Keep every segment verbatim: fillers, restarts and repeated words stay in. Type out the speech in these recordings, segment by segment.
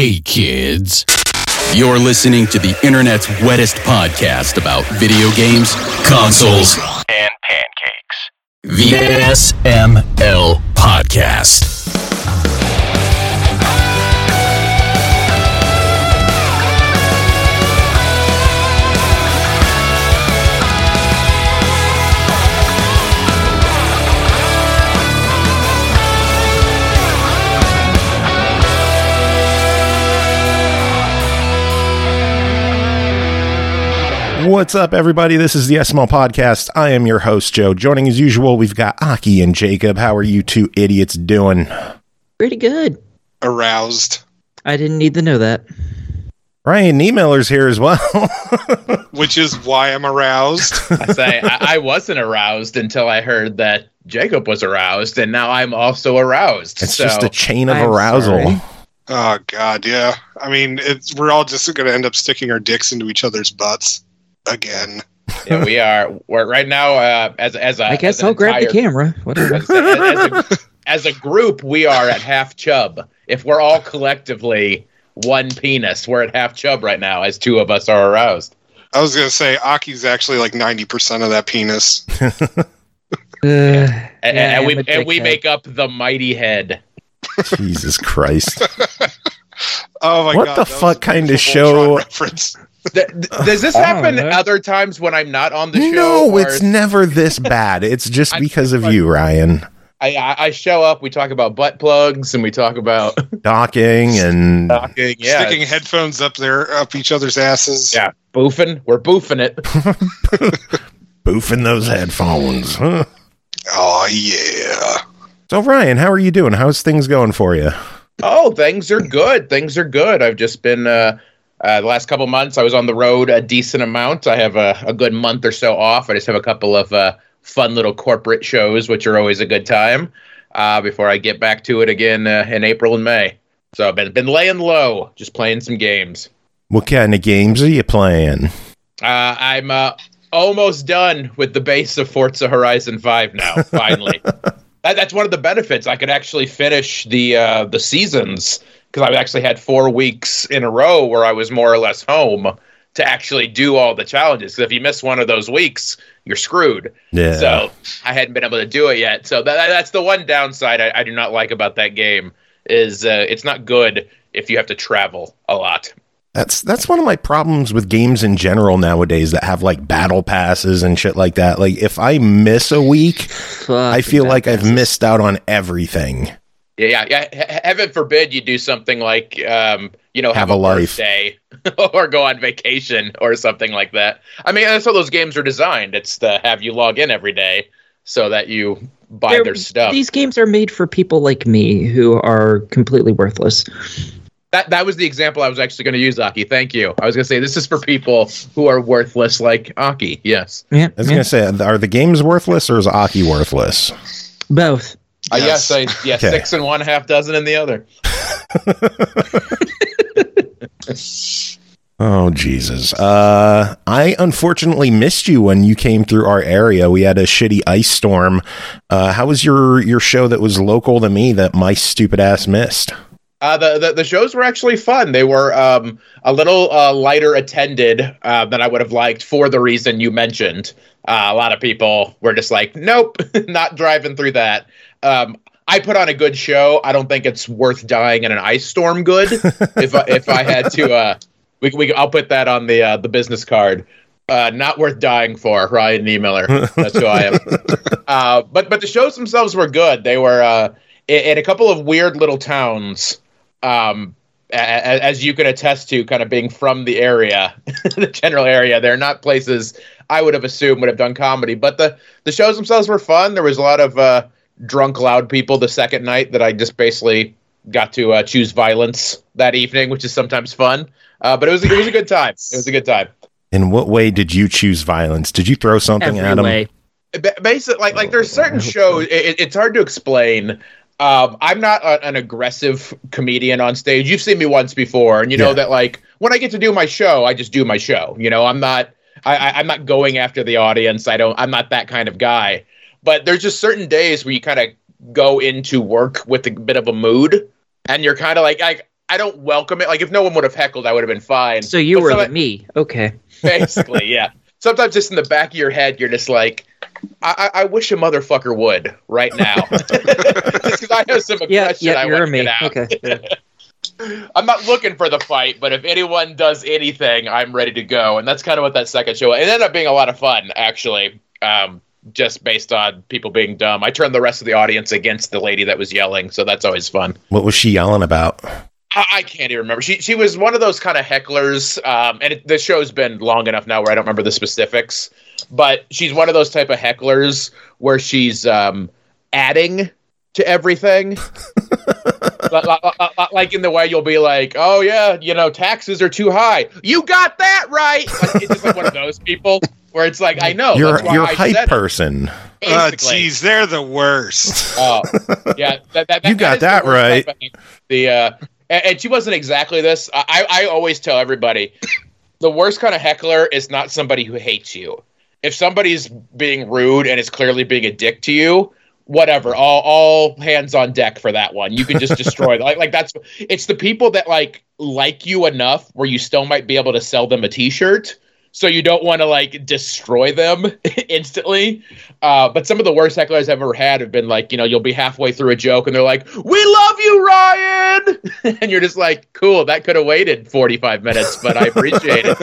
Hey, kids. You're listening to the internet's wettest podcast about video games, consoles, and pancakes. The S M L Podcast. What's up, everybody? This is the S M L Podcast. I am your host, Joe. Joining as usual, we've got Aki and Jacob. How are you two idiots doing? Pretty good. Aroused. I didn't need to know that. Ryan Niemiller's here as well. Which is why I'm aroused. I say I, I wasn't aroused until I heard that Jacob was aroused, and now I'm also aroused. It's so. just a chain of I'm arousal. sorry. Oh, God, yeah. I mean, it's, we're all just going to end up sticking our dicks into each other's butts. Again. Yeah, we are. We're right now uh, as as a. I guess as an I'll grab the entire- camera. Whatever. As, as, a, as a group, we are at half chub. If we're all collectively one penis, we're at half chub right now, as two of us are aroused. I was going to say, Aki's actually like ninety percent of that penis. Uh, And, yeah, and we I'm a and we dickhead. make up the mighty head. Jesus Christ. Oh, my What God. the that was fuck a kind of beautiful show- Voltron reference. Th- th- Does this I don't happen know. other times when I'm not on the show? No, or it's never this bad. It's just I- because of you, Ryan. I, I, I show up. We talk about butt plugs, and we talk about Docking and talking. Yeah, Sticking headphones up there, up each other's asses. yeah, boofing. We're boofing it. boofing those headphones. Huh. Oh, yeah. So, Ryan, how are you doing? How's things going for you? Oh, things are good. Things are good. I've just been uh, uh, the last couple months. I was on the road a decent amount. I have a, a good month or so off. I just have a couple of uh, fun little corporate shows, which are always a good time. Uh, before I get back to it again uh, in April and May. So I've been been laying low, just playing some games. What kind of games are you playing? Uh, I'm uh, almost done with the base of Forza Horizon five now. Finally. That, that's one of the benefits. I could actually finish the uh, the seasons because I've actually had four weeks in a row where I was more or less home to actually do all the challenges. Because if you miss one of those weeks, you're screwed. Yeah. So I hadn't been able to do it yet. So that, that's the one downside I, I do not like about that game is uh, it's not good if you have to travel a lot. That's that's one of my problems with games in general nowadays that have like battle passes and shit like that. Like if I miss a week, Fuck, I feel that like I've passes. missed out on everything. Yeah, yeah, yeah. He- Heaven forbid you do something like, um, you know, have, Have a a, life. birthday or go on vacation or something like that. I mean, that's how those games are designed. It's to have you log in every day so that you buy They're- their stuff. These games are made for people like me who are completely worthless. That that was the example I was actually going to use, Aki. Thank you. I was going to say this is for people who are worthless like Aki. Yes. Yeah, I was yeah. gonna say, are the games worthless or is Aki worthless? Both. Uh, Yes. yes, I, yeah, Okay. six in one, half dozen in the other. Oh Jesus! Uh, I unfortunately missed you when you came through our area. We had a shitty ice storm. Uh, how was your your show that was local to me that my stupid ass missed? Uh, the, the the shows were actually fun. They were um, a little uh, lighter attended uh, than I would have liked for the reason you mentioned. Uh, a lot of people were just like, nope, not driving through that. Um, I put on a good show. I don't think it's worth dying in an ice storm good. if, I, if I had to, uh, we, we, I'll put that on the uh, the business card. Uh, not worth dying for, Ryan Niemiller. That's who I am. uh, but but the shows themselves were good. They were uh, in, in a couple of weird little towns. Um, a- as you can attest to, kind of being from the area, the general area, they're not places I would have assumed would have done comedy. But the, the shows themselves were fun. There was a lot of uh, drunk, loud people the second night that I just basically got to uh, choose violence that evening, which is sometimes fun. Uh, but it was it was a good time. It was a good time. In what way did you choose violence? Did you throw something at Every him? way. Ba- Basically, like like there's certain shows. It, it's hard to explain. Um, I'm not a, an aggressive comedian on stage. You've seen me once before, and you know Yeah. that like when I get to do my show, I just do my show. You know, I'm not I, I, I'm not going after the audience. I don't. I'm not that kind of guy. But there's just certain days where you kind of go into work with a bit of a mood, and you're kind of like, like I don't welcome it. Like, if no one would have heckled, I would have been fine. So you But were some- the me. Okay. Basically, yeah. Sometimes just in the back of your head, you're just like, I, I, I wish a motherfucker would right now. Just because I have some Yeah, aggression yeah, I you're want a to me. get out. Okay. Yeah. I'm not looking for the fight, but if anyone does anything, I'm ready to go. And that's kind of what that second show, it ended up being a lot of fun, actually, um, just based on people being dumb. I turned the rest of the audience against the lady that was yelling, so that's always fun. What was she yelling about? I, I can't even remember. She she was one of those kind of hecklers, um, and it, the show's been long enough now where I don't remember the specifics, but she's one of those type of hecklers where she's um, adding to everything. like, like, like in the way you'll be like, oh yeah, you know, taxes are too high. You got that right. Like, it's just like one of those people where it's like, I know. You're that's why you're a I hype said it, person. Oh, basically. jeez, they're the worst. Oh, yeah. That, that, You got is the that worst right. type of- The uh, and, and she wasn't exactly this. I, I always tell everybody, the worst kind of heckler is not somebody who hates you. If somebody's being rude and is clearly being a dick to you, whatever, all all hands on deck for that one. You can just destroy like like that's it's the people that like like you enough where you still might be able to sell them a t-shirt. So you don't want to like destroy them instantly. Uh, but some of the worst hecklers I've ever had have been like, you know, you'll be halfway through a joke and they're like, "We love you, Ryan," and you're just like, "Cool, that could have waited forty-five minutes, but I appreciate it."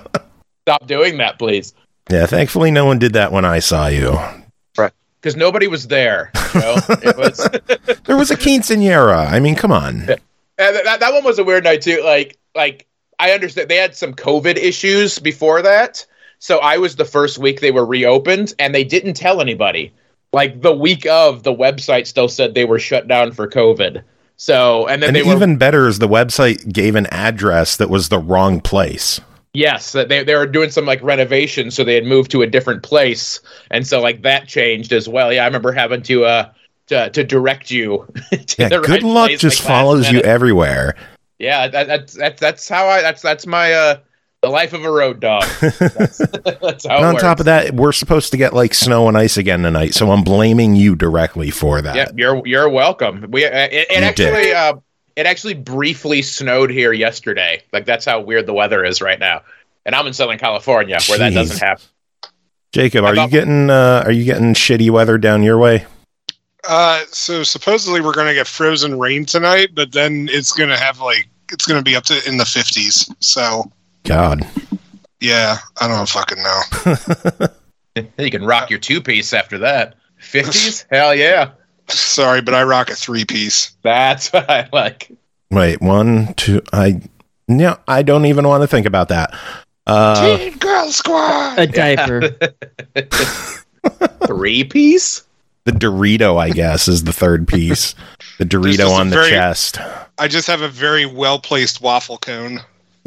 Stop doing that, please. Yeah, thankfully no one did that when I saw you. Because nobody was there. You know? It was. There was a quinceañera. I mean, come on. And that that one was a weird night too. Like like I understand they had some COVID issues before that, so I was the first week they were reopened, and they didn't tell anybody. Like the week of, the website still said they were shut down for COVID. So and then And they were even better is the website gave an address that was the wrong place. yes, that they they were doing some like renovation, so they had moved to a different place, and so like that changed as well. Yeah, I remember having to uh to, to direct you. to Yeah, the good right luck place, just like, last follows you minute. everywhere. Yeah, that, that's that's that's how I that's that's my uh the life of a road dog. That's, that's how And it on works. top of that, we're supposed to get like snow and ice again tonight, so I'm blaming you directly for that. Yeah, you're you're welcome. We uh, it, it You actually dick. uh, it actually briefly snowed here yesterday. Like that's how weird the weather is right now. And I'm in Southern California where that Jeez. doesn't happen. Jacob, I are you thought- getting uh, are you getting shitty weather down your way? Uh, so supposedly we're going to get frozen rain tonight, but then it's going to have like it's going to be up to in the fifties. So God. yeah, I don't fucking know. You can rock your two piece after that. Fifties? Hell yeah. Sorry, but I rock a three piece. That's what I like. Wait, one, two, I no, I don't even want to think about that. Uh, Teen Girl Squad. A diaper. Three piece? the Dorito, I guess, is the third piece. The This Dorito is a on the very- chest. I just have a very well placed waffle cone.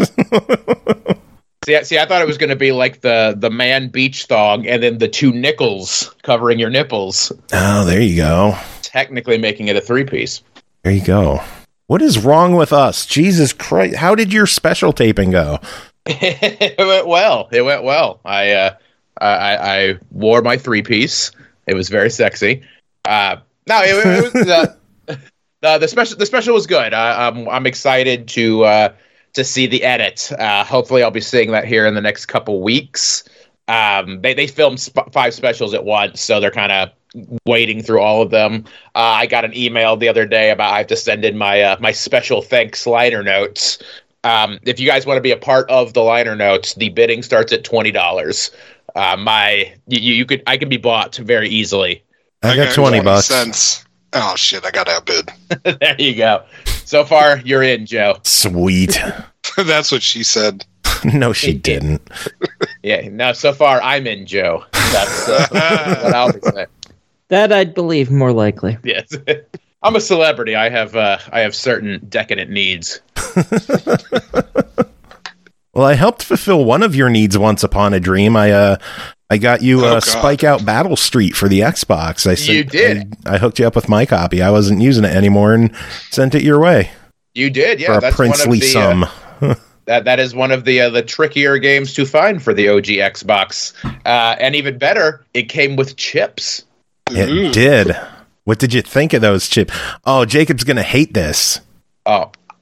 See, I- see, I thought it was going to be like the the man beach thong and then the two nickels covering your nipples, Oh, there you go. technically making it a three piece. There you go. What is wrong with us? Jesus Christ. How did your special taping go? It went well. It went well. I uh, I, I wore my three piece. It was very sexy. Uh, no, it, it was uh, the the special. The special was good. I, I'm I'm excited to uh, to see the edit. Uh, hopefully, I'll be seeing that here in the next couple weeks. Um, they they filmed sp- five specials at once, so they're kind of wading through all of them. Uh, I got an email the other day about I have to send in my uh, my special thanks liner notes. Um, if you guys want to be a part of the liner notes, the bidding starts at twenty dollars. Uh, my you, you could I can be bought very easily. I got twenty bucks. Cents. Oh shit! I got outbid. There you go. So far, you're in, Joe. Sweet. That's what she said. No, she didn't. Yeah. No, so far I'm in, Joe. That's uh, what I'll be saying. That I'd believe more likely. Yes. I'm a celebrity. I have uh, I have certain decadent needs. Well, I helped fulfill one of your needs once upon a dream. I uh I got you Oh, uh, God. Spike Out Battle Street for the Xbox. I said You did. I, I hooked you up with my copy. I wasn't using it anymore and sent it your way You did, yeah. for a That's princely one of the, sum. Uh, that that is one of the uh, the trickier games to find for the O G Xbox. Uh, and even better, it came with chips. It Ooh. did. What did you think of those chips? Oh, Jacob's gonna hate this. Oh,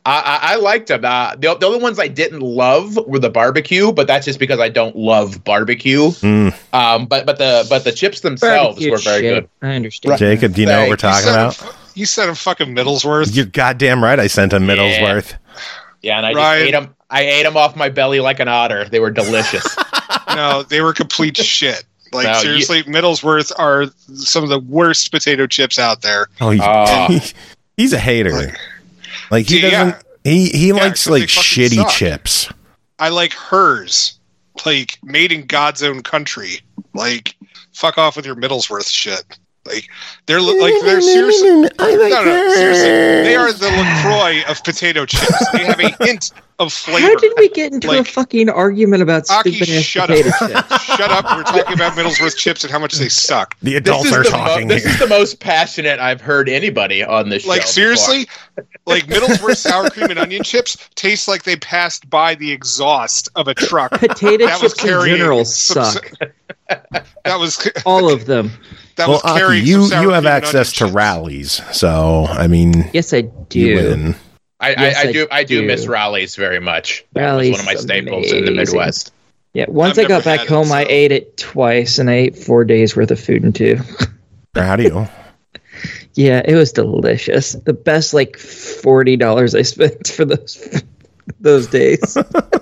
I, I, I liked them. Uh, the, the only ones I didn't love were the barbecue, but that's just because I don't love barbecue. Mm. Um, but but the but the chips themselves Barbecue were very shit. good. I understand. Jacob, do you know what we're talking You about? said, you said a fucking Middlesworth. You're goddamn right. I sent him Middlesworth. Yeah, and I Ryan. just ate them. I ate them off my belly like an otter. They were delicious. No, they were complete shit. Like, No, you- seriously, Middlesworth are some of the worst potato chips out there. Oh, he, Oh. he's a hater. Like, Like he Yeah. doesn't. He he likes 'cause they like fucking shitty suck. chips. I like hers, like made in God's own country. Like, fuck off with your Middlesworth shit. Like, they're li- like they're seriously. I like No, no, seriously. They are the LaCroix of potato chips. They have a hint of flavor. How did we get into Like, a fucking argument about Aki, stupid ass shut potato up. chips? Shut up. We're talking about Middlesworth chips and how much they suck. The This adults is are the talking mo- This here. is the most passionate I've heard anybody on this show. Like, before. seriously? Like, Middlesworth sour cream and onion chips taste like they passed by the exhaust of a truck. Potato That was chips in carrying general some- suck. That was All of them. that Well, was Aki, carrying you some sour you have cream and access to onion chips. rallies, so I mean, Yes, I you do. win. I, Yes, I, I I do. I do do. miss rallies very much. That Rallies was one of my staples in the amazing. Midwest. Yeah, once I've I got never back had it, home, I so- ate it twice, and I ate four days worth of food in two. Proud of you. Yeah, it was delicious. The best like forty dollars I spent for those those days.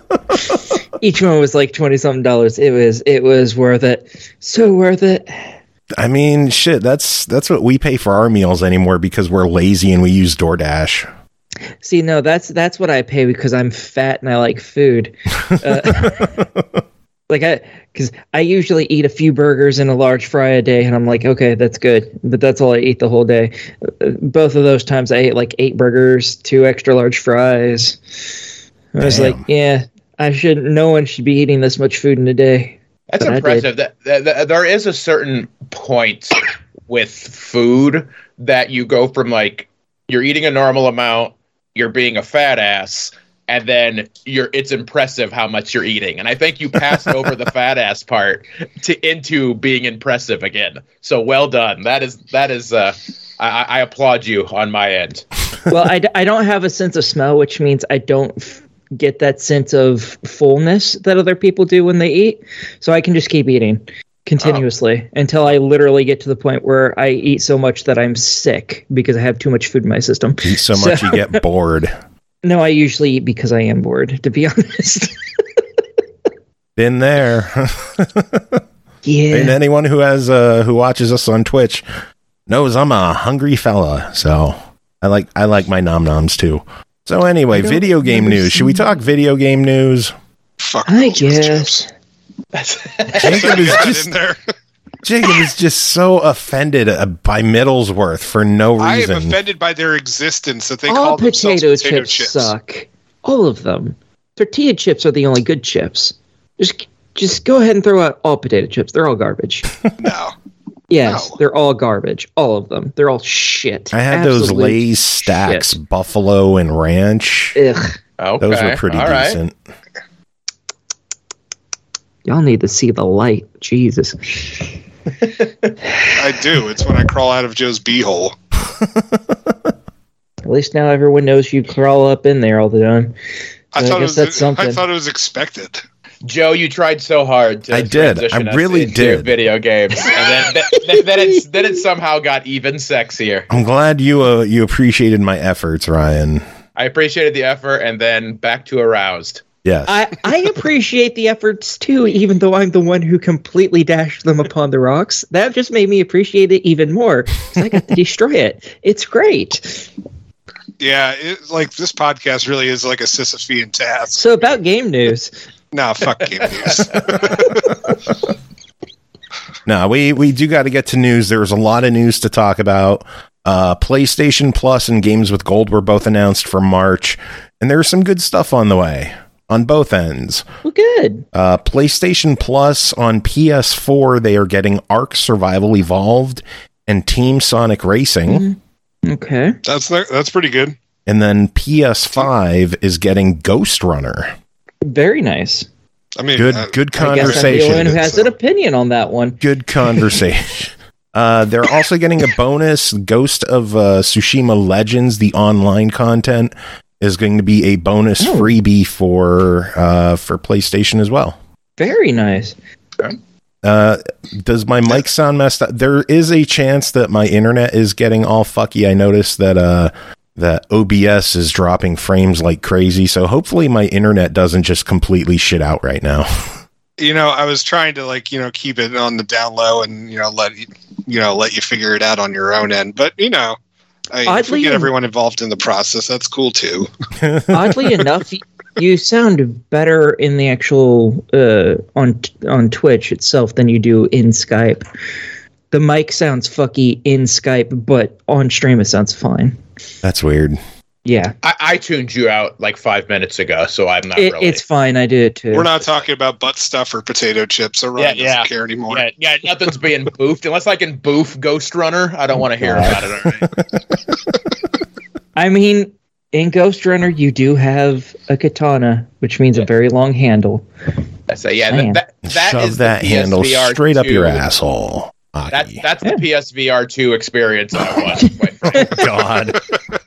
Each one was like twenty something dollars. It was it was worth it. So worth it. I mean, shit. That's that's what we pay for our meals anymore because we're lazy and we use DoorDash. See, no, that's that's what I pay because I'm fat and I like food. Uh, like I, because I usually eat a few burgers and a large fry a day, and I'm like, okay, that's good, but that's all I eat the whole day. Uh, Both of those times, I ate like eight burgers, two extra large fries. I was Damn. like, yeah, I should. No one should be eating this much food in a day. That's But I impressive. That, that, that there is a certain point with food that you go from like you're eating a normal amount, you're being a fat ass, and then you're it's impressive how much you're eating. And I think you passed over the fat ass part to into being impressive again. So well done. That is that is uh I, I applaud you on my end. Well, I, d- I don't have a sense of smell, which means I don't f- get that sense of fullness that other people do when they eat. So I can just keep eating continuously Oh. until I literally get to the point where I eat so much that I'm sick because I have too much food in my system. Eat so much you get bored. No, I usually eat because I am bored, to be honest. Been there. Yeah. And anyone who has uh, who watches us on Twitch knows I'm a hungry fella. So I like I like my nom noms too. So anyway, don't video game remember news. Should we seeing- talk video game news? Fuck I Middlesworth guess. chips. Jacob is Get that just in there. Jacob is just so offended uh, by Middlesworth for no I am reason. offended by their existence that they All call themselves potato, potato chips, chips. suck. All of them. Tortilla chips are the only good chips. Just just go ahead and throw out all potato chips. They're all garbage. No. Yes, No. they're all garbage. All of them. They're all shit. I had those Absolute Lay's stacks, shit. Buffalo and Ranch. Ugh. Okay. Those were pretty all right. decent. Y'all need to see the light. Jesus. I do. It's when I crawl out of Joe's beehole. At least now everyone knows you crawl up in there all the time. I So I thought it guess was. that's something. I thought it was expected. Joe, you tried so hard to I did. transition I us really into did. video games, and then, then, then, it's, then it somehow got even sexier. I'm glad you uh, you appreciated my efforts, Ryan. I appreciated the effort, and then back to aroused. Yes. I, I appreciate the efforts too, even though I'm the one who completely dashed them upon the rocks. That just made me appreciate it even more because I got to destroy it. It's great. Yeah, it, like this podcast really is like a Sisyphean task. So about game news. Nah, fuck game news. No, we, we do got to get to news. There was a lot of news to talk about. Uh, PlayStation Plus and Games with Gold were both announced for March, and there's some good stuff on the way on both ends. Well, good. Uh, PlayStation Plus on P S four, they are getting Ark Survival Evolved and Team Sonic Racing. Mm-hmm. Okay. That's that's pretty good. And then P S five is getting Ghost Runner. Very nice. I mean, Good, uh, good I guess I'm the conversation. only one who has an opinion on that one. Good conversation. uh, they're also getting a bonus Ghost of uh, Tsushima Legends, the online content, is going to be a bonus Oh. freebie for uh, for PlayStation as well. Very nice. Uh, does my mic sound messed up? There is a chance that my internet is getting all fucky. I noticed that uh, that O B S is dropping frames like crazy, so hopefully my internet doesn't just completely shit out right now. You know, I was trying to like, you know, keep it on the down low and, you know, let you, you know, let you figure it out on your own end. But, you know, I, if we Oddly get en- everyone involved in the process, that's cool too. Oddly enough, y- you sound better in the actual uh, on on Twitch itself than you do in Skype. The mic sounds fucky in Skype, but on stream it sounds fine. That's weird. Yeah, I, I tuned you out like five minutes ago, so I'm not it, really. it's fine. I did it too. We're not talking about butt stuff or potato chips, so Ryan Yeah, yeah. doesn't care anymore. Yeah, yeah, nothing's being boofed unless I can boof Ghost Runner. I don't want to hear about it. All right. I mean, in Ghost Runner, you do have a katana, which means a very long handle. I say, yeah, Man. that, that, that Shove is that the handle P S V R straight up two. your asshole. That's Aki. that's Yeah. the P S V R two experience I want. Quite frankly. God.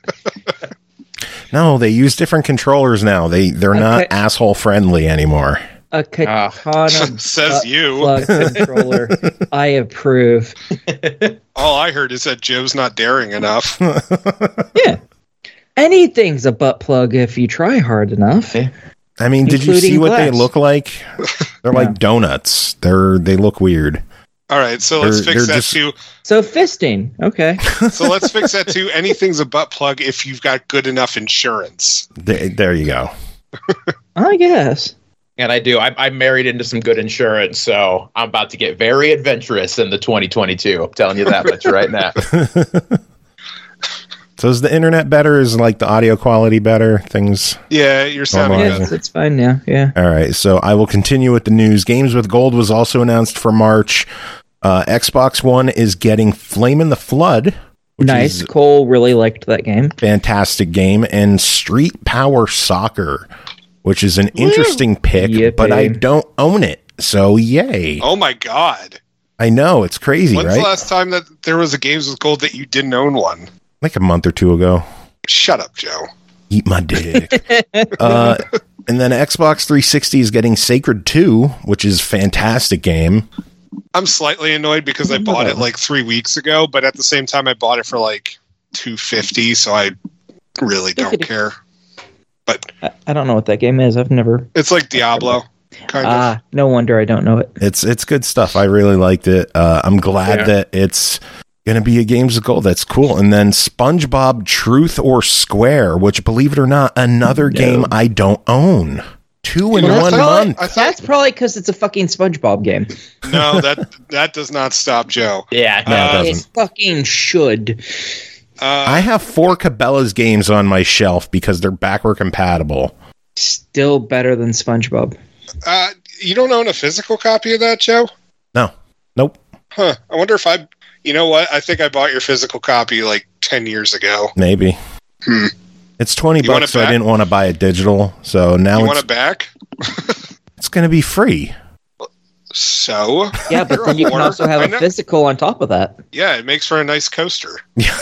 No, they use different controllers now. They they're not Okay. asshole friendly anymore. A katana Says butt you. plug controller. I approve. All I heard is that Joe's not daring enough. Yeah. Anything's a butt plug if you try hard enough. I mean, did you Including see what they glass. look like? They're like donuts. They're they look weird. All right, so let's They're- fix they're that just- too. So fisting. Okay. So let's fix that too. Anything's a butt plug if you've got good enough insurance. They, there you go. I guess. And I do. I'm, I'm married into some good insurance, so I'm about to get very adventurous in the twenty twenty-two. I'm telling you that much right now. So is the internet better? Is like the audio quality better? Things. Yeah, you're sounding Normalizer. Yeah, good. it's, it's fine now. Yeah. All right. So I will continue with the news. Games with Gold was also announced for March. Uh, Xbox One is getting Flame in the Flood. Which Nice. is Cole really liked that game. fantastic game, and Street Power Soccer, which is an interesting pick, Yippee. but I don't own it. So yay. Oh my god. I know, it's crazy, When's right? the last time that there was a Games with Gold that you didn't own one? Like a month or two ago. Shut up, Joe. Eat my dick. uh, and then Xbox three sixty is getting Sacred two, which is a fantastic game. I'm slightly annoyed because I bought it like three weeks ago, but at the same time I bought it for like two fifty, so I really don't care. But I, I don't know what that game is. I've never. it's like Diablo, kind of. Ah, no wonder I don't know it. It's it's good stuff. I really liked it. Uh, I'm glad Yeah. that it's going to be a Games of Gold. That's cool. And then SpongeBob Truth or Square, which, believe it or not, another No. game I don't own. Two in You know, one I thought- month. I thought, That's probably because it's a fucking SpongeBob game. no, that that does not stop Joe. Yeah, No, it Uh, doesn't. It fucking should. Uh, I have four Cabela's games on my shelf because they're backward compatible. Still better than SpongeBob. uh, you don't own a physical copy of that, Joe? No. Nope. Huh. I wonder if I. You know what? I think I bought your physical copy like ten years ago. Maybe. Hmm. It's twenty You want bucks, it so I back? didn't want to buy it digital. So now You it's, want it back? it's going to be free. So Yeah, but You're then a you can hoarder. also have I a know. physical on top of that. yeah, it makes for a nice coaster.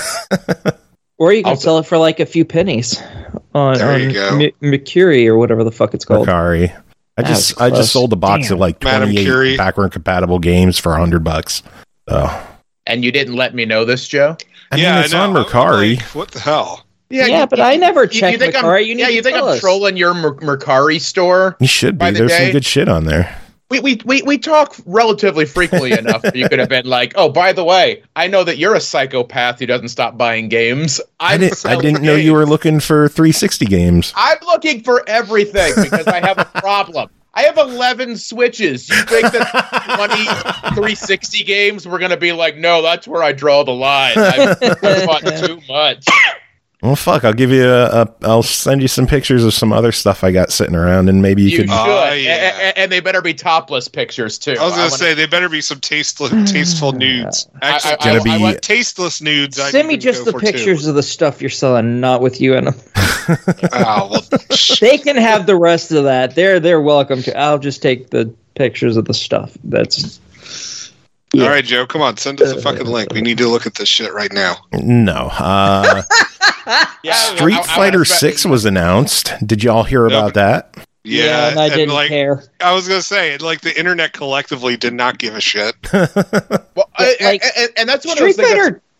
Or you can Also- sell it for like a few pennies on, There on you go. M- Mercury or whatever the fuck it's called. Mercari. I That just was I just close. sold a box Damn. of like Madame twenty-eight Curie. backward compatible games for a hundred bucks. So and you didn't let me know this, Joe. I yeah, mean, it's I on know. I'm Mercari. like, what the hell? Yeah, you- but I never you- check you think Mercari. I'm, You need yeah, to you think tell I'm us. trolling your Mer- Mercari store? You should by be. the There's day- some good shit on there. We, we we we talk relatively frequently enough that you could have been like, oh, by the way, I know that you're a psychopath who doesn't stop buying games. I I'm didn't. I selling didn't know you games. were looking for three sixty games. I'm looking for everything because I have a problem. I have eleven Switches. You think that twenty three sixty games we're going to be like, no, that's where I draw the line. I've, I've bought too much. Well, fuck. I'll give you a, a. I'll send you some pictures of some other stuff I got sitting around, and maybe you, You could. should. Oh, A- yeah. a- and they better be topless pictures, too. I was I gonna wanna- say they better be some tasteful, tasteful nudes. Actually, I- I- Gonna I be- want- tasteless nudes. I'd Send me even just go the for pictures too. of the stuff you're selling, not with you in them. Oh, well, sh- They can have the rest of that. They're they're welcome to. I'll just take the pictures of the stuff. That's Yeah. All right, Joe, come on, send us a fucking link. We need to look at this shit right now. No. Uh, Yeah, Street I- I- I Fighter was- six was announced. Did y'all hear about that? Yeah, and I didn't like care. I was gonna say, like the internet collectively did not give a shit. Well, I- like, and, and that's one Street of those things. that's- Fighter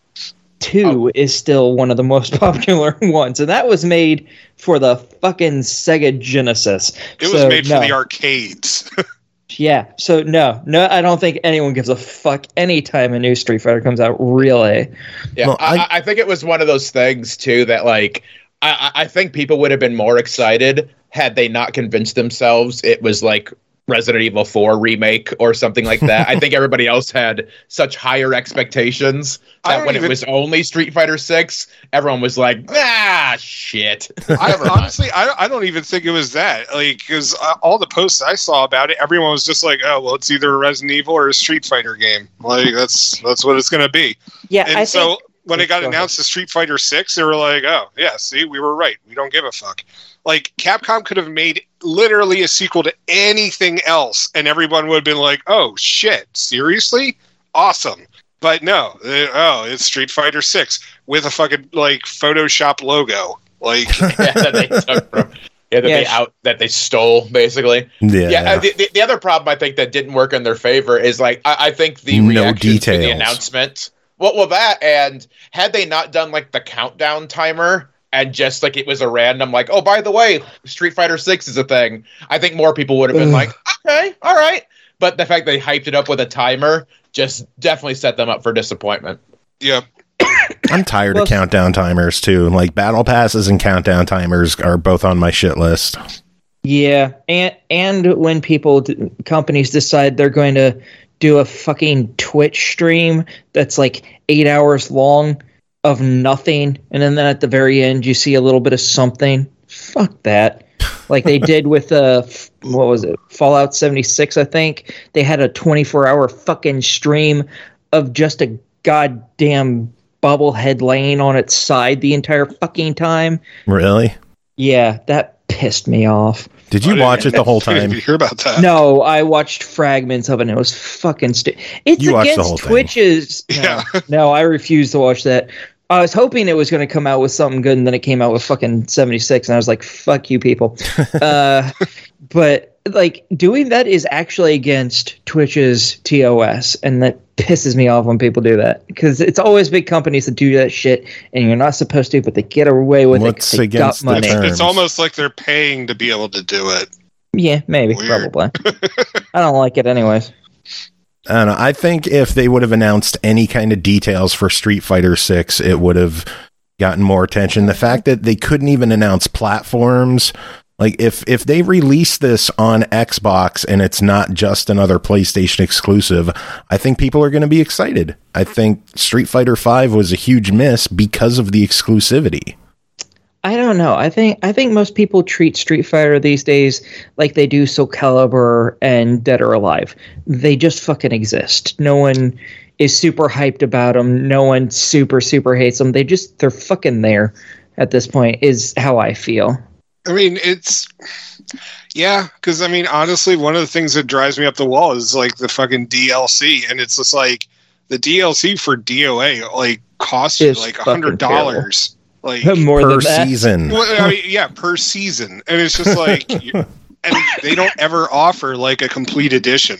Two is still one of the most popular ones, and that was made for the fucking Sega Genesis. It was So, made for no. the arcades. Yeah, so no, no, I don't think anyone gives a fuck anytime a new Street Fighter comes out. Really, Yeah, Well, I, I- I think it was one of those things too that like I, I I think people would have been more excited had they not convinced themselves it was like Resident Evil four remake or something like that. I think everybody else had such higher expectations I that don't when even- it was only Street Fighter six, everyone was like, ah, shit. I, Never mind. honestly, I, I don't even think it was that. Like, because uh, all the posts I saw about it, everyone was just like, "Oh, well, it's either a Resident Evil or a Street Fighter game." Like, that's that's what it's gonna be. yeah. And I so think when it got Go ahead. announced as Street Fighter six, they were like, "Oh, yeah, see, we were right. We don't give a fuck." Like, Capcom could have made literally a sequel to anything else, and everyone would have been like, "Oh shit, seriously? Awesome!" But no, they- oh, it's Street Fighter six with a fucking like Photoshop logo. Like, yeah, that they took from, yeah, that Yeah, they sh- out that they stole basically. Yeah. Yeah, uh, the, the, the other problem I think that didn't work in their favor is like I, I think the No reaction to the details. announcement. Well, well, that and had they not done like the countdown timer and just like it was a random like, oh, by the way, Street Fighter six is a thing, I think more people would have been Ugh. like, okay, all right. But the fact they hyped it up with a timer just definitely set them up for disappointment. yeah, I'm tired Well, of countdown timers too. Like battle passes and countdown timers are both on my shit list. Yeah, and and when people d- companies decide they're going to do a fucking Twitch stream that's like eight hours long of nothing, and then at the very end you see a little bit of something. Fuck that. Like they did with uh, f- what was it, Fallout seventy-six? I think they had a twenty-four hour fucking stream of just a goddamn bobblehead laying on its side the entire fucking time. Really? Yeah, that pissed me off. Did you I didn't- watch it the whole I didn't time? hear about that. No, I watched fragments of it and it was fucking stupid. It's You watched the against whole thing. Twitch's. No, Yeah. no, I refuse to watch that. I was hoping it was going to come out with something good, and then it came out with fucking seventy-six, and I was like, fuck you people. uh, but, like, doing that is actually against Twitch's T O S, and that pisses me off when people do that. Because it's always big companies that do that shit, and you're not supposed to, but they get away with What's it 'cause they against got the money. term? It's almost like they're paying to be able to do it. Yeah, maybe, Weird. probably. I don't like it anyways. I don't know. I think if they would have announced any kind of details for Street Fighter six, it would have gotten more attention. The fact that they couldn't even announce platforms, like if if they release this on Xbox and it's not just another PlayStation exclusive, I think people are going to be excited. I think Street Fighter five was a huge miss because of the exclusivity. I don't know. I think I think most people treat Street Fighter these days like they do Soul Calibur and Dead or Alive. They just fucking exist. No one is super hyped about them. No one super super hates them. They just they're fucking there at this point. Is how I feel. I mean, it's yeah, because I mean, honestly, one of the things that drives me up the wall is like the fucking D L C, and it's just like the D L C for D O A like costs you It's like a fucking hundred dollars, like More Per than that. season. well, I mean, yeah, per season, and it's just like, you- and they don't ever offer like a complete edition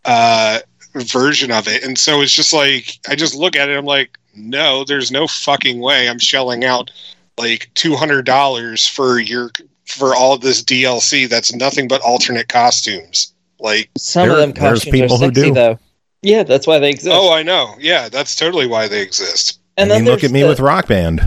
uh, version of it, and so it's just like I just look at it, I'm like, no, there's no fucking way I'm shelling out like two hundred dollars for your for all of this D L C. That's nothing but alternate costumes. Like, Some There- of them there's costumes are people who sexy do. thoh. Yeah, that's why they exist. oh, I know, yeah, that's totally why they exist. I and mean, then look at there's me the- with Rock Band.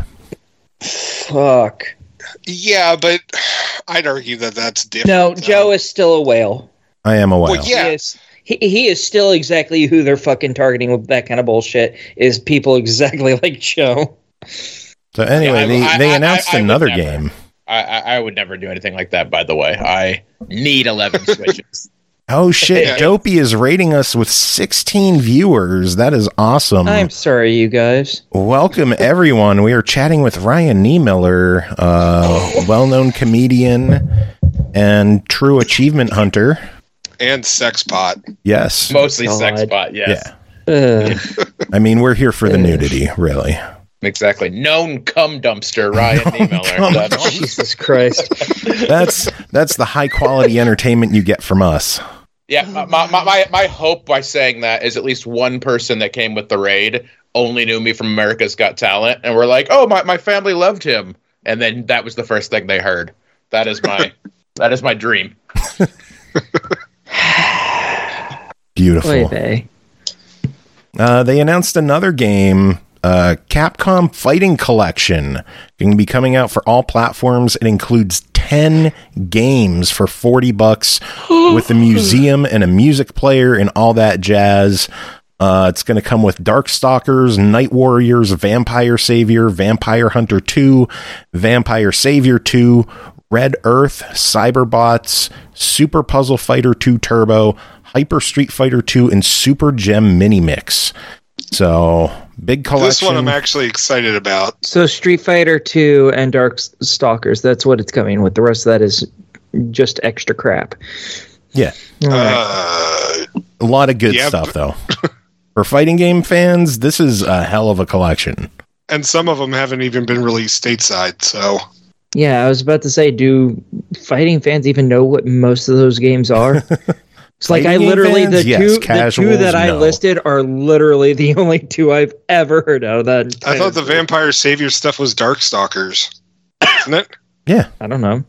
fuck. Yeah, but I'd argue that that's different. No, though. Joe is still a whale. I am a whale. Well, yeah. He is, he, he is still exactly who they're fucking targeting with that kind of bullshit. Is people exactly like Joe. So anyway, Yeah, I- they, I- they I- announced I would another never. game. I, I, I would never do anything like that, by the way. I need eleven Switches. Oh shit, Yeah. Dopey is rating us with sixteen viewers. That is awesome. I'm sorry, you guys. Welcome everyone. We are chatting with Ryan Niemiller, uh, well-known comedian and true achievement hunter. and sex pot. Yes. Mostly God. sex bot, yes. Yeah. Ugh. I mean, we're here for the nudity, really. Exactly. Known cum dumpster, Ryan Niemiller. cum That's- Jesus Christ. That's that's the high quality entertainment you get from us. Yeah, my, my, my, my hope by saying that is at least one person that came with the raid only knew me from America's Got Talent, and we're like, oh, my, my family loved him. And then that was the first thing they heard. That is my that is my dream. Beautiful. Oy vey. Uh, they announced another game, uh, Capcom Fighting Collection. Going to be coming out for all platforms. It includes ten games for forty bucks with a museum and a music player and all that jazz. Uh, it's going to come with Darkstalkers, Night Warriors, Vampire Savior, Vampire Hunter two, Vampire Savior two, Red Earth, Cyberbots, Super Puzzle Fighter two Turbo, Hyper Street Fighter two, and Super Gem Mini Mix. So, big collection. This one I'm actually excited about. So Street Fighter two and Dark Stalkers, that's what it's coming with. The rest of that is just extra crap. Yeah. All right. Uh, A lot of good Yep. stuff, though. For fighting game fans, this is a hell of a collection. and some of them haven't even been released stateside, so... Yeah, I was about to say, do fighting fans even know what most of those games are? It's like I Fighting game literally fans? the Yes, two the two casuals, that I no. listed are literally the only two I've ever heard of. That I thought the Vampire Savior stuff was Darkstalkers, isn't it? Yeah. I don't know.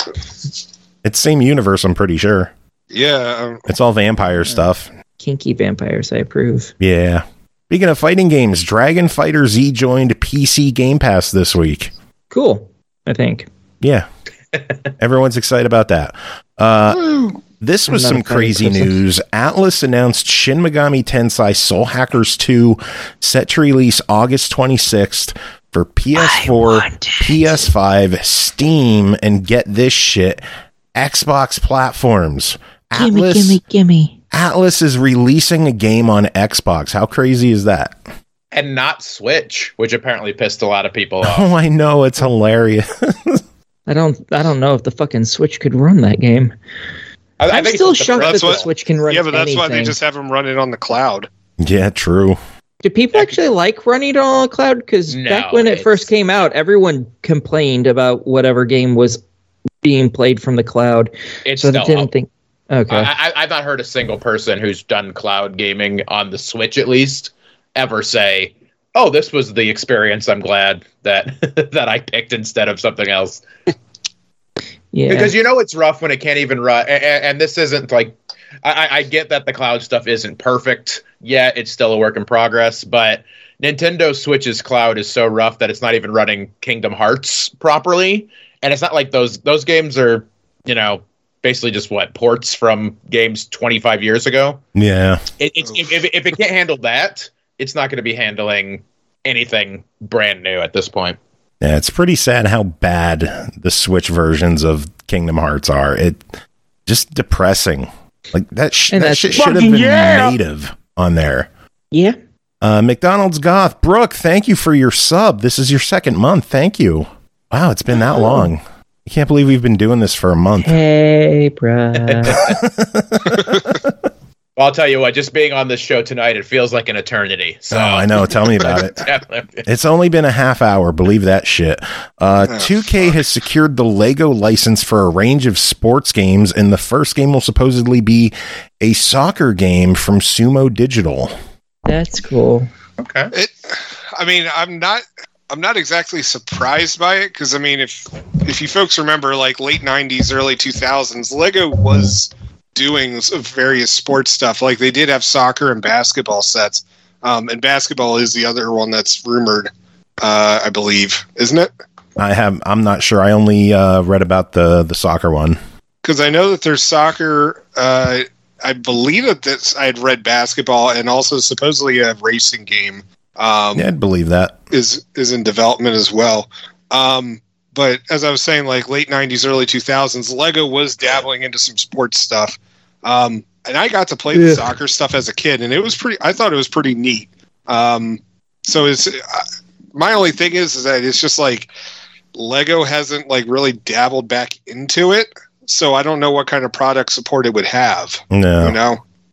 It's same universe, I'm pretty sure. Yeah. Um, It's all vampire stuff. Kinky vampires, I approve. Yeah. Speaking of fighting games, Dragon Fighter Z joined P C Game Pass this week. Cool, I think. Yeah. Everyone's excited about that. Uh, this was I'm not some a fighting crazy person. news. Atlas announced Shin Megami Tensei Soul Hackers two set to release August twenty-sixth for P S four, P S five, Steam, and get this shit, Xbox platforms. Gimme, Atlas, gimme, gimme. Atlas is releasing a game on Xbox. How crazy is that? And not Switch, which apparently pissed a lot of people off. Oh, I know. It's hilarious. I don't. I don't know if the fucking Switch could run that game. I, I I'm think still it's just the shocked that That's the what- Switch can run. yeah, but that's why they anything. just have them run it on the cloud. Yeah, true. Do people actually like running it on a cloud? Because No, back when it it's- first came out, everyone complained about whatever game was being played from the cloud. It's So they still didn't up. think. Okay. I, I, I've not heard a single person who's done cloud gaming on the Switch, at least, ever say, "Oh, this was the experience. I'm glad that that I picked instead of something else." yeah. Because you know it's rough when it can't even run. And, and this isn't like I, I get that the cloud stuff isn't perfect yet; it's still a work in progress. But Nintendo Switch's cloud is so rough that it's not even running Kingdom Hearts properly, and it's not like those those games are, you know, basically just what ports from games twenty-five years ago. Yeah. It, it's if, if, if it can't handle that, it's not going to be handling anything brand new at this point. Yeah, it's pretty sad how bad the Switch versions of Kingdom Hearts are. It just depressing. Like that, sh- And that that's shit should have fucking been yeah. native on there. yeah. Uh, McDonald's Goth, Brooke, thank you for your sub. This is your second month. Thank you. Wow, it's been that Oh. long. I can't believe we've been doing this for a month. Hey, bruh. Well, I'll tell you what, just being on this show tonight, it feels like an eternity. So Oh, I know. Tell me about it. It's only been a half hour. Believe that shit. Uh, Oh, two K has secured the Lego license for a range of sports games, and the first game will supposedly be a soccer game from Sumo Digital. That's cool. Okay. It, I mean, I'm not, I'm not exactly surprised by it because I mean, if if you folks remember, like late nineties, early two thousands, Lego was doing s- various sports stuff. Like they did have soccer and basketball sets, um, and basketball is the other one that's rumored, uh, I believe, isn't it? I have. I'm not sure. I only uh, read about the the soccer one. Because I know that there's soccer. Uh, I believe that this, I had read basketball and also supposedly a racing game. Um, Yeah, I'd believe that. is is in development as well. Um, but as I was saying, like late nineties, early two thousands, Lego was dabbling into some sports stuff. Um, and I got to play the Yeah. soccer stuff as a kid, and it was pretty. I thought it was pretty neat. Um, so it's uh, my only thing is, is that it's just like Lego hasn't like really dabbled back into it. So I don't know what kind of product support it would have. No. You know.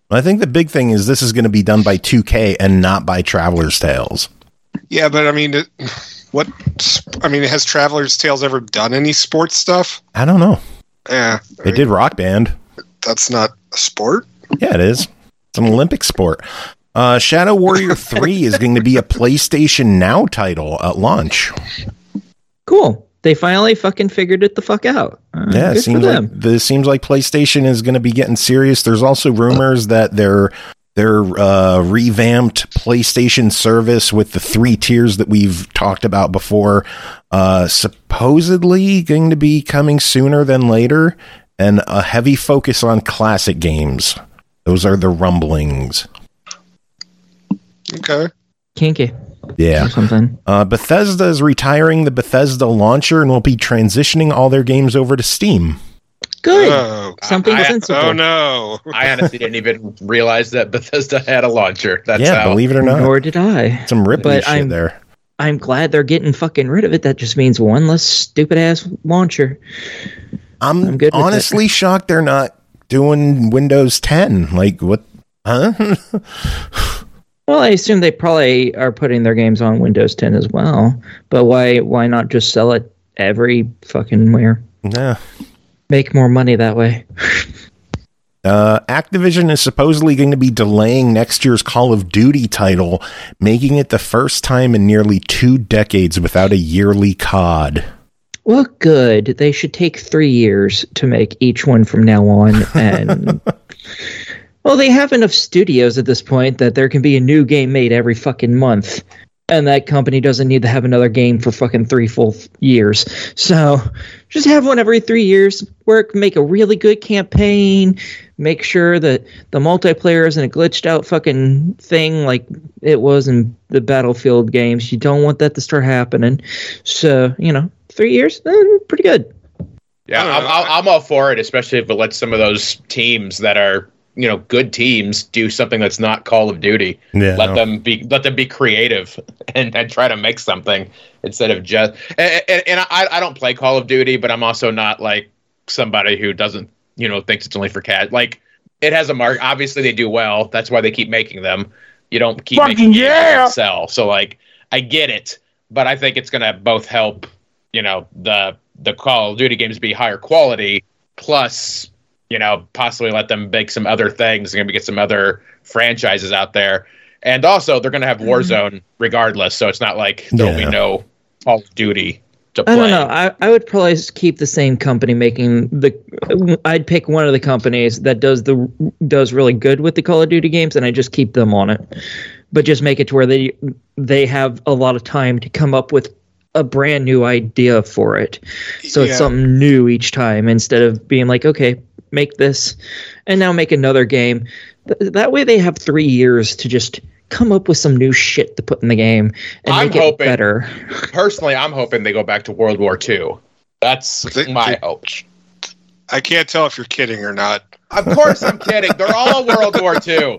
I think the big thing is this is going to be done by two K and not by Traveler's Tales. Yeah, but I mean, it, what? I mean, has Traveler's Tales ever done any sports stuff? I don't know. Yeah, They did Rock Band. that's not a sport. Yeah, it is. It's an Olympic sport. Uh, Shadow Warrior three is going to be a PlayStation Now title at launch. Cool. They finally fucking figured it the fuck out. Uh, Yeah, it good seems for like them. this seems like PlayStation is going to be getting serious. There's also rumors that their their uh, revamped PlayStation service with the three tiers that we've talked about before, uh, supposedly going to be coming sooner than later, and a heavy focus on classic games. Those are the rumblings. Okay. Kinky. Yeah. Or something. Uh, Bethesda is retiring the Bethesda launcher and will be transitioning all their games over to Steam. Good. Oh, Something I- sensible. oh no. I honestly didn't even realize that Bethesda had a launcher. That's yeah, how. believe it or not. Nor did I. Some Ripley But shit I'm- there. I'm glad they're getting fucking rid of it. That just means one less stupid ass launcher. I'm, I'm good with honestly shocked they're not doing Windows ten. Like, what? Huh? Well, I assume they probably are putting their games on Windows ten as well. But why why not just sell it every fucking where? yeah. Make more money that way. Uh, Activision is supposedly going to be delaying next year's Call of Duty title, making it the first time in nearly two decades without a yearly C O D. Well, good. They should take three years to make each one from now on. And well, they have enough studios at this point that there can be a new game made every fucking month. And that company doesn't need to have another game for fucking three full years. So just have one every three years. Work, make a really good campaign. Make sure that the multiplayer isn't a glitched out fucking thing like it was in the Battlefield games. You don't want that to start happening. So, you know, three years, eh, pretty good. Yeah, I don't I'm, know. I'm I'm all for it, especially if it lets some of those teams that are, you know, good teams do something that's not Call of Duty. Yeah, let no. them be let them be creative and, and try to make something instead of just. And, and, and I I don't play Call of Duty, but I'm also not like somebody who doesn't, you know, thinks it's only for cat. Like, it has a mark. Obviously, they do well. That's why they keep making them. You don't keep making games that don't sell. So, like, I get it, but I think it's gonna both help, you know, the the Call of Duty games be higher quality, plus, you know, possibly let them make some other things. They're going to get some other franchises out there. And also, they're going to have Warzone regardless, so it's not like there'll Yeah. be no Call of Duty to play. I don't know. I, I would probably just keep the same company making the. I'd pick one of the companies that does the does really good with the Call of Duty games, and I just keep them on it. But just make it to where they they have a lot of time to come up with a brand new idea for it. So Yeah. it's something new each time instead of being like, okay, make this and now make another game. Th- that way they have three years to just come up with some new shit to put in the game and I'm make it hoping- better. Personally, I'm hoping they go back to World War Two. That's They- my they- hope. I can't tell if you're kidding or not. Of course, I'm kidding. They're all World War Two.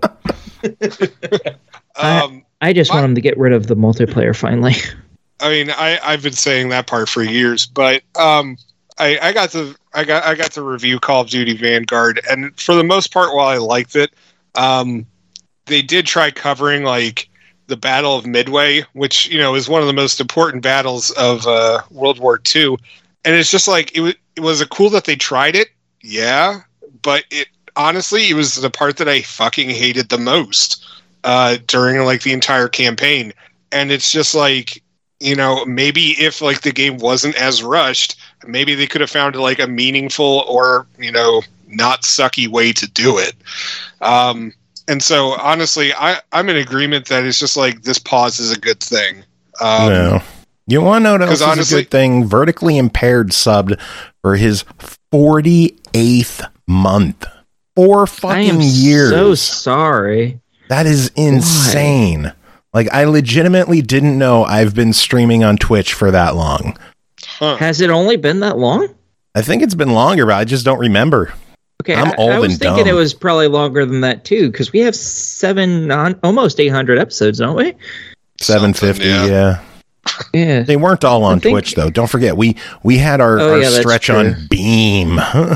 Um, I just My- want them to get rid of the multiplayer finally. I mean, I, I've been saying that part for years, but um, I, I got to I got I got to review Call of Duty Vanguard, and for the most part, while I liked it, um, they did try covering like the Battle of Midway, which you know is one of the most important battles of uh, World War Two, and it's just like it was it was a cool that they tried it, yeah, but it honestly it was the part that I fucking hated the most uh, during like the entire campaign, and it's just like. You know, maybe if like the game wasn't as rushed, maybe they could have found like a meaningful or, you know, not sucky way to do it. Um, and so honestly, I, I'm in agreement that it's just like this pause is a good thing. Um, no. You want to know what else 'cause is honestly- a good thing? Vertically Impaired subbed for his forty-eighth month. Four I fucking am years. so sorry. That is insane. Like, I legitimately didn't know I've been streaming on Twitch for that long. huh. Has it only been that long? I think it's been longer, but I just don't remember. Okay, I'm I, old I was and thinking dumb. it was probably longer than that too, because we have seven, non, almost eight hundred episodes, don't we? seven fifty, Something, yeah. Yeah. They weren't all on I think- Twitch, though. Don't forget, we we had our, Oh, our yeah, that's stretch true. on Beam.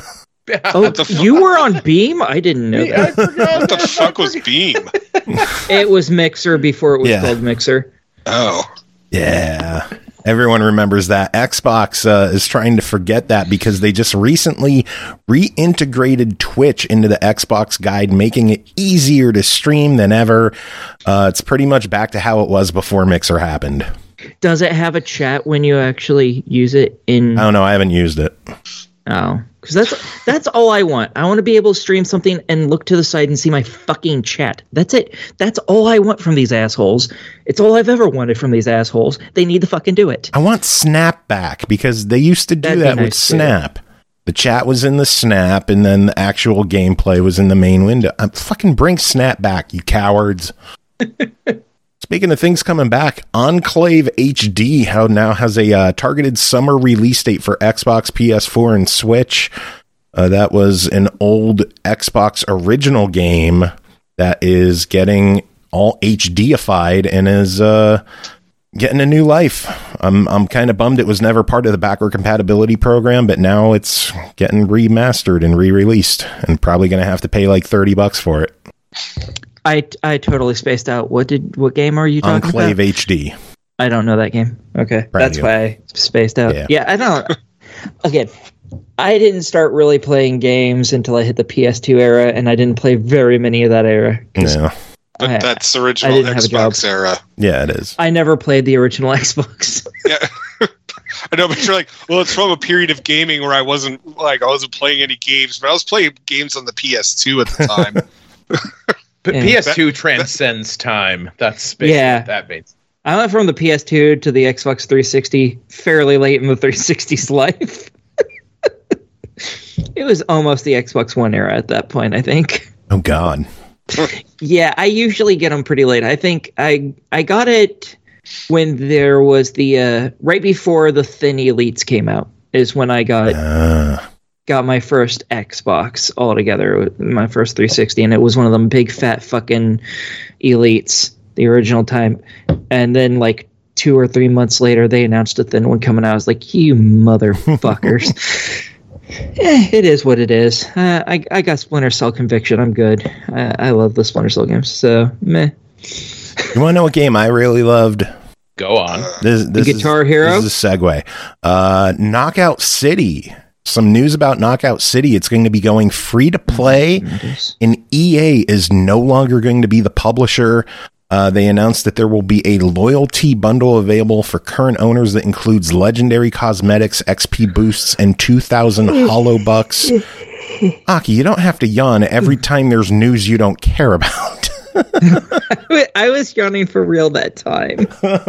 Oh, you were on Beam? I didn't know Yeah, I that. forgot What the that. fuck was Beam? It was Mixer before it was Yeah. called Mixer. Oh, Yeah. Everyone remembers that. Xbox uh, is trying to forget that because they just recently reintegrated Twitch into the Xbox guide, making it easier to stream than ever. Uh, it's pretty much back to how it was before Mixer happened. Does it have a chat when you actually use it in? I don't know. I haven't used it. Oh, because that's that's all I want. I want to be able to stream something and look to the side and see my fucking chat. That's it. That's all I want from these assholes. It's all I've ever wanted from these assholes. They need to fucking do it. I want Snap back because they used to do That'd be that with nice, too. Snap. The chat was in the Snap and then the actual gameplay was in the main window. Uh, fucking bring Snap back, you cowards. Speaking of things coming back, Enclave H D how now has a uh, targeted summer release date for Xbox, P S four, and Switch. Uh, that was an old Xbox original game that is getting all H D-ified and is uh, getting a new life. I'm I'm kind of bummed it was never part of the backward compatibility program, but now it's getting remastered and re-released, and probably going to have to pay like thirty bucks for it. I I totally spaced out. What did what game are you talking Enclave about? H D. I don't know that game. Okay, Brand that's new. why I spaced out. Yeah. Yeah, I don't. Again, I didn't start really playing games until I hit the P S two era, and I didn't play very many of that era. 'cause Yeah, but I- that's the I original didn't have a job. Xbox era. yeah, it is. I never played the original Xbox. Yeah. I know, but you're like, well, it's from a period of gaming where I wasn't like I wasn't playing any games, but I was playing games on the P S two at the time. P- Yeah. P S two transcends time. That's basically Yeah. what that means. I went from the P S two to the Xbox three sixty fairly late in the three sixty's life. It was almost the Xbox One era at that point, I think. Oh God. Yeah, I usually get them pretty late. I think I I got it when there was the uh, right before the Thin Elites came out is when I got Uh, got my first Xbox altogether, my first three sixty, and it was one of them big fat fucking Elites, the original time. And then like two or three months later, they announced a thin one coming out. I was like, you motherfuckers. Eh, it is what it is. Uh, I I got Splinter Cell conviction. I'm good. I, I love the Splinter Cell games. So meh. you want to know what game I really loved? Go on. This, this Guitar is, Hero? This is a segue. Uh, Knockout City. Some news about Knockout City. It's going to be going free to play, and E A is no longer going to be the publisher. Uh, they announced that there will be a loyalty bundle available for current owners that includes legendary cosmetics, X P boosts, and two thousand hollow bucks. Aki, you don't have to yawn every time there's news you don't care about. I was yawning for real that time.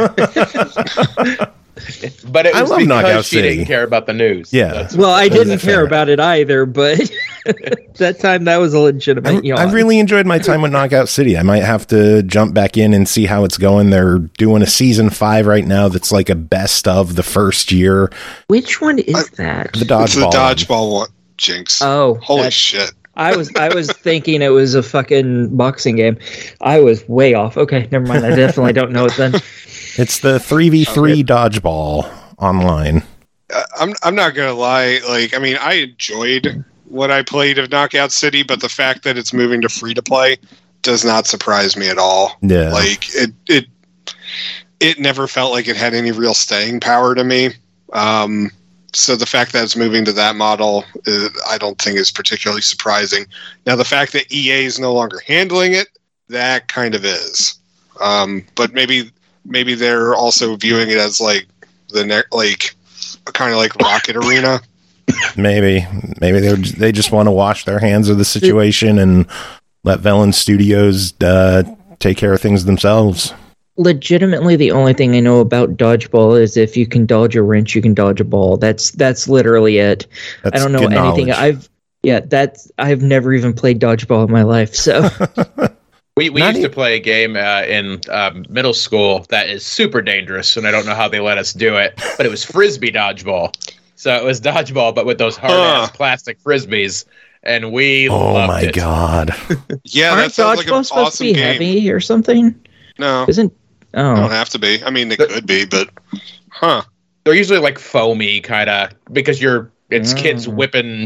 But it I was love because Knockout she City. didn't care about the news. Yeah. That's- Well, I didn't fair. care about it either, but that time that was a legitimate I, yawn. I really enjoyed my time with Knockout City. I might have to jump back in and see how it's going. They're doing a season five right now that's like a best of the first year. Which one is that? The It's the dodgeball. dodgeball one, Jinx. Oh, Holy that's- shit. I was I was thinking it was a fucking boxing game. I was way off. Okay, never mind. I definitely don't know it then. It's the three v three dodgeball online. Uh, I'm I'm not gonna lie. Like, I mean, I enjoyed what I played of Knockout City, but the fact that it's moving to free to play does not surprise me at all. Yeah. Like it it it never felt like it had any real staying power to me. Um, so the fact that it's moving to that model, uh, I don't think is particularly surprising. Now, the fact that E A is no longer handling it, that kind of is. Um, but maybe maybe they're also viewing it as like the ne- like kind of like Rocket Arena. Maybe, maybe they they just want to wash their hands of the situation and let Velen Studios uh, take care of things themselves. Legitimately, the only thing I know about dodgeball is if you can dodge a wrench, you can dodge a ball. That's that's literally it. That's I don't know good anything. knowledge. I've yeah, that's I've never even played dodgeball in my life. So We we Not used e- to play a game uh, in um, middle school that is super dangerous, and I don't know how they let us do it, but it was frisbee dodgeball. So it was dodgeball, but with those hard ass Huh. plastic frisbees, and we oh loved my it. god! Yeah, that aren't sounds like an dodgeballs supposed to awesome be game. heavy or something? No, Isn't they don't oh have to be. I mean, they could be, but huh? They're usually like foamy, kind of, because you're it's Mm. kids whipping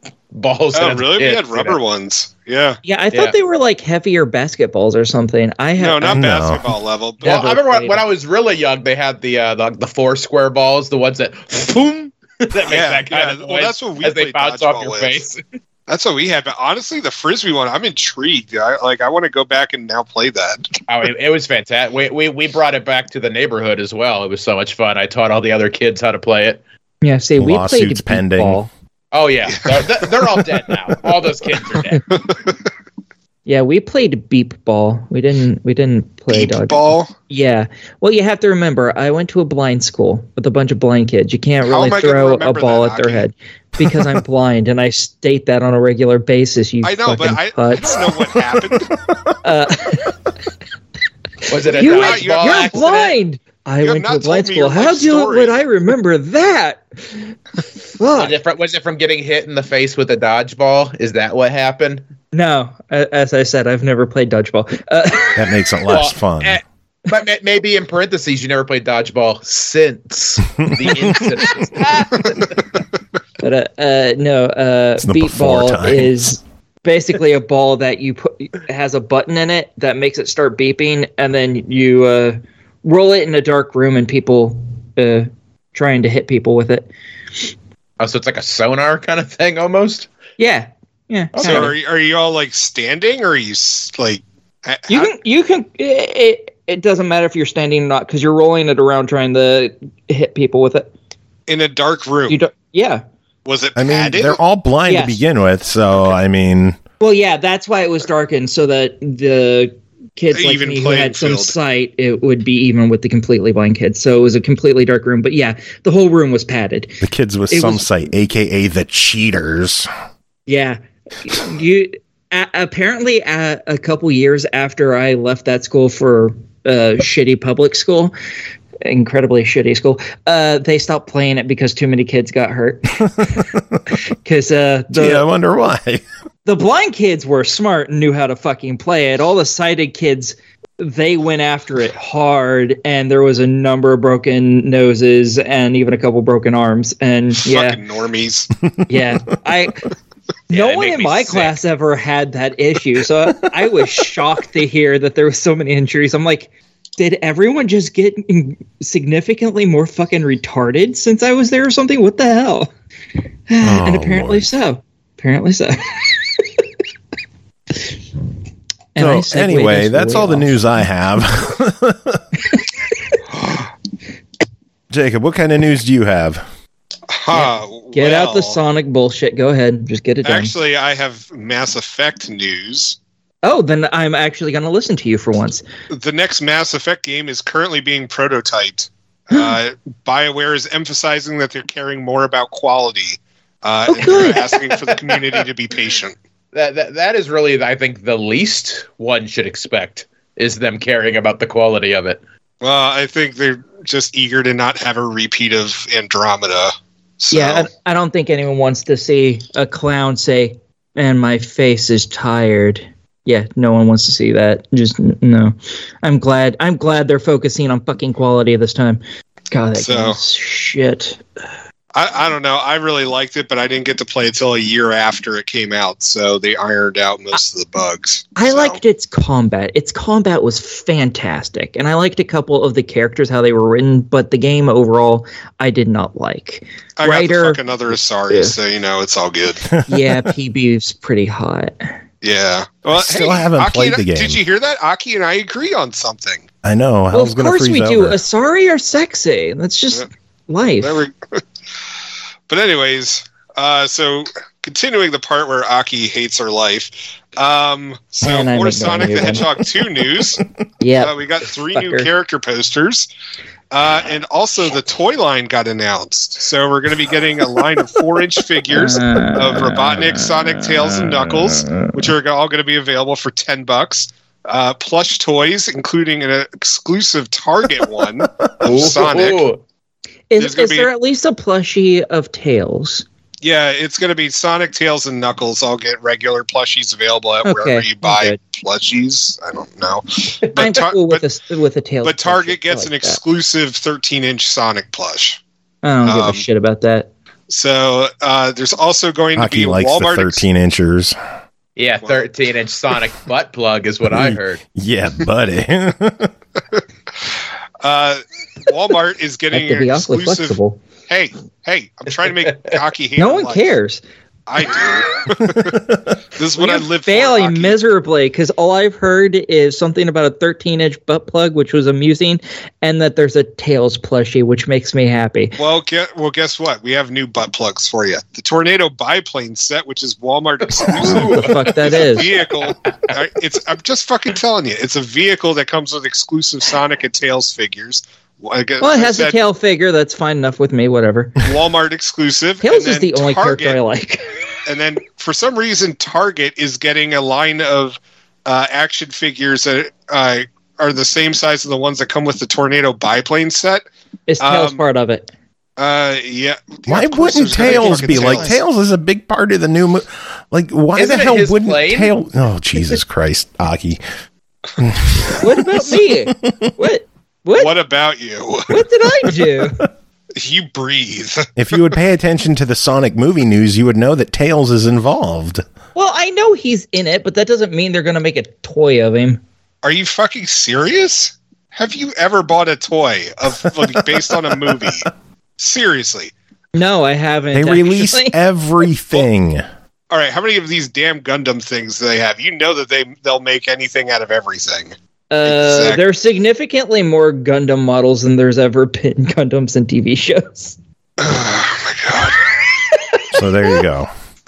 balls. Oh, as really? kids, We had you rubber know? ones. Yeah. Yeah, I thought Yeah. they were like heavier basketballs or something. I No, have not No. basketball level. But Well, Never I remember when, played when them. I was really young, they had the uh, the, the four square balls, the ones that boom, that make Yeah, that kind yeah. of noise Well, that's what we as they played bounce off dodgeball your with. face. that's what we had. But honestly, the frisbee one, I'm intrigued. I like. I want to go back and now play that. Oh, it, it was fantastic. We, we we brought it back to the neighborhood as well. It was so much fun. I taught all the other kids how to play it. Yeah, see, we Lawsuits played beep pending. ball. Oh yeah, they're, they're- they're all dead now. All those kids are dead. Yeah, we played beep ball. We didn't. We didn't play dodgeball. Ball. Yeah. Well, you have to remember, I went to a blind school with a bunch of blind kids. You can't How really am I gonna throw a remember ball that, at their Aki? head because I'm blind, and I state that on a regular basis. You I know, but fucking I, I putz. don't know what happened. Uh, Was it a You- dodgeball you're You're accident? blind. I You have went to not a blind told me school. your How life do story. would I remember that? Was Fuck. it, from, was it from getting hit in the face with a dodgeball? Is that what happened? No, a- as I said, I've never played dodgeball. Uh, That makes it less Well, fun. eh, but ma- maybe in parentheses, you never played dodgeball since the incident. but uh, uh, no, uh, It's the beep before ball times. is basically a ball that you put has a button in it that makes it start beeping, and then you uh, roll it in a dark room, and people uh, trying to hit people with it. Oh, so it's like a sonar kind of thing almost? Yeah, yeah. Okay. So kinda. are you, are you all like standing or are you s- like? h- You how- can, you can. It, it, it doesn't matter if you're standing or not because you're rolling it around trying to hit people with it. in a dark room? You don't. Yeah. Was it I mean, padded? they're all blind Yes. to begin with, so I mean, Well, yeah, that's why it was darkened so that the kids like Even me who playing had some field. sight, it would be even with the completely blind kids. So it was a completely dark room. But yeah, the whole room was padded. the kids with It some was- sight, aka the cheaters. Yeah, you a- apparently a, a couple years after I left that school for a shitty public school, incredibly shitty school, uh, they stopped playing it because too many kids got hurt. Because uh, the Gee, I wonder why. the blind kids were smart and knew how to fucking play it. All the sighted kids, they went after it hard, and there was a number of broken noses and even a couple broken arms. And yeah, Fucking normies. yeah, I. Yeah, no it one made in me my sick. class ever had that issue, so I was shocked to hear that there was so many injuries. I'm like, did everyone just get in- significantly more fucking retarded since I was there or something? What the hell? and Oh, apparently Lord. so. Apparently so. And I So segued anyway, us that's way all the off. news I have. Jacob, what kind of news do you have? Huh, Get out the well, Sonic bullshit. Go ahead. Just get it done. Actually, I have Mass Effect news. oh, then I'm actually going to listen to you for once. The next Mass Effect game is currently being prototyped. Uh, BioWare is emphasizing that they're caring more about quality. Uh, Oh, and good. they're asking for the community to be patient. That, that that is really, I think, the least one should expect is them caring about the quality of it. Well, I think they're just eager to not have a repeat of Andromeda. So, Yeah, I, I don't think anyone wants to see a clown say, "And my face is tired." Yeah, no one wants to see that. Just n- no. I'm glad. I'm glad they're focusing on fucking quality this time. God, that So- game is shit. I, I don't know. I really liked it, but I didn't get to play it till a year after it came out. So they ironed out most of the bugs. I So, liked its combat. Its combat was fantastic, and I liked a couple of the characters how they were written. But the game overall, I did not like. I got writer- to fuck another Asari, Yeah. so you know it's all good. Yeah, P B's pretty hot. Yeah. Well, Still haven't Aki played and- the game. Did you hear that? Aki and I agree on something. I know. Well, Hell's of going to course freeze we do. over. Asari are sexy. That's just Yeah. life. There we- but anyways, uh, so continuing the part where Aki hates her life. Um, so And I'm for ignoring Sonic you the then. Hedgehog two news, Yeah. uh, we got three new Fucker. character posters. Uh, and also the toy line got announced. So we're going to be getting a line of four-inch figures of Robotnik, Sonic, Tails, and Knuckles, which are all going to be available for ten bucks. Uh, plush toys, including an exclusive Target one of Sonic. Ooh. Is, There's gonna is be- there at least a plushie of Tails? Yeah, it's going to be Sonic, Tails, and Knuckles. I'll get regular plushies available at Okay, wherever you I'm buy good. plushies. I don't know. I'm But, tar- cool with but, a with a Tails. but Target plushie. I gets like an exclusive thirteen-inch Sonic plush. that. I don't give um, a shit about that. So uh, there's also going to Hockey be likes Walmart. the thirteen inchers. Yeah, thirteen inch Sonic butt plug is what I heard. Yeah, buddy. uh, Walmart is getting Have to be an awfully exclusive. flexible. Hey, hey! I'm trying to make hockey. No one life. cares. I do. This is what We I are live failing for. Hockey. miserably because all I've heard is something about a thirteen inch butt plug, which was amusing, and that there's a Tails plushie, which makes me happy. Well, get, well, guess what? We have new butt plugs for you. The Tornado biplane set, which is Walmart exclusive. What the fuck that is? Vehicle. Uh, It's. I'm just fucking telling you. It's a vehicle that comes with exclusive Sonic and Tails figures. Like I Well, it has said, a tail figure. That's fine enough with me. Whatever. Walmart exclusive. Tails and is then the only Target, character I like. And then for some reason, Target is getting a line of uh, action figures that uh, are the same size as the ones that come with the Tornado biplane set. Is Tails Um, part of it? Uh, yeah. Why Of course wouldn't there's gonna Tails fucking be like Tails. Tails is a big part of the new mo- like why Isn't the it hell his wouldn't plane? Tails Oh Jesus Christ, Aki. What about me? What? What? What about you? What did I do? You breathe. If you would pay attention to the Sonic movie news, you would know that Tails is involved. Well, I know he's in it, but that doesn't mean they're going to make a toy of him. Are you fucking serious? Have you ever bought a toy of like, based on a movie? Seriously. No, I haven't. They release actually. everything. All right, how many of these damn Gundam things do they have? You know that they they'll make anything out of everything. Uh, Exact- there are significantly more Gundam models than there's ever been Gundams in T V shows. Oh my god. So there you go.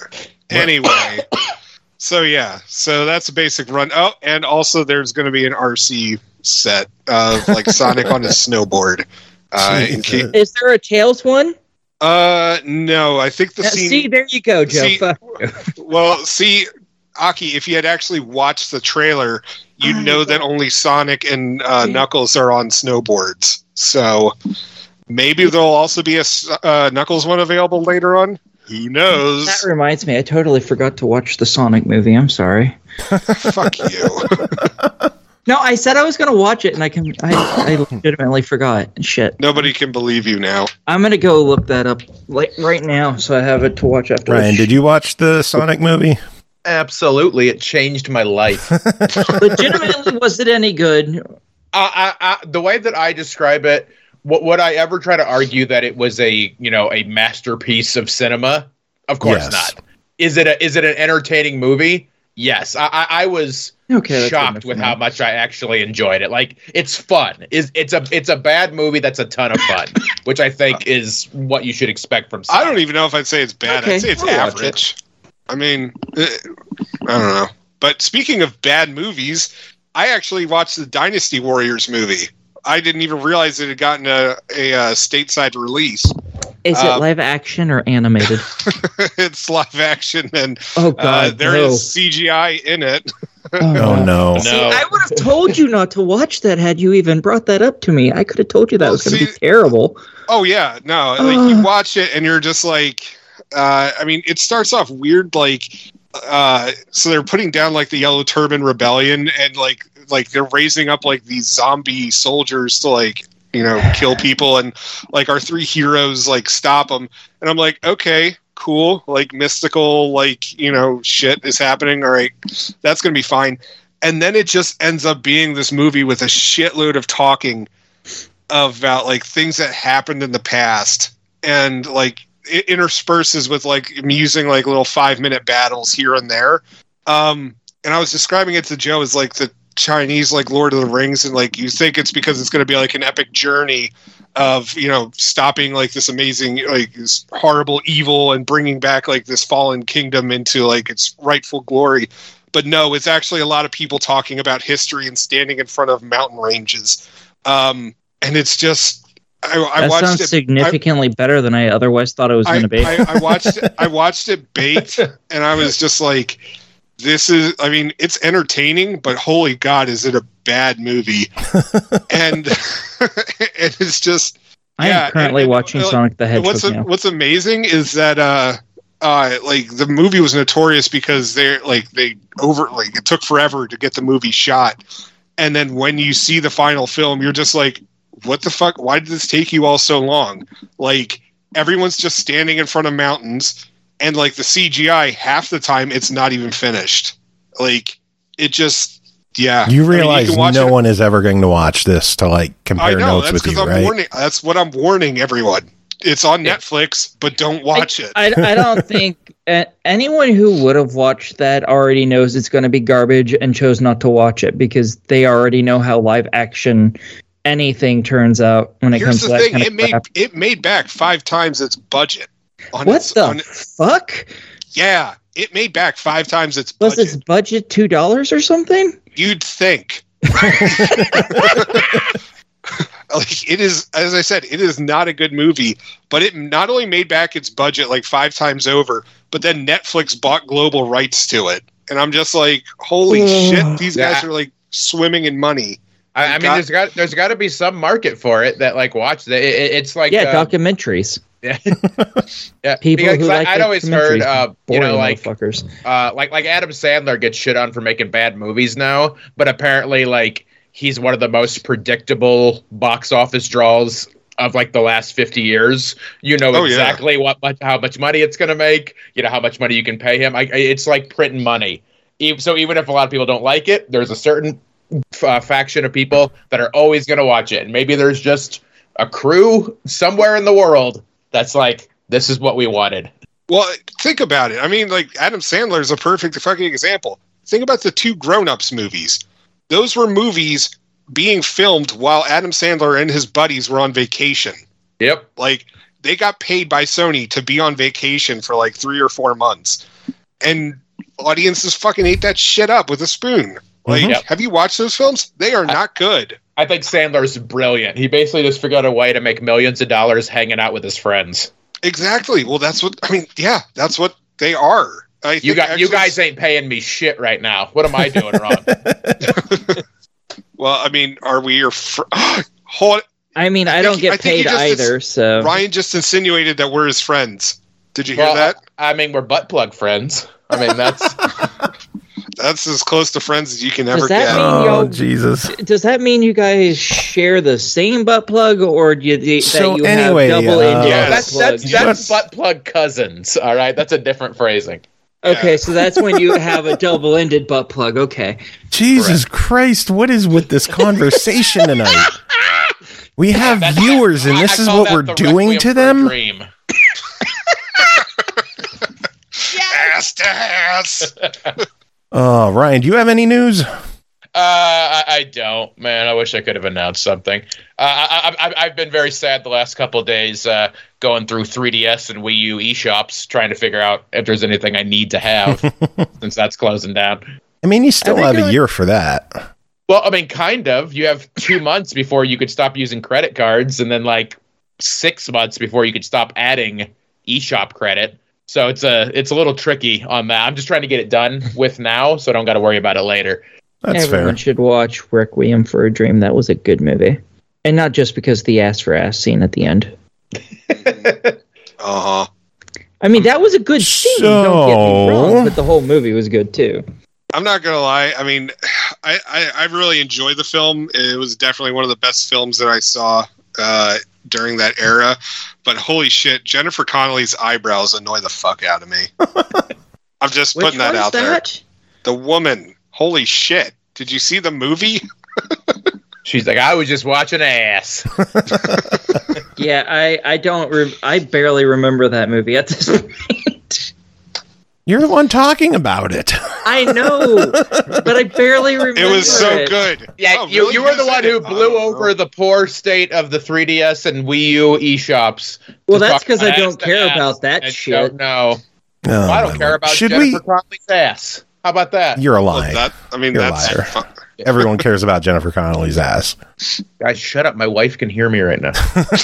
Anyway, so yeah, so that's a basic run. Oh, and also there's going to be an R C set of like Sonic on his snowboard. Uh, in Jesus. ca- Is there a Tails one? uh, no, I think the Uh, scene. See, there you go, Joe. See- Fuck you. Well, see, Aki, if you had actually watched the trailer, you'd know that only Sonic and uh, Knuckles are on snowboards. So maybe there'll also be a S- uh, Knuckles one available later on. Who knows? That reminds me, I totally forgot to watch the Sonic movie. I'm sorry. Fuck you. No, I said I was going to watch it, and I can. I, I legitimately forgot. Shit. Nobody can believe you now. I'm going to go look that up like right now, so I have it to watch after. Ryan, this. did you watch the Sonic movie? Absolutely, it changed my life. Legitimately, was it any good? I, I, I, the way that I describe it, what would I ever try to argue that it was a you know a masterpiece of cinema? Of course Yes. not. Is it a is it an entertaining movie? Yes, I, I, I was Okay, that's good enough shocked for with me. how much I actually enjoyed it. Like it's fun. Is it's a it's a bad movie that's a ton of fun, which I think is what you should expect from. I Sonic. don't even know if I'd say it's bad. Okay, I'd say it's I'll watch average. I mean, eh, I don't know. But speaking of bad movies, I actually watched the Dynasty Warriors movie. I didn't even realize it had gotten a, a, uh stateside release. Is it Um, live action or animated? It's live action, and Oh uh, God, there is no. C G I in it. Oh no. See, No. I would have told you not to watch that had you even brought that up to me. I could have told you that Well, was going to see- be terrible. Oh yeah, no, like you Ugh. watch it and you're just like, uh, I mean, it starts off weird, like, uh, so they're putting down like the Yellow Turban Rebellion, and like, like they're raising up like these zombie soldiers to like, you know, kill people, and like our three heroes like stop them, and I'm like, okay, cool, like mystical, like you know, shit is happening. All right, that's gonna be fine, and then it just ends up being this movie with a shitload of talking about like things that happened in the past, and like it intersperses with like amusing like little five minute battles here and there. Um, and I was describing it to Joe as like the Chinese like Lord of the Rings, and like you think it's because it's going to be like an epic journey of you know stopping like this amazing like this horrible evil and bringing back like this fallen kingdom into like its rightful glory. But no, it's actually a lot of people talking about history and standing in front of mountain ranges. Um, and it's just, I, I That watched sounds it. significantly better than I otherwise thought it was I, going to be. I, I watched it. I watched it baked, and I was just like, "This is." I mean, it's entertaining, but holy God, is it a bad movie? and and it's just. I yeah, am currently and- and, watching uh, Sonic the Hedgehog What's now. what's amazing is that uh, uh, like the movie was notorious because they're like they over like it took forever to get the movie shot, and then when you see the final film, you're just like, what the fuck? Why did this take you all so long? Like everyone's just standing in front of mountains, and like the C G I, half the time it's not even finished. Like it just, yeah. You realize I mean, you no it. one is ever going to watch this to like compare I know, notes that's with you, I'm right? Warning, that's what I'm warning everyone. It's on Netflix, but don't watch I, it. I, I don't think uh, anyone who would have watched that already knows it's going to be garbage and chose not to watch it because they already know how live action anything turns out when it Here's comes the to that thing: kind it of made crap. it made back five times its budget. On What its, the on, fuck? Yeah, it made back five times its Was budget. its budget two dollars or something? You'd think. Like it is, as I said, it is not a good movie, but it not only made back its budget like five times over, but then Netflix bought global rights to it. And I'm just like, holy shit, these guys Yeah. are like swimming in money. I, I mean, got- there's got there's got to be some market for it that like watch it. it it's like Yeah, uh, documentaries. yeah, yeah. People Because who I, like I'd always heard, documentaries, uh, you know, boring like motherfuckers. uh, like like Adam Sandler gets shit on for making bad movies now, but apparently like he's one of the most predictable box office draws of like the last fifty years. You know Oh, yeah. exactly what much, how much money it's going to make. You know how much money you can pay him. I, I- it's like printing money. Even, so even if a lot of people don't like it, there's a certain uh, faction of people that are always going to watch it. And maybe there's just a crew somewhere in the world that's like, this is what we wanted. Well, think about it. I mean, like Adam Sandler is a perfect fucking example. Think about the two Grown Ups movies. Those were movies being filmed while Adam Sandler and his buddies were on vacation. Yep. Like they got paid by Sony to be on vacation for like three or four months, and audiences fucking ate that shit up with a spoon. Like, Yep. have you watched those films? They are not good. I think Sandler's brilliant. He basically just figured out a way to make millions of dollars hanging out with his friends. Exactly. Well, that's what I mean. Yeah, that's what they are. I You think got you actually- guys ain't paying me shit right now. What am I doing wrong? Well, I mean, are we your fr- hold? I mean, I, I don't think- I get think he paid just- either, so Ryan just insinuated that we're his friends. Did you hear Well, that? I mean, we're butt plug friends. I mean, that's That's as close to friends as you can ever that get. mean- Oh, y'all- Jesus. does that mean you guys share the same butt plug, or do you, So that you anyway, have double-ended uh, Yeah, that's butt that's plugs? that's butt plug cousins. All right, that's a different phrasing. Okay, Yeah. so that's when you have a double-ended butt plug. Okay, Jesus Christ, what is with this conversation tonight? We have That's- viewers, and I- this I is call what that we're the doing Requiem to for a them? Dream. Ass to ass. Oh, Ryan, do you have any news? Uh, I, I don't, man. I wish I could have announced something. Uh, I, I, I've been very sad the last couple of days, uh, going through three D S and Wii U eShops, trying to figure out if there's anything I need to have, since that's closing down. I mean, you still Are they have a doing- year for that. Well, I mean, kind of. You have two months before you could stop using credit cards, and then like six months before you could stop adding eShop credit. So it's a it's a little tricky on that. I'm just trying to get it done with now, so I don't got to worry about it later. That's everyone fair. should watch Requiem for a Dream. That was a good movie, and not just because of the ass for ass scene at the end. Uh huh. I mean, that was a good scene. Don't get me So- wrong, but the whole movie was good too. I'm not gonna lie. I mean, I, I I really enjoyed the film. It was definitely one of the best films that I saw uh, during that era. But holy shit, Jennifer Connelly's eyebrows annoy the fuck out of me. I'm just Which putting that one is out there. that? The woman. Holy shit. Did you see the movie? She's like, I was just watching ass. Yeah, I I don't re- I barely remember that movie at this point. You're the one talking about it. I know, but I barely remember. It was so it. good. Yeah, Oh, you, really? you were the said one who it? blew Oh, over no. the poor state of the three D S and Wii U eShops. Well, to that's talk 'cause I ass don't to care ass about that and shit. don't know. Oh, Well, I my don't care Lord. about Should Jennifer we? Connelly's ass. How about that? You're a Well, liar. that, I mean, You're a that's liar. fun. Everyone cares about Jennifer Connelly's ass. Guys, shut up. My wife can hear me right now.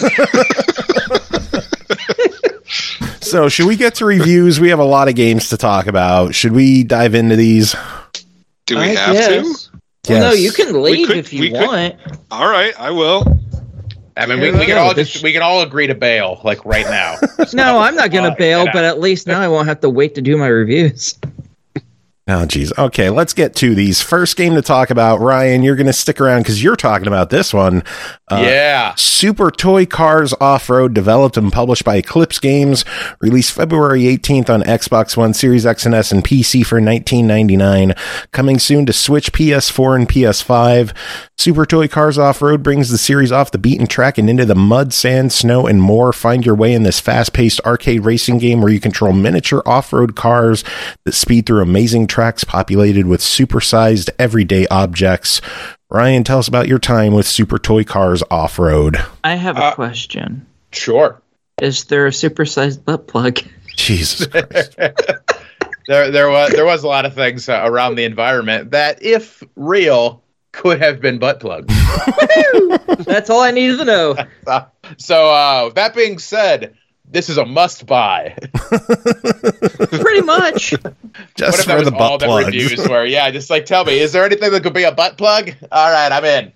So, should we get to reviews? We have a lot of games to talk about. Should we dive into these? Do we I have guess. to? Well, no, Yes. you can leave could- if you we could- want. All right, I will. I mean, Yeah, we, we can no, all this- just we can all agree to bail like right now. No, I'm not going to Uh, bail, yeah. but at least now I won't have to wait to do my reviews. Oh, geez. Okay, let's get to these. First game to talk about, Ryan, you're going to stick around because you're talking about this one. Uh, yeah. Super Toy Cars Off-Road, developed and published by Eclipse Games, released February eighteenth on Xbox One, Series X and S, and P C for nineteen ninety-nine. Coming soon to Switch, P S four, and P S five. Super Toy Cars Off-Road brings the series off the beaten track and into the mud, sand, snow, and more. Find your way in this fast-paced arcade racing game where you control miniature off-road cars that speed through amazing tracks populated with supersized everyday objects. Ryan, tell us about your time with Super Toy Cars Off-Road. I have a Uh, question. Sure. Is there a supersized butt plug? Jesus Christ. there, there was there was a lot of things uh, around the environment that, if real, could have been butt plugs. That's all I needed to know. Uh, so, uh, that being said, this is a must buy. Pretty much. Just What if for that was the all butt the plugs. reviews were? Yeah, just like, tell me, is there anything that could be a butt plug? All right, I'm in.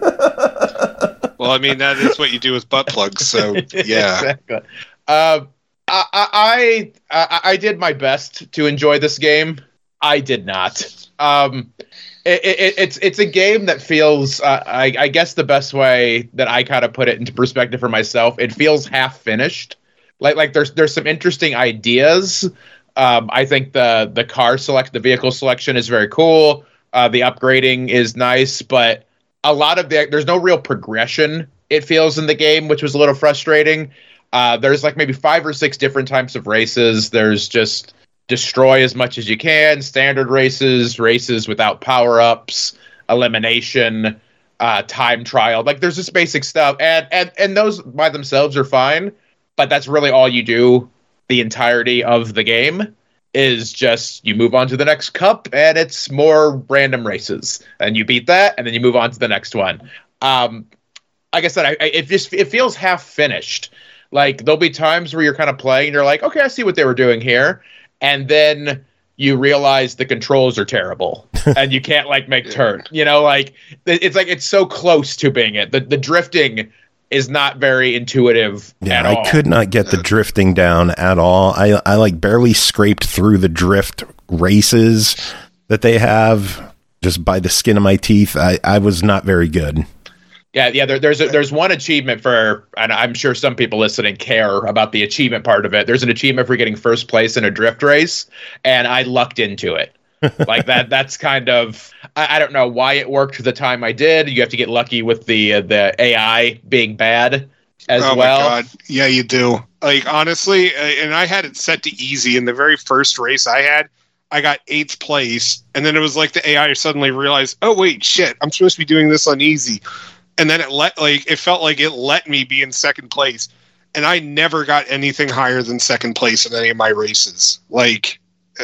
Well, I mean, that is what you do with butt plugs. So, yeah. Exactly. Um, I, I, I I did my best to enjoy this game. I did not. Um, it, it, it's it's a game that feels. Uh, I, I guess the best way that I kind of put it into perspective for myself, it feels half finished. Like like there's there's some interesting ideas. Um, I think the the car select the vehicle selection is very cool. Uh, the upgrading is nice, but a lot of the there's no real progression, it feels, in the game, which was a little frustrating. Uh, there's like maybe five or six different types of races. There's just destroy as much as you can, standard races, races without power-ups, elimination, uh, time trial. Like, there's just basic stuff, and and and those by themselves are fine, but that's really all you do the entirety of the game. Is just you move on to the next cup, and it's more random races, and you beat that, and then you move on to the next one. Um, like I said, I, I, it just it feels half finished. Like, there'll be times where you're kind of playing, and you're like, okay, I see what they were doing here, and then you realize the controls are terrible, and you can't like make turn. You know, like it's like it's so close to being it. The the drifting is not very intuitive Yeah, at I all. could not get the drifting down at all. I, I like barely scraped through the drift races that they have just by the skin of my teeth. I, I was not very good. Yeah, yeah. There, there's a, there's one achievement for, and I'm sure some people listening care about the achievement part of it. There's an achievement for getting first place in a drift race, and I lucked into it. Like that. That's kind of. I, I don't know why it worked the time I did. You have to get lucky with the uh, the A I being bad as oh well. my God. Yeah, you do. Like, honestly, uh, and I had it set to easy in the very first race I had. I got eighth place, and then it was like the A I suddenly realized, oh wait, shit, I'm supposed to be doing this on easy. And then it let like it felt like it let me be in second place, and I never got anything higher than second place in any of my races. Like,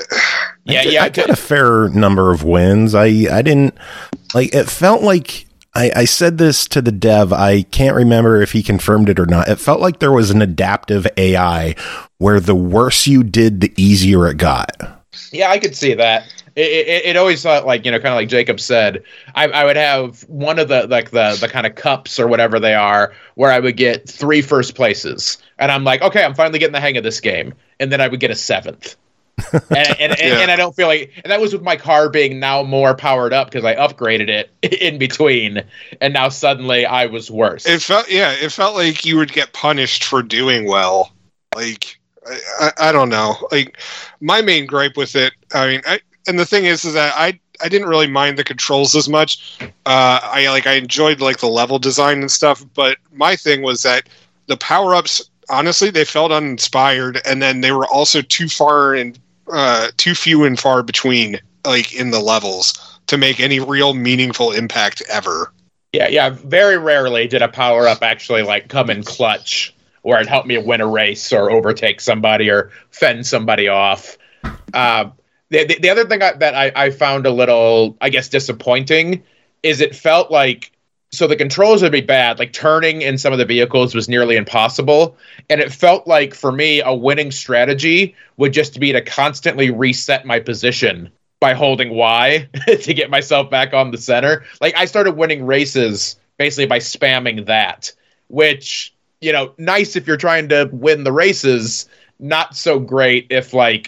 Yeah, I, yeah. I got a fair number of wins. I, I didn't like. It felt like I, I said this to the dev. I can't remember if he confirmed it or not. It felt like there was an adaptive A I where the worse you did, the easier it got. Yeah, I could see that. It, it, it always felt like, you know, kind of like Jacob said, I, I would have one of the, like the, the kind of cups or whatever they are, where I would get three first places. And I'm like, okay, I'm finally getting the hang of this game. And then I would get a seventh. and, and, and, Yeah. and I don't feel like, and that was with my car being now more powered up because I upgraded it in between. And now suddenly I was worse. it felt yeah, it felt like you would get punished for doing well. Like, I, I, I don't know. Like, my main gripe with it, I mean, I, and the thing is, is that I I didn't really mind the controls as much. Uh, I like I enjoyed like the level design and stuff, but my thing was that the power ups, honestly, they felt uninspired, and then they were also too far and uh, too few and far between, like in the levels, to make any real meaningful impact ever. Yeah, yeah. Very rarely did a power up actually like come in clutch, where it helped me win a race or overtake somebody or fend somebody off. Uh, the, the the other thing I, that I, I found a little, I guess, disappointing is it felt like, so the controls would be bad, like turning in some of the vehicles was nearly impossible, and it felt like for me a winning strategy would just be to constantly reset my position by holding Y to get myself back on the center. Like, I started winning races basically by spamming that, which, you know, nice if you're trying to win the races, not so great if, like,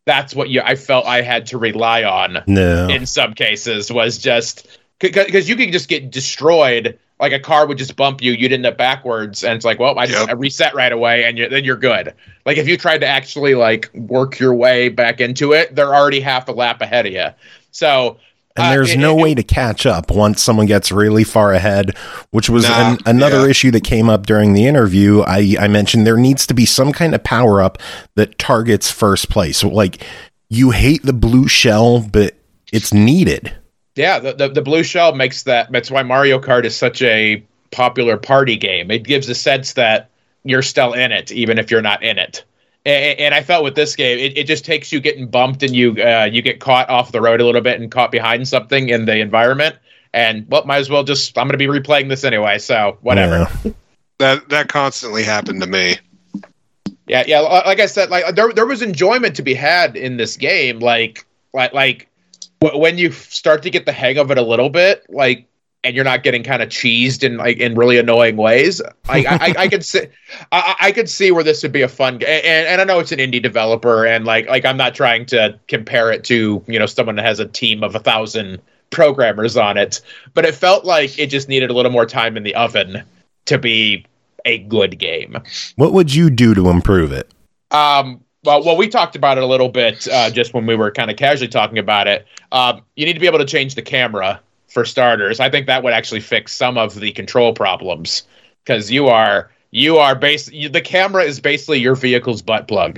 that's what you I felt I had to rely on. No. In some cases was just because you can just get destroyed. Like a car would just bump you, you'd end up backwards, and it's like, well, I just Yep. I reset right away, and you're, then you're good. Like if you tried to actually like work your way back into it, they're already half a lap ahead of you. So, and uh, there's it, no it, way to catch up once someone gets really far ahead, which was Nah, an, another yeah. issue that came up during the interview. I, I mentioned there needs to be some kind of power up that targets first place. So, like, you hate the blue shell, but it's needed. Yeah, the, the the blue shell makes that. That's why Mario Kart is such a popular party game. It gives a sense that you're still in it, even if you're not in it. And, and I felt with this game, it, it just takes you getting bumped and you uh, you get caught off the road a little bit and caught behind something in the environment. And well, might as well just I'm going to be replaying this anyway, so whatever. Yeah. That that constantly happened to me. Yeah, yeah. Like I said, like there there was enjoyment to be had in this game. Like like like. When you start to get the hang of it a little bit, like, and you're not getting kind of cheesed in like in really annoying ways, I I, I could see, I, I could see where this would be a fun game. And, and I know it's an indie developer, and like like I'm not trying to compare it to you know someone that has a team of a thousand programmers on it, but it felt like it just needed a little more time in the oven to be a good game. What would you do to improve it? Um. Well, well, we talked about it a little bit uh, just when we were kind of casually talking about it. Um, you need to be able to change the camera for starters. I think that would actually fix some of the control problems because you are you are base you, the camera is basically your vehicle's butt plug.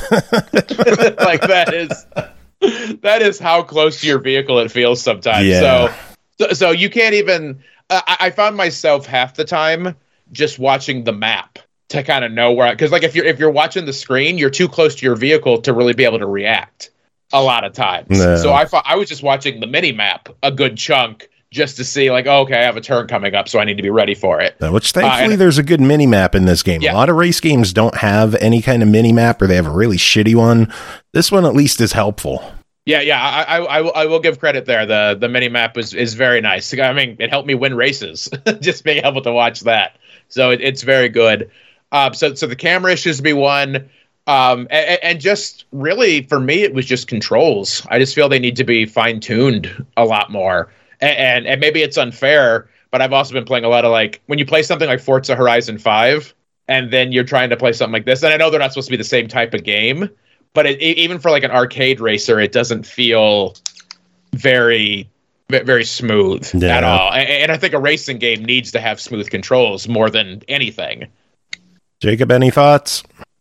Like that is that is how close to your vehicle it feels sometimes. Yeah. So, so so you can't even. Uh, I, I found myself half the time just watching the map to kind of know where, because like if you're if you're watching the screen, you're too close to your vehicle to really be able to react a lot of times. No. So I thought I was just watching the mini map a good chunk just to see like, oh, okay, I have a turn coming up, so I need to be ready for it. Uh, Which thankfully Uh, and- there's a good mini map in this game. Yeah. A lot of race games don't have any kind of mini map, or they have a really shitty one. This one at least is helpful. Yeah, yeah, I, I, I, will, I will give credit there. The the mini map is is very nice. I mean, it helped me win races just being able to watch that. So it, it's very good. Uh, so so the camera issues be one, um, and, and just really for me it was just controls. I just feel they need to be fine tuned a lot more, and, and and maybe it's unfair, but I've also been playing a lot of like when you play something like Forza Horizon five, and then you're trying to play something like this, and I know they're not supposed to be the same type of game, but it, even for like an arcade racer, it doesn't feel very very smooth Yeah. at all. And, and I think a racing game needs to have smooth controls more than anything. Jacob, any thoughts?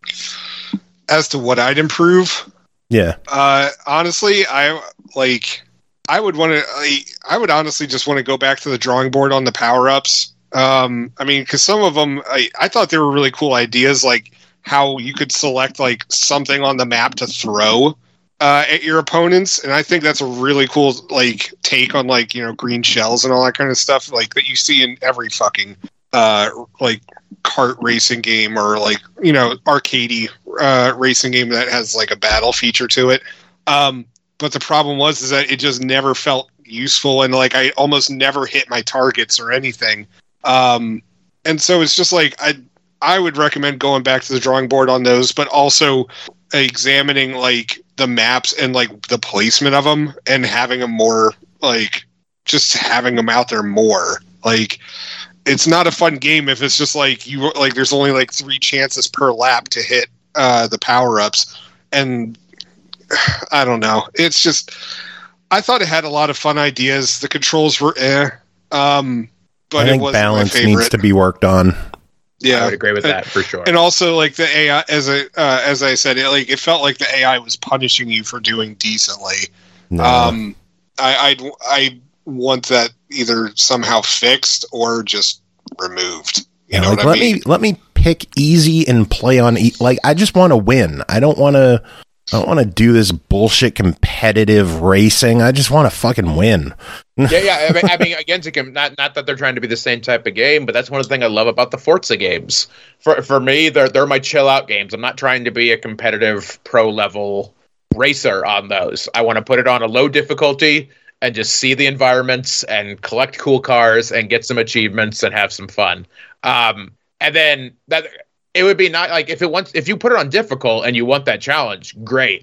As to what I'd improve, Yeah. uh, honestly, I like. I would want to. I, I would honestly just want to go back to the drawing board on the power ups. Um, I mean, because some of them, I, I thought they were really cool ideas, like how you could select like something on the map to throw uh, at your opponents, and I think that's a really cool like take on like you know green shells and all that kind of stuff, like that you see in every fucking uh, like kart racing game or like you know arcadey uh, racing game that has like a battle feature to it. Um, but the problem was is that it just never felt useful, and like I almost never hit my targets or anything. Um, and so it's just like I I would recommend going back to the drawing board on those, but also examining like the maps and like the placement of them and having them more like just having them out there more. Like it's not a fun game if it's just like you like there's only like three chances per lap to hit uh, the power ups, and I don't know. It's just I thought it had a lot of fun ideas. The controls were eh. Um, but I it think wasn't balance my favorite. needs to be worked on. Yeah, I would agree with and, that for sure. And also, like the A I, as I uh, as I said, it, like it felt like the A I was punishing you for doing decently. No. Um, I I'd, I want that either somehow fixed or just removed. You Yeah, know like, what I let mean? me let me pick easy and play on e- like I just want to win. I don't want to I don't want to do this bullshit competitive racing. I just want to fucking win. yeah, yeah. I mean, I mean, again, to com- not not that they're trying to be the same type of game, but that's one of the things I love about the Forza games. For for me, they're they're my chill out games. I'm not trying to be a competitive pro level racer on those. I want to put it on a low difficulty and just see the environments and collect cool cars and get some achievements and have some fun. Um, and then that it would be not like if it wants if you put it on difficult and you want that challenge, great.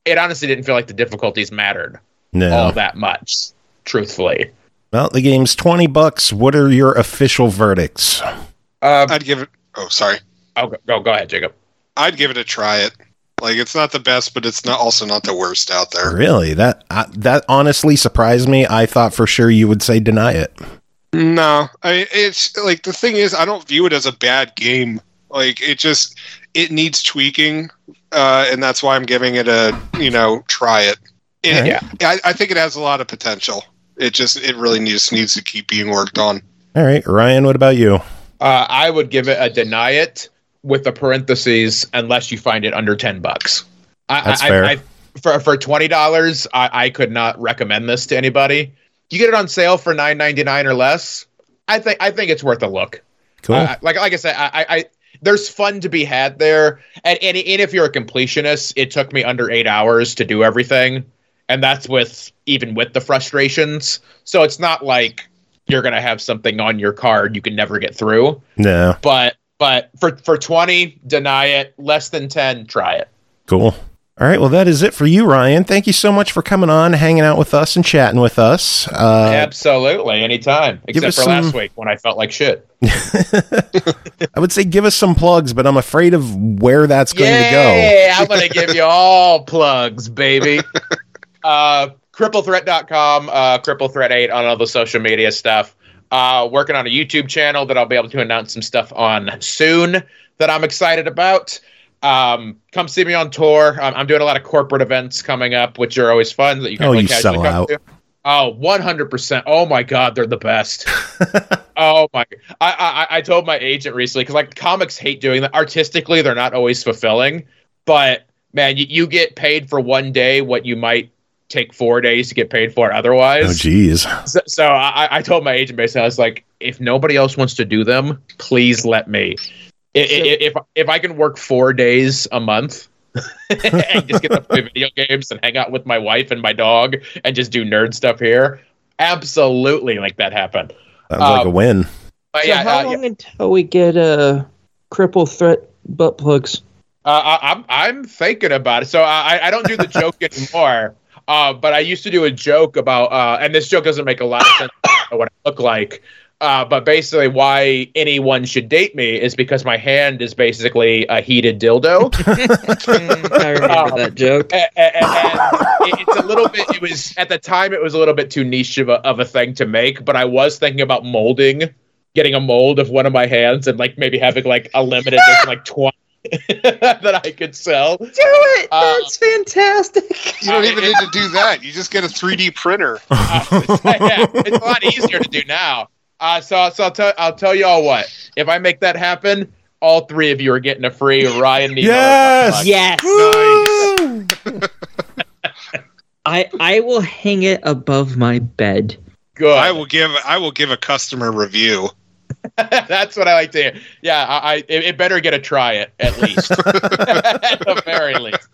it honestly didn't feel like the difficulties mattered No. all that much, truthfully. Well, the game's twenty bucks. What are your official verdicts? Uh, I'd give it. Oh, sorry. oh, go, go, go ahead, Jacob. I'd give it a try. It like it's not the best, but it's not also not the worst out there. Really? That uh, that honestly surprised me. I thought for sure you would say deny it. No, I it's like the thing is, I don't view it as a bad game. Like it just it needs tweaking, uh, and that's why I'm giving it a you know try it. it Yeah. I, I think it has a lot of potential. It just it really needs needs to keep being worked on. All right, Ryan, what about you? Uh, I would give it a deny it with the parentheses unless you find it under ten bucks. I, That's I, fair. I, I, for for twenty dollars, I, I could not recommend this to anybody. You get it on sale for nine ninety nine or less. I think I think it's worth a look. Cool. Uh, like like I said, I, I, I there's fun to be had there, and, and and if you're a completionist, it took me under eight hours to do everything, and that's with even with the frustrations. So it's not like you're gonna have something on your card you can never get through. No. But but for for twenty, deny it. Less than ten, try it. Cool. All right, well, that is it for you, Ryan. Thank you so much for coming on, hanging out with us, and chatting with us. Uh, Absolutely, anytime. Except us for some- last week when I felt like shit. I would say give us some plugs, but I'm afraid of where that's going to go. Yeah, I'm gonna give you all plugs, baby. uh, cripple threat dot com, uh, cripple threat eight on all the social media stuff. Uh, working on a YouTube channel that I'll be able to announce some stuff on soon that I'm excited about. Um, come see me on tour. Um, I'm doing a lot of corporate events coming up, which are always fun that you can Oh, really you casually sell come out. to. Oh, one hundred percent. Oh my God, they're the best. Oh my! I, I I told my agent recently because like comics hate doing that. Artistically, they're not always fulfilling, but man, you, you get paid for one day what you might take four days to get paid for otherwise. Oh, geez. So, so I, I told my agent basically, I was like, if nobody else wants to do them, please let me. If if, if I can work four days a month and just get to play video games and hang out with my wife and my dog and just do nerd stuff here, absolutely make that happen. Sounds like a Um, win. But So yeah, how uh, yeah. long until we get uh, cripple threat butt plugs? Uh, I, I'm I'm thinking about it. So I I don't do the joke anymore. Uh, but I used to do a joke about, uh, and this joke doesn't make a lot of sense about what I look like. Uh, but basically, why anyone should date me is because my hand is basically a heated dildo. I remember that joke. and, and, and it's a little bit. It was at the time. It was a little bit too niche of a, of a thing to make. But I was thinking about molding, getting a mold of one of my hands, and like maybe having like a limited edition, like twenty that I could sell. Do it! Uh, That's fantastic. You don't even need to do that. You just get a three D printer. Uh, yeah, it's a lot easier to do now. Uh, so, so I'll tell I'll tell you all what. If I make that happen, all three of you are getting a free Ryan Neal. Yes! Yes. Woo! I I will hang it above my bed. Good. I will give I will give a customer review. That's what I like to hear. Yeah, I, I it, it better get a try it at least, at the very least.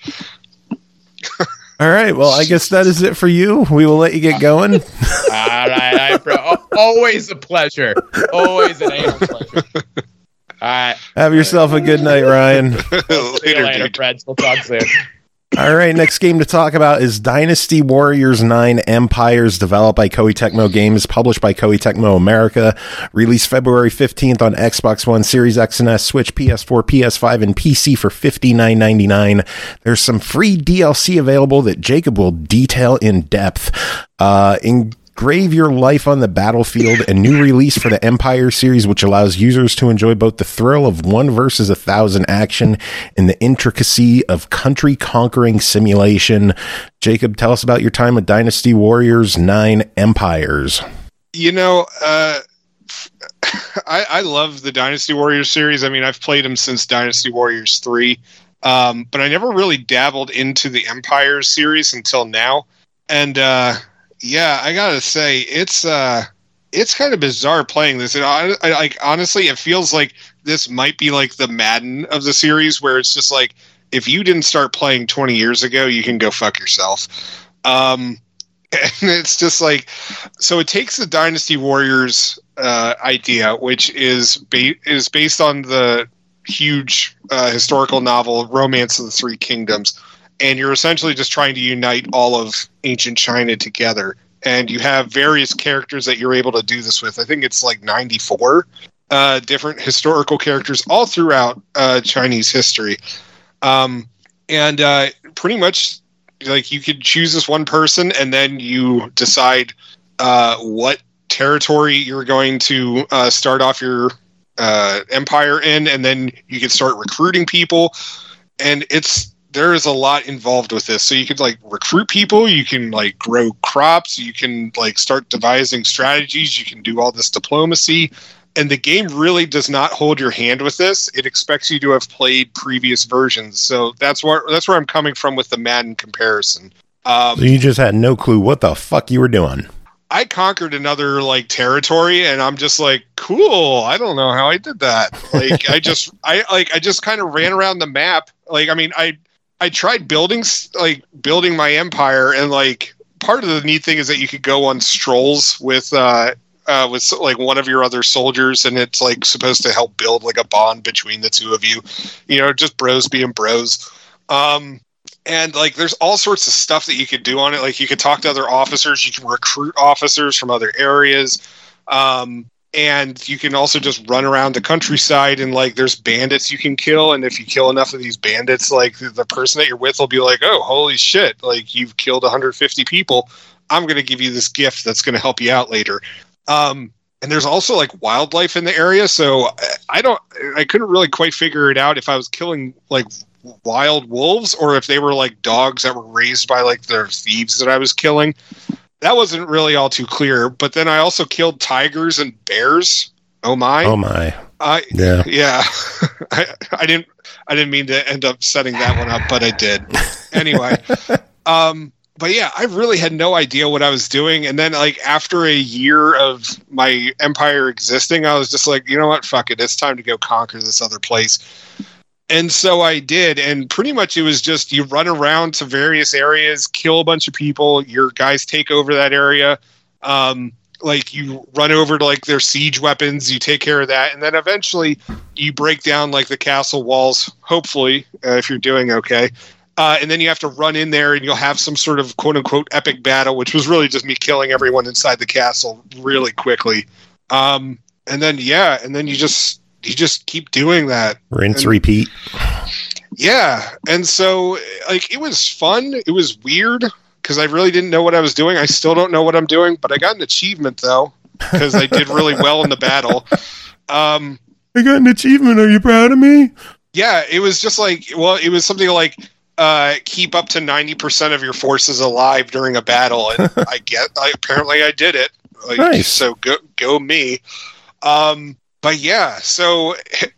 All right, well, I guess that is it for you. We will let you get going. All right, I, pro- always a pleasure. Always an anal pleasure. All right, Have yourself a good night, Ryan. see you Later, later, dude. friends. We'll talk soon. All right, next game to talk about is Dynasty Warriors nine Empires, developed by Koei Tecmo Games, published by Koei Tecmo America, released February fifteenth on Xbox One, Series X and S, Switch, P S four, P S five, and P C for fifty-nine ninety-nine. There's some free D L C available that Jacob will detail in depth. Uh, Engrave your life on the battlefield, a new release for the Empire series, which allows users to enjoy both the thrill of one versus a thousand action and the intricacy of country conquering simulation. Jacob, tell us about your time with Dynasty Warriors nine Empires. You know, uh, I, I love the Dynasty Warriors series. I mean, I've played them since Dynasty Warriors three, um, but I never really dabbled into the Empire series until now. And uh, yeah, I gotta say, it's uh, it's kind of bizarre playing this. And I, I, like honestly, it feels like this might be like the Madden of the series, where it's just like if you didn't start playing twenty years ago, you can go fuck yourself. Um, and it's just like, so it takes the Dynasty Warriors uh, idea, which is ba- is based on the huge uh, historical novel Romance of the Three Kingdoms, and you're essentially just trying to unite all of ancient China together. And you have various characters that you're able to do this with. I think it's like ninety-four uh, different historical characters all throughout uh, Chinese history. Um, and uh, pretty much, like, you could choose this one person, and then you decide uh, what territory you're going to uh, start off your uh, empire in, and then you can start recruiting people. And it's there is a lot involved with this. So you could like recruit people, you can like grow crops, you can like start devising strategies, you can do all this diplomacy. And the game really does not hold your hand with this. It expects you to have played previous versions. So that's where that's where I'm coming from with the Madden comparison. Um, so you just had no clue what the fuck you were doing. I conquered another like territory, and I'm just like, cool. I don't know how I did that. Like, I just, I like, I just kind of ran around the map. Like, I mean, I, I tried building, like, building my empire, and like, part of the neat thing is that you could go on strolls with, uh, uh, with like one of your other soldiers, and it's like supposed to help build like a bond between the two of you. You know, just bros being bros. Um, And, like, there's all sorts of stuff that you could do on it. Like, you could talk to other officers. You can recruit officers from other areas. Um, and you can also just run around the countryside, and, like, there's bandits you can kill. And if you kill enough of these bandits, like, the person that you're with will be like, oh, holy shit, like, you've killed one hundred fifty people. I'm going to give you this gift that's going to help you out later. Um, and there's also, like, wildlife in the area. So I don't, I couldn't really quite figure it out if I was killing, like, wild wolves or if they were like dogs that were raised by like the thieves that I was killing. That wasn't really all too clear. But then I also killed tigers and bears. Oh my! Oh my! I yeah yeah. I, I didn't I didn't mean to end up setting that one up, but I did. Anyway, um, but yeah, I really had no idea what I was doing. And then like after a year of my empire existing, I was just like, you know what? Fuck it. It's time to go conquer this other place. And so I did, and pretty much it was just you run around to various areas, kill a bunch of people, your guys take over that area, um, like you run over to like their siege weapons, you take care of that, and then eventually you break down like the castle walls, hopefully, uh, if you're doing okay. Uh, and then you have to run in there and you'll have some sort of quote-unquote epic battle, which was really just me killing everyone inside the castle really quickly. Um, and then, yeah, and then you just... You just keep doing that. Rinse, and, repeat. Yeah. And so, like, it was fun. It was weird because I really didn't know what I was doing. I still don't know what I'm doing, but I got an achievement, though, because I did really well in the battle. Um, I got an achievement. Are you proud of me? Yeah. It was just like, well, it was something like uh, keep up to ninety percent of your forces alive during a battle. And I get, I, apparently I did it. Like, nice. So go, go me. Um, But yeah, so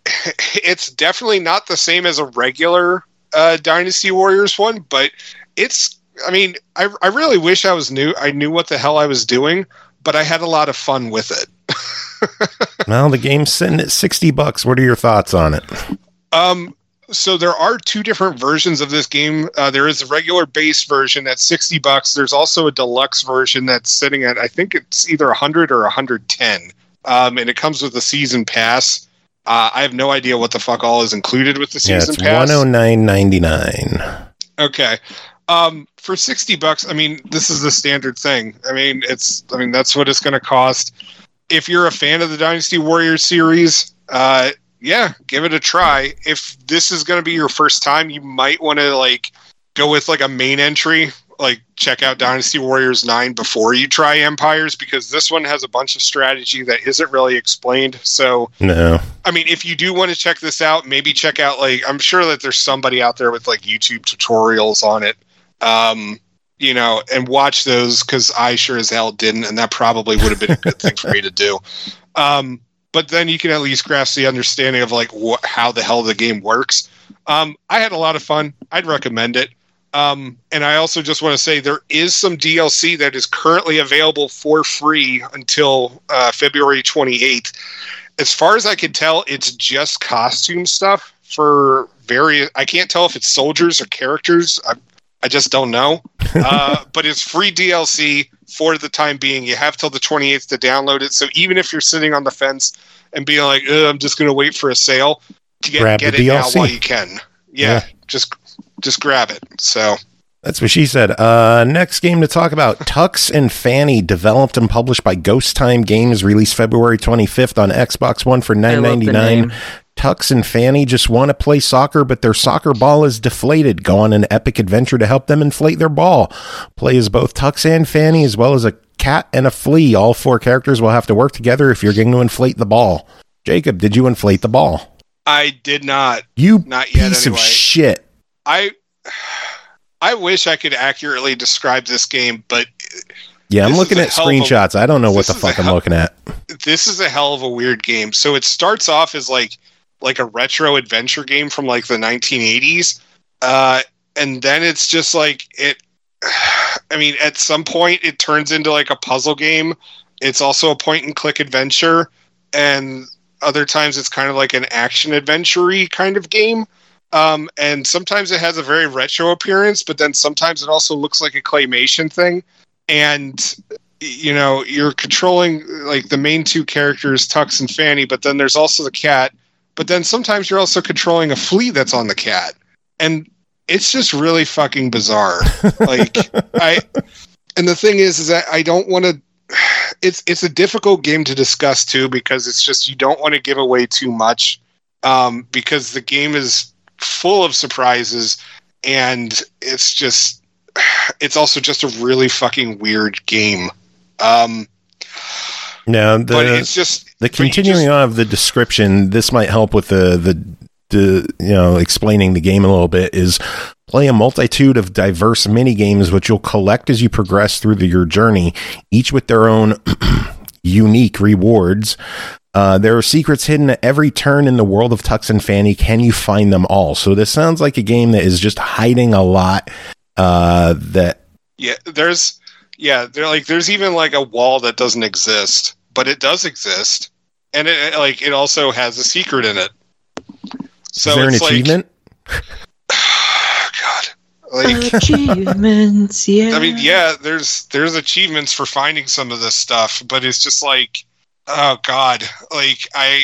it's definitely not the same as a regular uh, Dynasty Warriors one, but it's, I mean, I, I really wish I was new. I knew what the hell I was doing, but I had a lot of fun with it. Well, the game's sitting at sixty bucks. What are your thoughts on it? Um, so there are two different versions of this game. Uh, there is a regular base version at sixty bucks. There's also a deluxe version that's sitting at, I think it's either one hundred or one hundred ten. Um, and it comes with a season pass. Uh, I have no idea what the fuck all is included with the season yeah, it's pass. one oh nine ninety-nine. Okay. Um, for sixty bucks, I mean, this is the standard thing. I mean, it's, I mean, that's what it's going to cost. If you're a fan of the Dynasty Warriors series, uh, yeah, give it a try. If this is going to be your first time, you might want to like go with like a main entry. Like check out Dynasty Warriors nine before you try Empires, because this one has a bunch of strategy that isn't really explained. So, no, I mean, if you do want to check this out, maybe check out like, I'm sure that there's somebody out there with like YouTube tutorials on it, um, you know, and watch those, because I sure as hell didn't, and that probably would have been a good thing for me to do. Um, but then you can at least grasp the understanding of like wh- how the hell the game works. Um, I had a lot of fun. I'd recommend it. Um, and I also just want to say there is some D L C that is currently available for free until uh, February twenty-eighth. As far as I can tell, it's just costume stuff for various... I can't tell if it's soldiers or characters. I, I just don't know. Uh, but it's free D L C for the time being. You have till the twenty-eighth to download it. So even if you're sitting on the fence and being like, I'm just going to wait for a sale, to get, get it D L C now while you can. Yeah, yeah. just... just grab it. So that's what she said. Uh, next game to talk about, Tux and Fanny, developed and published by Ghost Time Games, released February twenty-fifth on Xbox One for nine ninety-nine. Tux and Fanny just want to play soccer, but their soccer ball is deflated. Go on an epic adventure to help them inflate their ball. Play as both Tux and Fanny, as well as a cat and a flea. All four characters will have to work together if you're going to inflate the ball. Jacob, did you inflate the ball? I did not. You not yet, piece anyway. of shit. I I wish I could accurately describe this game, but yeah, I'm looking at screenshots. A, I don't know what the fuck I'm hell, looking at. This is a hell of a weird game. So it starts off as like like a retro adventure game from like the nineteen eighties, uh, and then it's just like it. I mean, at some point it turns into like a puzzle game. It's also a point and click adventure, and other times it's kind of like an action adventure-y kind of game. Um, and sometimes it has a very retro appearance, but then sometimes it also looks like a claymation thing. And, you know, you're controlling like the main two characters, Tux and Fanny, but then there's also the cat. But then sometimes you're also controlling a flea that's on the cat. And it's just really fucking bizarre. Like, I, and the thing is, is that I don't want to, it's, it's a difficult game to discuss too, because it's just, you don't want to give away too much, um, because the game is full of surprises, and it's just, it's also just a really fucking weird game. Um, now, the, but it's just the continuing just, on of the description, this might help with the, the, the, you know, explaining the game a little bit, is play a multitude of diverse mini games, which you'll collect as you progress through the, your journey, each with their own unique rewards. Uh, there are secrets hidden at every turn in the world of Tux and Fanny. Can you find them all? So this sounds like a game that is just hiding a lot. Uh, that yeah, there's yeah, there like there's even like a wall that doesn't exist, but it does exist, and it like it also has a secret in it. So is there it's an achievement? Like, God, like achievements. Yeah, I mean, yeah, there's there's achievements for finding some of this stuff, but it's just like, oh God, like I,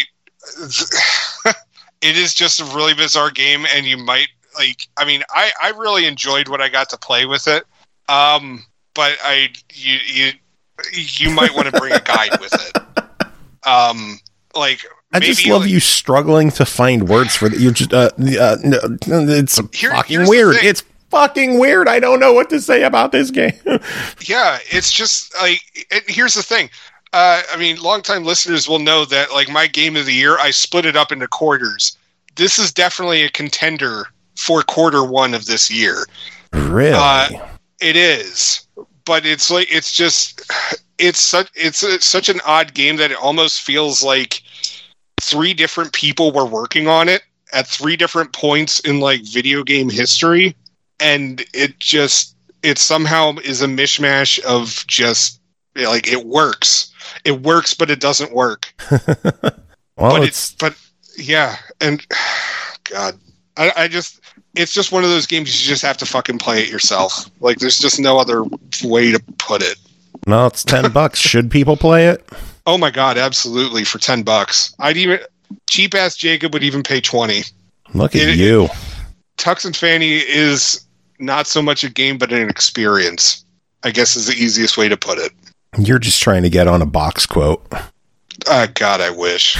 it is just a really bizarre game, and you might like, I mean, I, I really enjoyed what I got to play with it, um, but I you you you might want to bring a guide with it, um, like. I Maybe, just love like, you struggling to find words for that. You're just, uh, uh, no, it's here, fucking weird. It's fucking weird. I don't know what to say about this game. Yeah, it's just like, it, here's the thing. Uh, I mean, longtime listeners will know that like my game of the year, I split it up into quarters. This is definitely a contender for quarter one of this year. Really? Uh, it is, but it's like, it's just, it's such, it's a, such an odd game that it almost feels like three different people were working on it at three different points in like video game history, and it just it somehow is a mishmash of just like it works it works but it doesn't work. Well, but it's it, but yeah, and God, I, I just it's just one of those games you just have to fucking play it yourself. Like there's just no other way to put it. No, it's ten bucks. Should people play it? Oh my God, absolutely, for ten bucks. I'd even cheap ass Jacob would even pay twenty. Look at it, you. It, Tux and Fanny is not so much a game but an experience, I guess is the easiest way to put it. You're just trying to get on a box quote. Uh, God, I wish.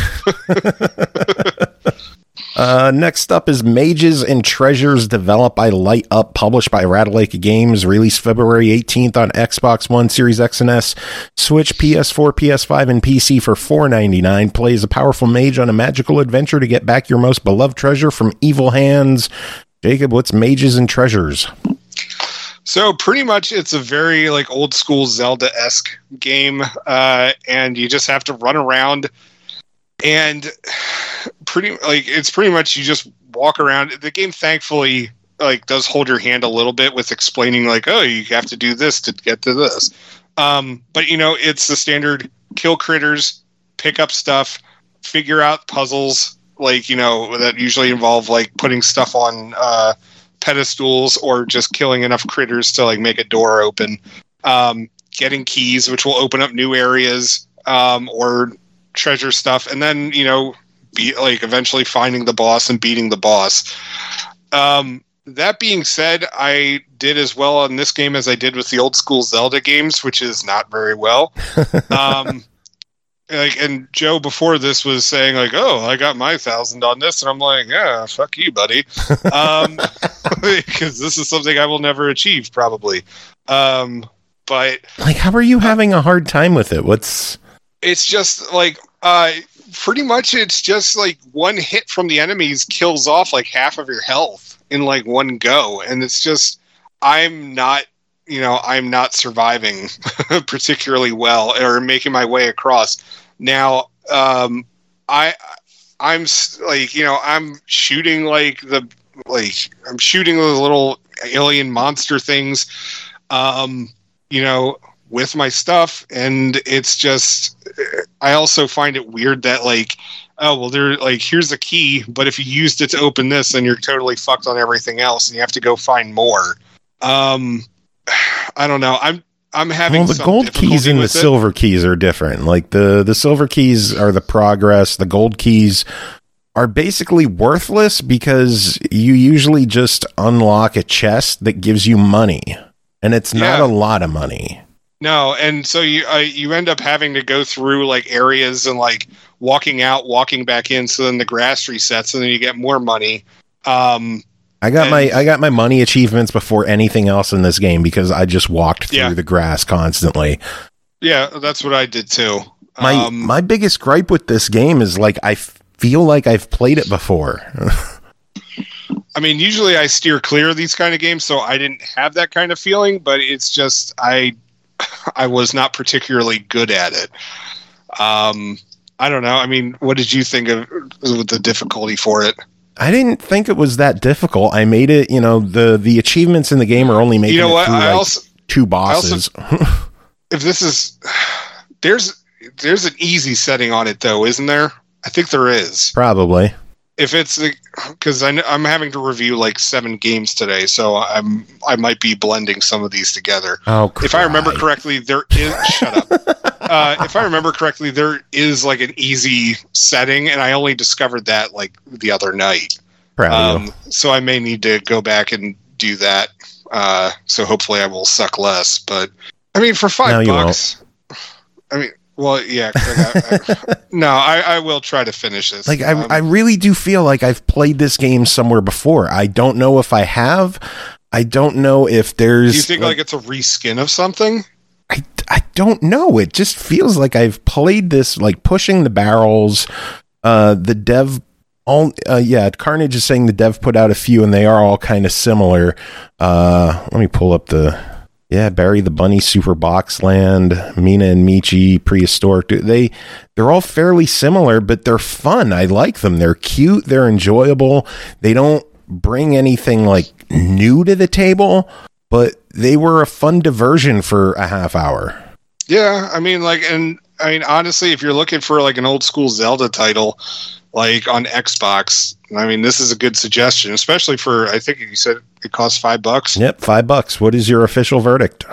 Uh, next up is Mages and Treasures, developed by Light Up, published by Rattlelake Games, released February eighteenth on Xbox One, Series X and S, Switch, P S four, P S five, and P C for four ninety-nine. Plays a powerful mage on a magical adventure to get back your most beloved treasure from evil hands. Jacob, what's Mages and Treasures? So pretty much it's a very like old school Zelda-esque game, uh, and you just have to run around and pretty like it's pretty much you just walk around. The game thankfully like does hold your hand a little bit with explaining like, oh, you have to do this to get to this. Um, but you know, it's the standard kill critters, pick up stuff, figure out puzzles, like, you know, that usually involve like putting stuff on uh, pedestals or just killing enough critters to like make a door open, um, getting keys, which will open up new areas, um, or treasure stuff, and then, you know, be like eventually finding the boss and beating the boss. Um, that being said, I did as well on this game as I did with the old school Zelda games, which is not very well. um, like, and Joe before this was saying like, "Oh, I got my thousand on this," and I'm like, "Yeah, fuck you, buddy," um, because this is something I will never achieve, probably. Um, but like, how are you having a hard time with it? What's it's just like, uh, pretty much, it's just like one hit from the enemies kills off like half of your health in like one go, and it's just I'm not. You know, I'm not surviving particularly well or making my way across. Now, um, I, I'm like, you know, I'm shooting like the, like I'm shooting those little alien monster things, um, you know, with my stuff. And it's just, I also find it weird that like, oh, well, they're like, here's the key, but if you used it to open this, then you're totally fucked on everything else and you have to go find more. Um, I don't know. I'm I'm having well, the some gold keys and the it. silver keys are different. Like the the silver keys are the progress. The gold keys are basically worthless because you usually just unlock a chest that gives you money, and it's not yeah. a lot of money. No, and so you uh, you end up having to go through like areas and like walking out, walking back in. So then the grass resets, and then you get more money. Um, I got and, my I got my money achievements before anything else in this game because I just walked through yeah. the grass constantly. Yeah, that's what I did too. My um, my biggest gripe with this game is like I feel like I've played it before. I mean, usually I steer clear of these kind of games, so I didn't have that kind of feeling. But it's just I I was not particularly good at it. Um, I don't know. I mean, what did you think of the difficulty for it? I didn't think it was that difficult. I made it, you know, the, the achievements in the game are only making you know it what? through I like also, two bosses. Also, if this is, there's there's an easy setting on it though, isn't there? I think there is. Probably. If it's because I I'm having to review like seven games today, so I'm I might be blending some of these together. Oh, if I remember correctly, there is shut up. Uh, if I remember correctly, there is like an easy setting, and I only discovered that like the other night. Um, so I may need to go back and do that. Uh, so hopefully I will suck less. But I mean, for five no, bucks, I mean, well, yeah. I, I, no, I, I will try to finish this. Like um, I, I really do feel like I've played this game somewhere before. I don't know if I have. I don't know if there's. Do you think like, like it's a reskin of something? I, I don't know. It just feels like I've played this, like pushing the barrels. Uh, the dev, all uh, yeah. Carnage is saying the dev put out a few, and they are all kind of similar. Uh, let me pull up the yeah. Barry the Bunny, Super Boxland, Mina and Michi, Prehistoric. They they're all fairly similar, but they're fun. I like them. They're cute. They're enjoyable. They don't bring anything like new to the table, but they were a fun diversion for a half hour. Yeah, I mean, like, and I mean, honestly, if you're looking for like an old school Zelda title, like on Xbox, I mean, this is a good suggestion, especially for, I think you said it costs five bucks. Yep, five bucks. What is your official verdict?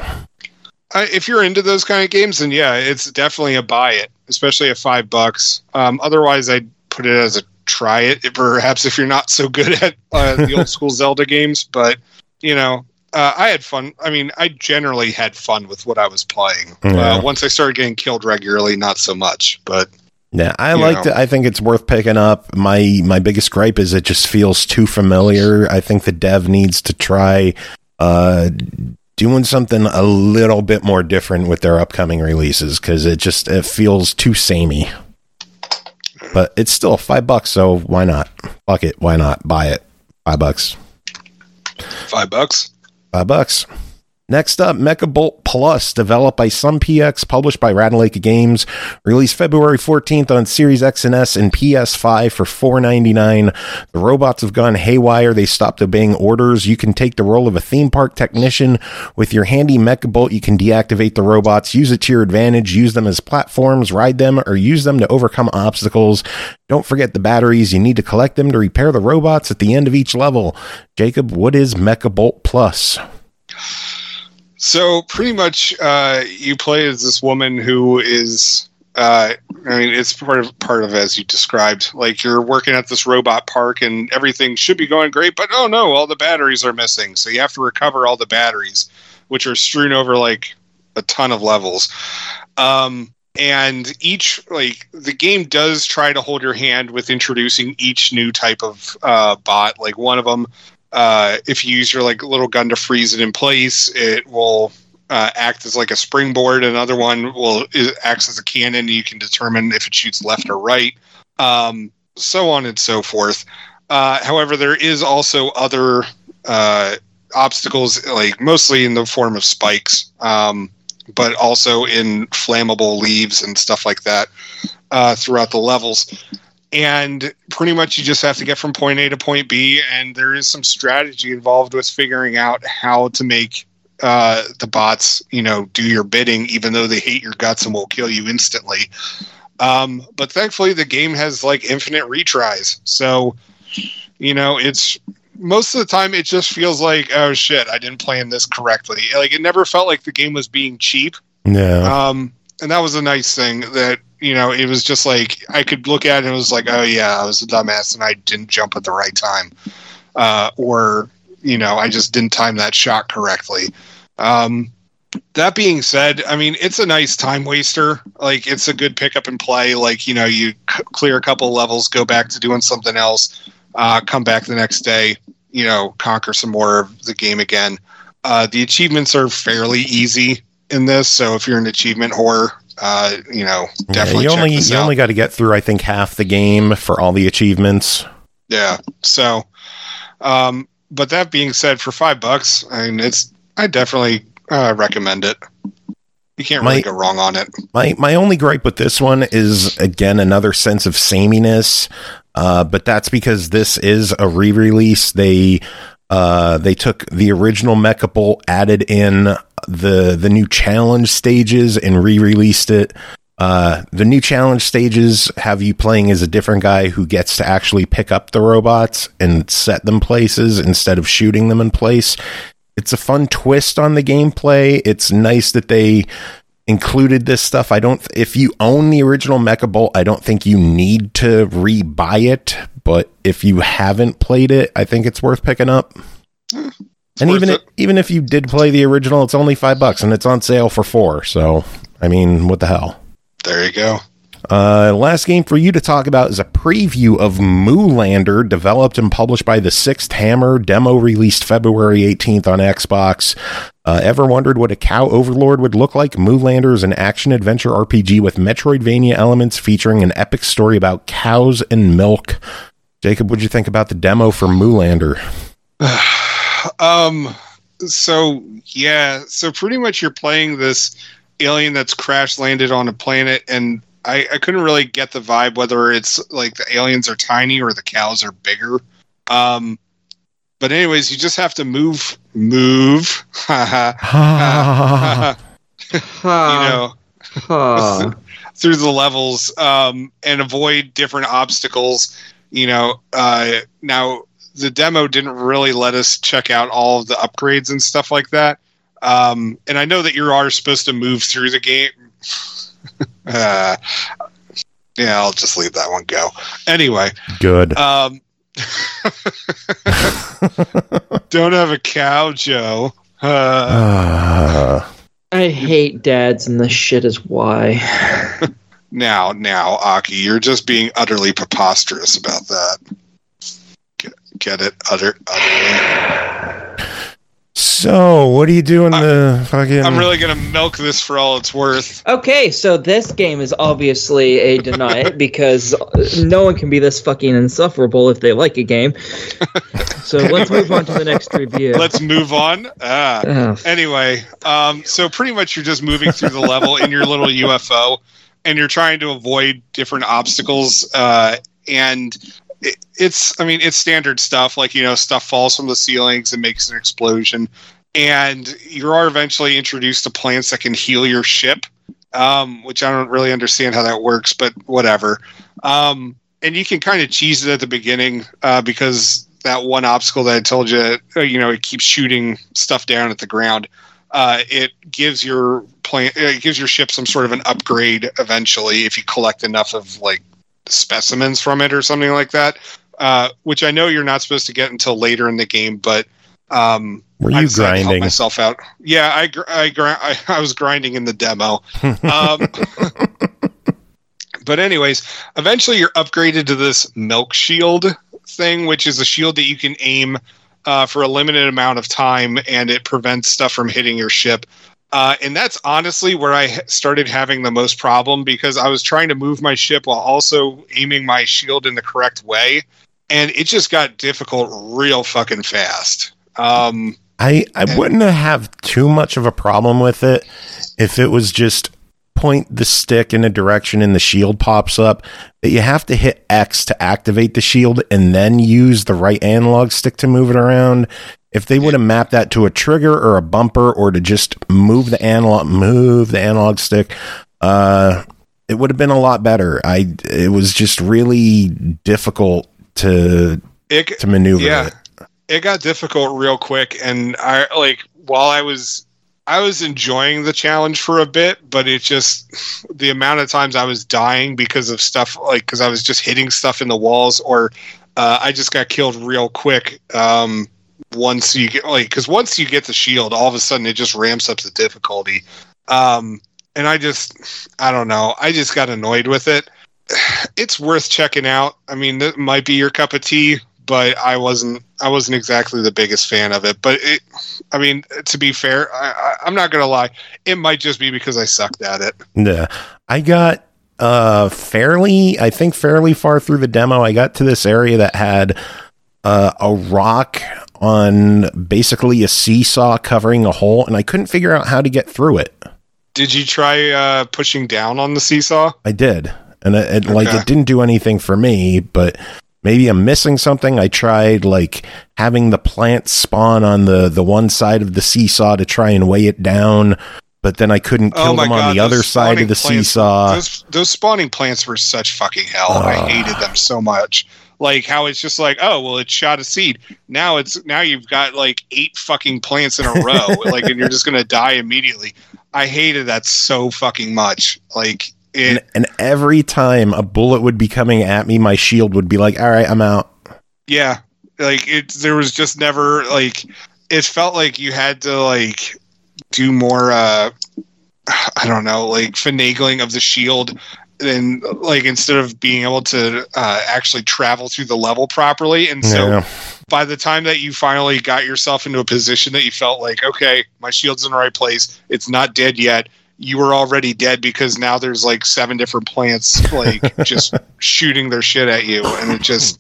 I, if you're into those kind of games, then yeah, it's definitely a buy it, especially at five bucks. Um, otherwise, I'd put it as a try it, perhaps if you're not so good at uh, the old school Zelda games. But you know. Uh, I had fun. I mean, I generally had fun with what I was playing. Yeah. Uh, once I started getting killed regularly, not so much. But yeah, I liked it. I think it's worth picking up. My my biggest gripe is it just feels too familiar. I think the dev needs to try uh, doing something a little bit more different with their upcoming releases because it just it feels too samey. But it's still five bucks, so why not? Fuck it, why not? Buy it. Five bucks. Five bucks. Five bucks. Next up, Mecha Bolt Plus, developed by SunPX, published by Radalaika Games, released February fourteenth on Series X and S and P S five for four ninety-nine. The robots have gone haywire. They stopped obeying orders. You can take the role of a theme park technician. With your handy Mecha Bolt, you can deactivate the robots, use it to your advantage, use them as platforms, ride them, or use them to overcome obstacles. Don't forget the batteries. You need to collect them to repair the robots at the end of each level. Jacob, what is Mecha Bolt Plus? So pretty much uh, you play as this woman who is uh, I mean, it's part of part of as you described. Like you're working at this robot park, and everything should be going great, but oh no, all the batteries are missing. So you have to recover all the batteries, which are strewn over like a ton of levels. Um, and each like the game does try to hold your hand with introducing each new type of uh, bot. Like one of them, uh, if you use your like little gun to freeze it in place, it will. Uh, act as like a springboard. Another one will is, acts as a cannon. You can determine if it shoots left or right, um, so on and so forth. Uh, however, there is also other uh, obstacles, like mostly in the form of spikes, um, but also in flammable leaves and stuff like that uh, throughout the levels. And pretty much you just have to get from point A to point B, and there is some strategy involved with figuring out how to make Uh, the bots, you know, do your bidding, even though they hate your guts and will kill you instantly. Um, but thankfully, the game has like infinite retries. So, you know, it's most of the time it just feels like, oh shit, I didn't plan this correctly. Like it never felt like the game was being cheap. Yeah. Um, and that was a nice thing that, you know, it was just like I could look at it and it was like, oh yeah, I was a dumbass and I didn't jump at the right time. Uh, or, you know, I just didn't time that shot correctly. Um, that being said, I mean, it's a nice time waster. Like, it's a good pick up and play. Like, you know, you c- clear a couple of levels, go back to doing something else, uh, come back the next day, you know, conquer some more of the game again. Uh, the achievements are fairly easy in this. So if you're an achievement whore, uh, you know, definitely yeah, you check only, this you out. only got to get through, I think, half the game for all the achievements. Yeah. So, um, but that being said, for five bucks, I mean, it's, I definitely uh, recommend it. You can't really My- go wrong on it. My my only gripe with this one is, again, another sense of sameness, uh, but that's because this is a re-release. They uh, they took the original Mecha Bolt, added in the the new challenge stages, and re-released it. Uh, the new challenge stages have you playing as a different guy who gets to actually pick up the robots and set them places instead of shooting them in place. It's a fun twist on the gameplay. It's nice that they included this stuff. I don't, if you own the original Mecha Bolt, I don't think you need to re-buy it, but if you haven't played it, I think it's worth picking up. It's and worth even it. even if you did play the original, it's only five bucks and it's on sale for four. So, I mean, what the hell? There you go. Uh, last game for you to talk about is a preview of Moolander, developed and published by the Sixth Hammer. Demo released February eighteenth on Xbox. Uh, ever wondered what a cow overlord would look like? Moolander is an action-adventure R P G with Metroidvania elements featuring an epic story about cows and milk. Jacob, what'd you think about the demo for Moolander? um, so, yeah. So pretty much you're playing this alien that's crash landed on a planet, and I, I couldn't really get the vibe whether it's like the aliens are tiny or the cows are bigger. Um, but anyways, you just have to move, move, you know, through the levels um, and avoid different obstacles. You know, uh, now the demo didn't really let us check out all of the upgrades and stuff like that. Um, and I know that you are supposed to move through the game. uh, yeah, I'll just leave that one go. Anyway. Good. Um, don't have a cow, Joe. Uh, Uh, I hate dads, and this shit is why. now, now, Aki, you're just being utterly preposterous about that. Get, get it? Utter, utterly. so, what do you do in the fucking... I'm really going to milk this for all it's worth. Okay, so this game is obviously a deny it because no one can be this fucking insufferable if they like a game. So let's move on to the next review. Let's move on. Ah. Oh, Anyway, um, so pretty much you're just moving through the level in your little U F O, and you're trying to avoid different obstacles. Uh, and it, it's, I mean, it's standard stuff. Like, you know, stuff falls from the ceilings and makes an explosion. And you are eventually introduced to plants that can heal your ship, um, which I don't really understand how that works, but whatever. Um, and you can kind of cheese it at the beginning uh, because that one obstacle that I told you, you know, it keeps shooting stuff down at the ground. Uh, it gives your plant. It gives your ship some sort of an upgrade eventually if you collect enough of like specimens from it or something like that. Uh, which I know you're not supposed to get until later in the game, but um, were you I decided to help grinding myself out? Yeah, I gr- I, gr- I I was grinding in the demo. um, but anyways, eventually you're upgraded to this milk shield thing, which is a shield that you can aim uh, for a limited amount of time, and it prevents stuff from hitting your ship. Uh, and that's honestly where I started having the most problem, because I was trying to move my ship while also aiming my shield in the correct way. And it just got difficult real fucking fast. Um, I, I and- wouldn't have too much of a problem with it if it was just point the stick in a direction and the shield pops up. That you have to hit X to activate the shield and then use the right analog stick to move it around. If they would have mapped that to a trigger or a bumper, or to just move the analog, move the analog stick, uh, it would have been a lot better. I it was just really difficult to it, to maneuver yeah, it. It got difficult real quick, and I like while I was I was enjoying the challenge for a bit, but it just the amount of times I was dying because of stuff like because I was just hitting stuff in the walls, or uh, I just got killed real quick. Um, once you get like because once you get the shield, all of a sudden it just ramps up the difficulty. Um, and I just I don't know. I just got annoyed with it. It's worth checking out. I mean, that might be your cup of tea, but I wasn't. I wasn't exactly the biggest fan of it. But it, I mean, to be fair, I, I, I'm not gonna lie. It might just be because I sucked at it. Yeah, I got uh fairly, I think fairly far through the demo. I got to this area that had uh, a rock on basically a seesaw covering a hole, and I couldn't figure out how to get through it. Did you try uh, pushing down on the seesaw? I did, and it, it Okay. like it didn't do anything for me, but maybe I'm missing something. I tried like having the plants spawn on the the one side of the seesaw to try and weigh it down, but then I couldn't kill Oh my them on God, the other those side of the spawning plants- seesaw. Those, those spawning plants were such fucking hell. I Ugh. hated them so much. Like how it's just like, oh well, it shot a seed. Now it's now you've got like eight fucking plants in a row, like, and you're just gonna die immediately. I hated that so fucking much. Like And, it, and every time a bullet would be coming at me, my shield would be like, all right, I'm out. yeah, like it. There was just never like it felt like you had to like do more. uh I don't know, like finagling of the shield. And like instead of being able to uh, actually travel through the level properly, and so Yeah. by the time that you finally got yourself into a position that you felt like, okay, my shield's in the right place, it's not dead yet, you were already dead because now there's like seven different plants like just shooting their shit at you, and it just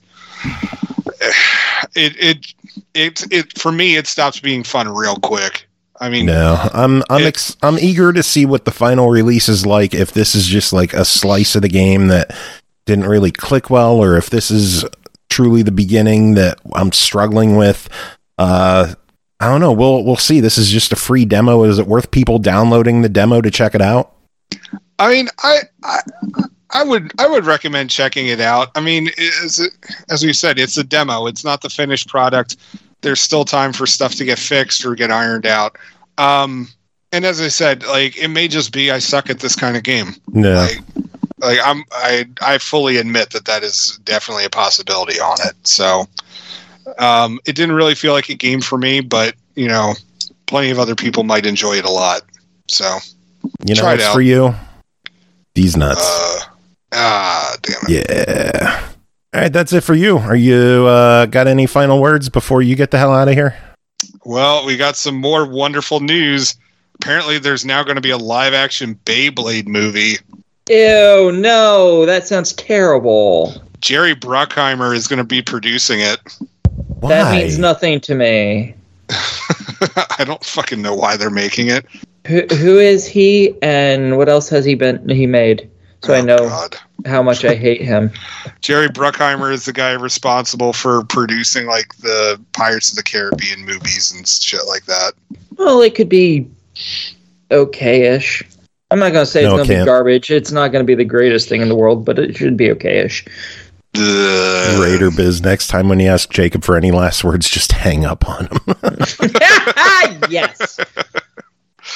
it it it it for me it stops being fun real quick. I mean, No, I'm I'm It- ex- I'm eager to see what the final release is like. If this is just like a slice of the game that didn't really click well, or if this is truly the beginning that I'm struggling with. Uh, I don't know. We'll we'll see. This is just a free demo. Is it worth people downloading the demo to check it out? I mean, I, I, I would, I would recommend checking it out. I mean, as as we said, it's a demo. It's not the finished product. There's still time for stuff to get fixed or get ironed out. Um, and as I said, like it may just be I suck at this kind of game. No. Like, like I'm, I, I fully admit that that is definitely a possibility on it. So, um, it didn't really feel like a game for me, but you know, plenty of other people might enjoy it a lot. So, You know Try it what's out. for you? These nuts. uh, ah, damn it. Yeah. All right, that's it for you. Are you uh, got any final words before you get the hell out of here? Well, we got some more wonderful news. Apparently, there's now going to be a live-action Beyblade movie. Ew, no, that sounds terrible. Jerry Bruckheimer is going to be producing it. Why? That means nothing to me. I don't fucking know why they're making it. Who, who is he, and what else has he been? He made, so I Oh, know God. how much I hate him. Jerry Bruckheimer is the guy responsible for producing like the Pirates of the Caribbean movies and shit like that. Well, it could be okay-ish. I'm not going to say No, it's it going to be can't. garbage. It's not going to be the greatest thing in the world, but it should be okay-ish. Ugh. Raider Biz, next time when you ask Jacob for any last words, just hang up on him. Yes.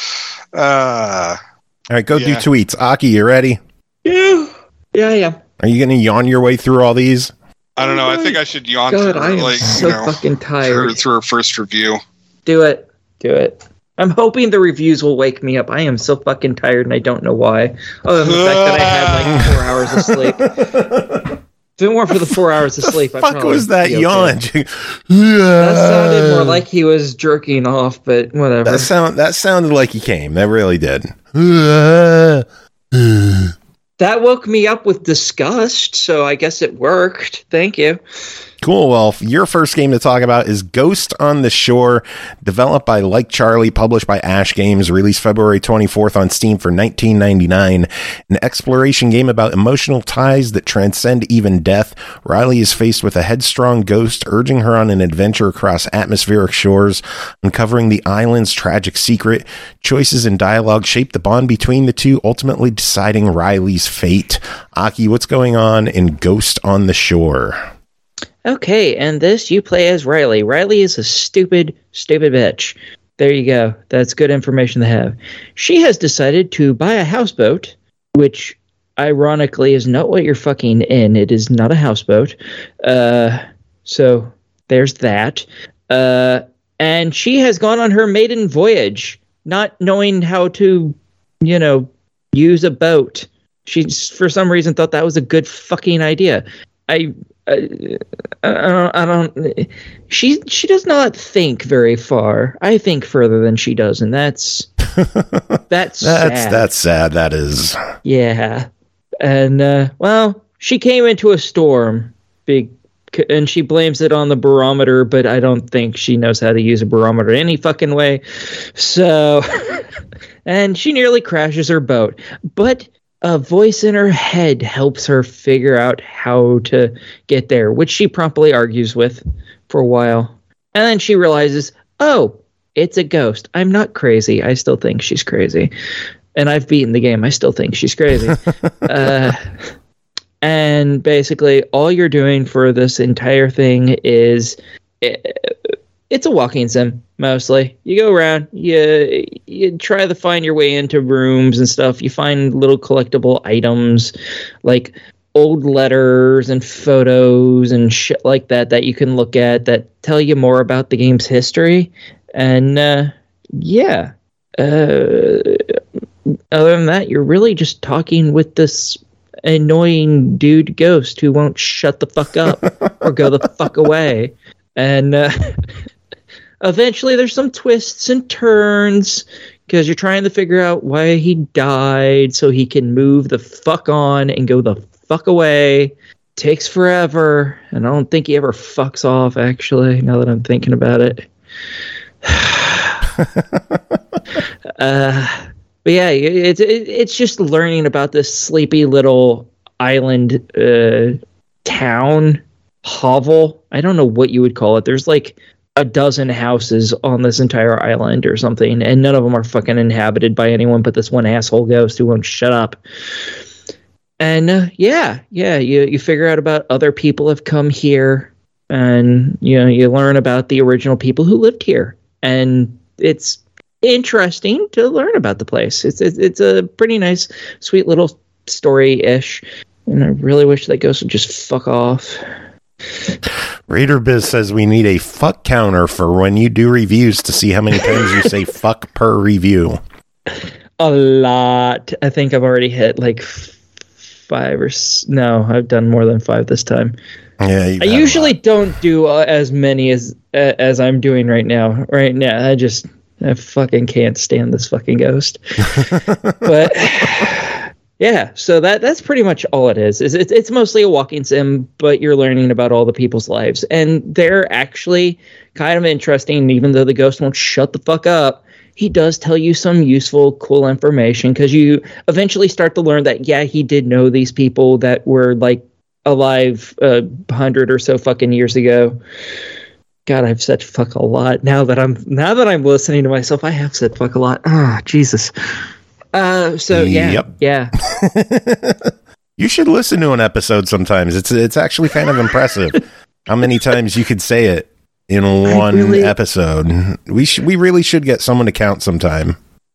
Uh, All right, go yeah. do tweets. Aki, you ready? Yeah. Yeah, yeah. Are you going to yawn your way through all these? I don't know. I think I should yawn God, through I am like so you know fucking tired. through, through a first review. Do it. Do it. I'm hoping the reviews will wake me up. I am so fucking tired and I don't know why. Other than the fact that I had like four hours of sleep. If it weren't for the four hours of sleep, The I'd fuck probably was that be okay. yawn? That sounded more like he was jerking off, but whatever. That sound that sounded like he came. That really did. That woke me up with disgust, so I guess it worked. Thank you. Cool. Well, your first game to talk about is Ghost on the Shore, developed by Like Charlie, published by Ash Games, released February twenty-fourth on Steam for nineteen ninety-nine. An exploration game about emotional ties that transcend even death. Riley is faced with a headstrong ghost urging her on an adventure across atmospheric shores, uncovering the island's tragic secret. Choices and dialogue shape the bond between the two, ultimately deciding Riley's fate. Aki, what's going on in Ghost on the Shore? Okay, and this you play as Riley. Riley is a stupid, stupid bitch. There you go. That's good information to have. She has decided to buy a houseboat, which ironically is not what you're fucking in. It is not a houseboat. Uh, so there's that. Uh, and she has gone on her maiden voyage, not knowing how to, you know, use a boat. She, for some reason, thought that was a good fucking idea. I... I, I don't. I don't. She she does not think very far. I think further than she does, and that's that's That's sad. that's sad. That is. Yeah, and uh, well, she came into a storm, big, and she blames it on the barometer. But I don't think she knows how to use a barometer any fucking way. So, and she nearly crashes her boat, but a voice in her head helps her figure out how to get there, which she promptly argues with for a while. And then she realizes, oh, it's a ghost. I'm not crazy. I still think she's crazy. And I've beaten the game. I still think she's crazy. uh, and basically, all you're doing for this entire thing is... It, it's a walking sim, mostly. You go around, you you try to find your way into rooms and stuff. You find little collectible items, like old letters and photos and shit like that that you can look at that tell you more about the game's history. And, uh, yeah. Uh, other than that, you're really just talking with this annoying dude ghost who won't shut the fuck up or go the fuck away. And, uh... eventually, there's some twists and turns because you're trying to figure out why he died so he can move the fuck on and go the fuck away. Takes forever, and I don't think he ever fucks off, actually, now that I'm thinking about it. uh, but yeah, it's it, it's just learning about this sleepy little island uh, town, hovel. I don't know what you would call it. There's like a dozen houses on this entire island or something, and none of them are fucking inhabited by anyone but this one asshole ghost who won't shut up. And uh, yeah, yeah, you you figure out about other people have come here, and you know you learn about the original people who lived here, and it's interesting to learn about the place. It's it's, it's a pretty nice, sweet little story-ish, and I really wish that ghost would just fuck off. Raider Biz says we need a fuck counter for when you do reviews to see how many times you say fuck per review. A lot. I think I've already hit like five or s- no, I've done more than five this time. Yeah, you've I had a usually lot. don't do uh, as many as uh, as I'm doing right now. Right now, I just I fucking can't stand this fucking ghost. But yeah, so that that's pretty much all it is. Is it's it's mostly a walking sim, but you're learning about all the people's lives, and they're actually kind of interesting. Even though the ghost won't shut the fuck up, he does tell you some useful, cool information because you eventually start to learn that yeah, he did know these people that were like alive a uh, hundred or so fucking years ago. God, I've said fuck a lot now that I'm now that I'm listening to myself. I have said fuck a lot. Ah, oh, Jesus. Uh, so yeah, Yep. yeah. You should listen to an episode sometimes. It's it's actually kind of impressive how many times you could say it in one really- episode. We sh- we really should get someone to count sometime.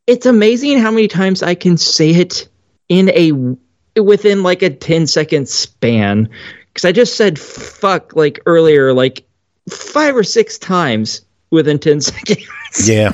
it's amazing how many times I can say it in a within like a ten second span. Because I just said fuck like earlier, like five or six times within ten seconds. Yeah.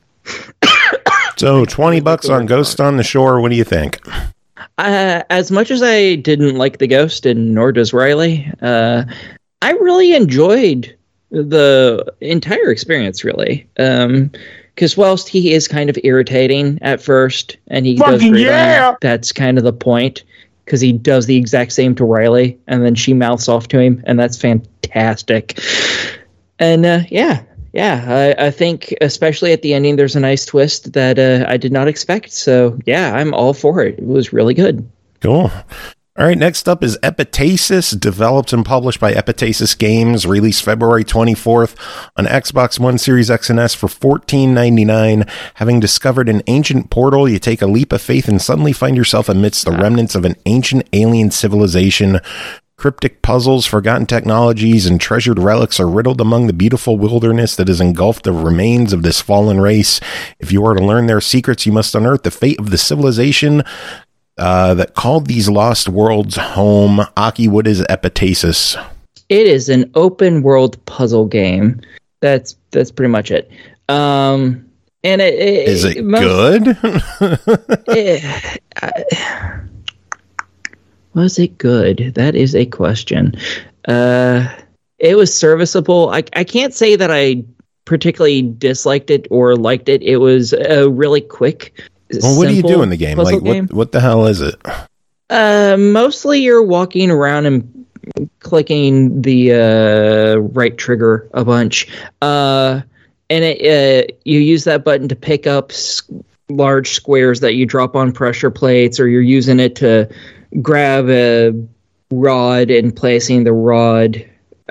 So twenty bucks on Ghost on the Shore. What do you think? Uh, as much as I didn't like the Ghost, and nor does Riley, uh, I really enjoyed the entire experience, really. Um, because whilst he is kind of irritating at first, and he Fucking does great yeah! on, that's kind of the point. Because he does the exact same to Riley, and then she mouths off to him, and that's fantastic. And uh, yeah, yeah, I, I think especially at the ending, there's a nice twist that uh, I did not expect. So yeah, I'm all for it. It was really good. Cool. All right, next up is Epitasis, developed and published by Epitasis Games, released February twenty-fourth on Xbox One, Series X and S for fourteen ninety-nine. Having discovered an ancient portal, you take a leap of faith and suddenly find yourself amidst the remnants of an ancient alien civilization. Cryptic puzzles, forgotten technologies, and treasured relics are riddled among the beautiful wilderness that has engulfed the remains of this fallen race. If you are to learn their secrets, you must unearth the fate of the civilization Uh, that called these lost worlds home. Aki, what is Epitasis? It is an open world puzzle game. That's that's pretty much it. Um, and it, it is it most, good? it, I, was it good? That is a question. Uh, it was serviceable. I I can't say that I particularly disliked it or liked it. It was a really quick. Well, what do you do in the game? Like, what, game. what the hell is it? Uh, mostly you're walking around and clicking the uh, right trigger a bunch. Uh, and it, uh, you use that button to pick up s- large squares that you drop on pressure plates, or you're using it to grab a rod and placing the rod,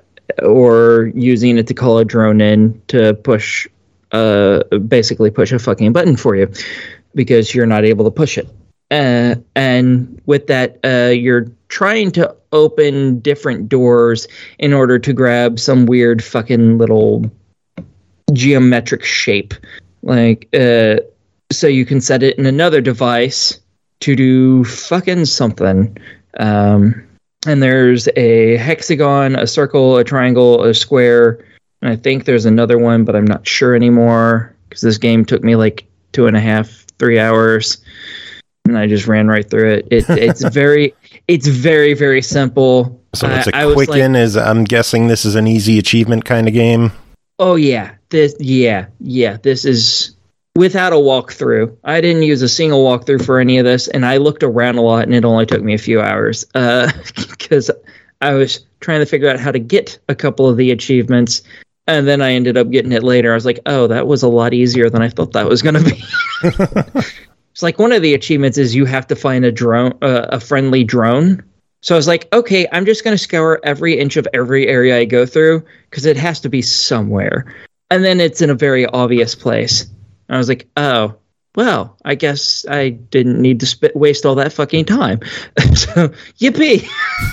or using it to call a drone in to push, uh, basically push a fucking button for you. Because you're not able to push it. Uh, and with that, uh, you're trying to open different doors in order to grab some weird fucking little geometric shape. Like, uh, so you can set it in another device to do fucking something. Um, and there's a hexagon, a circle, a triangle, a square. And I think there's another one, but I'm not sure anymore. Because this game took me like two and a half, three hours, and I just ran right through it. it it's very, it's very, very simple. So it's a I, quicken. Like, is I'm guessing this is an easy achievement kind of game. Oh yeah, this yeah yeah this is without a walkthrough. I didn't use a single walkthrough for any of this, and I looked around a lot, and it only took me a few hours because uh, I was trying to figure out how to get a couple of the achievements. And then I ended up getting it later. I was like, oh, that was a lot easier than I thought that was going to be. It's like one of the achievements is you have to find a drone, uh, a friendly drone. So I was like, okay, I'm just going to scour every inch of every area I go through because it has to be somewhere. And then it's in a very obvious place. And I was like, oh, well, I guess I didn't need to sp- waste all that fucking time. So, yippee.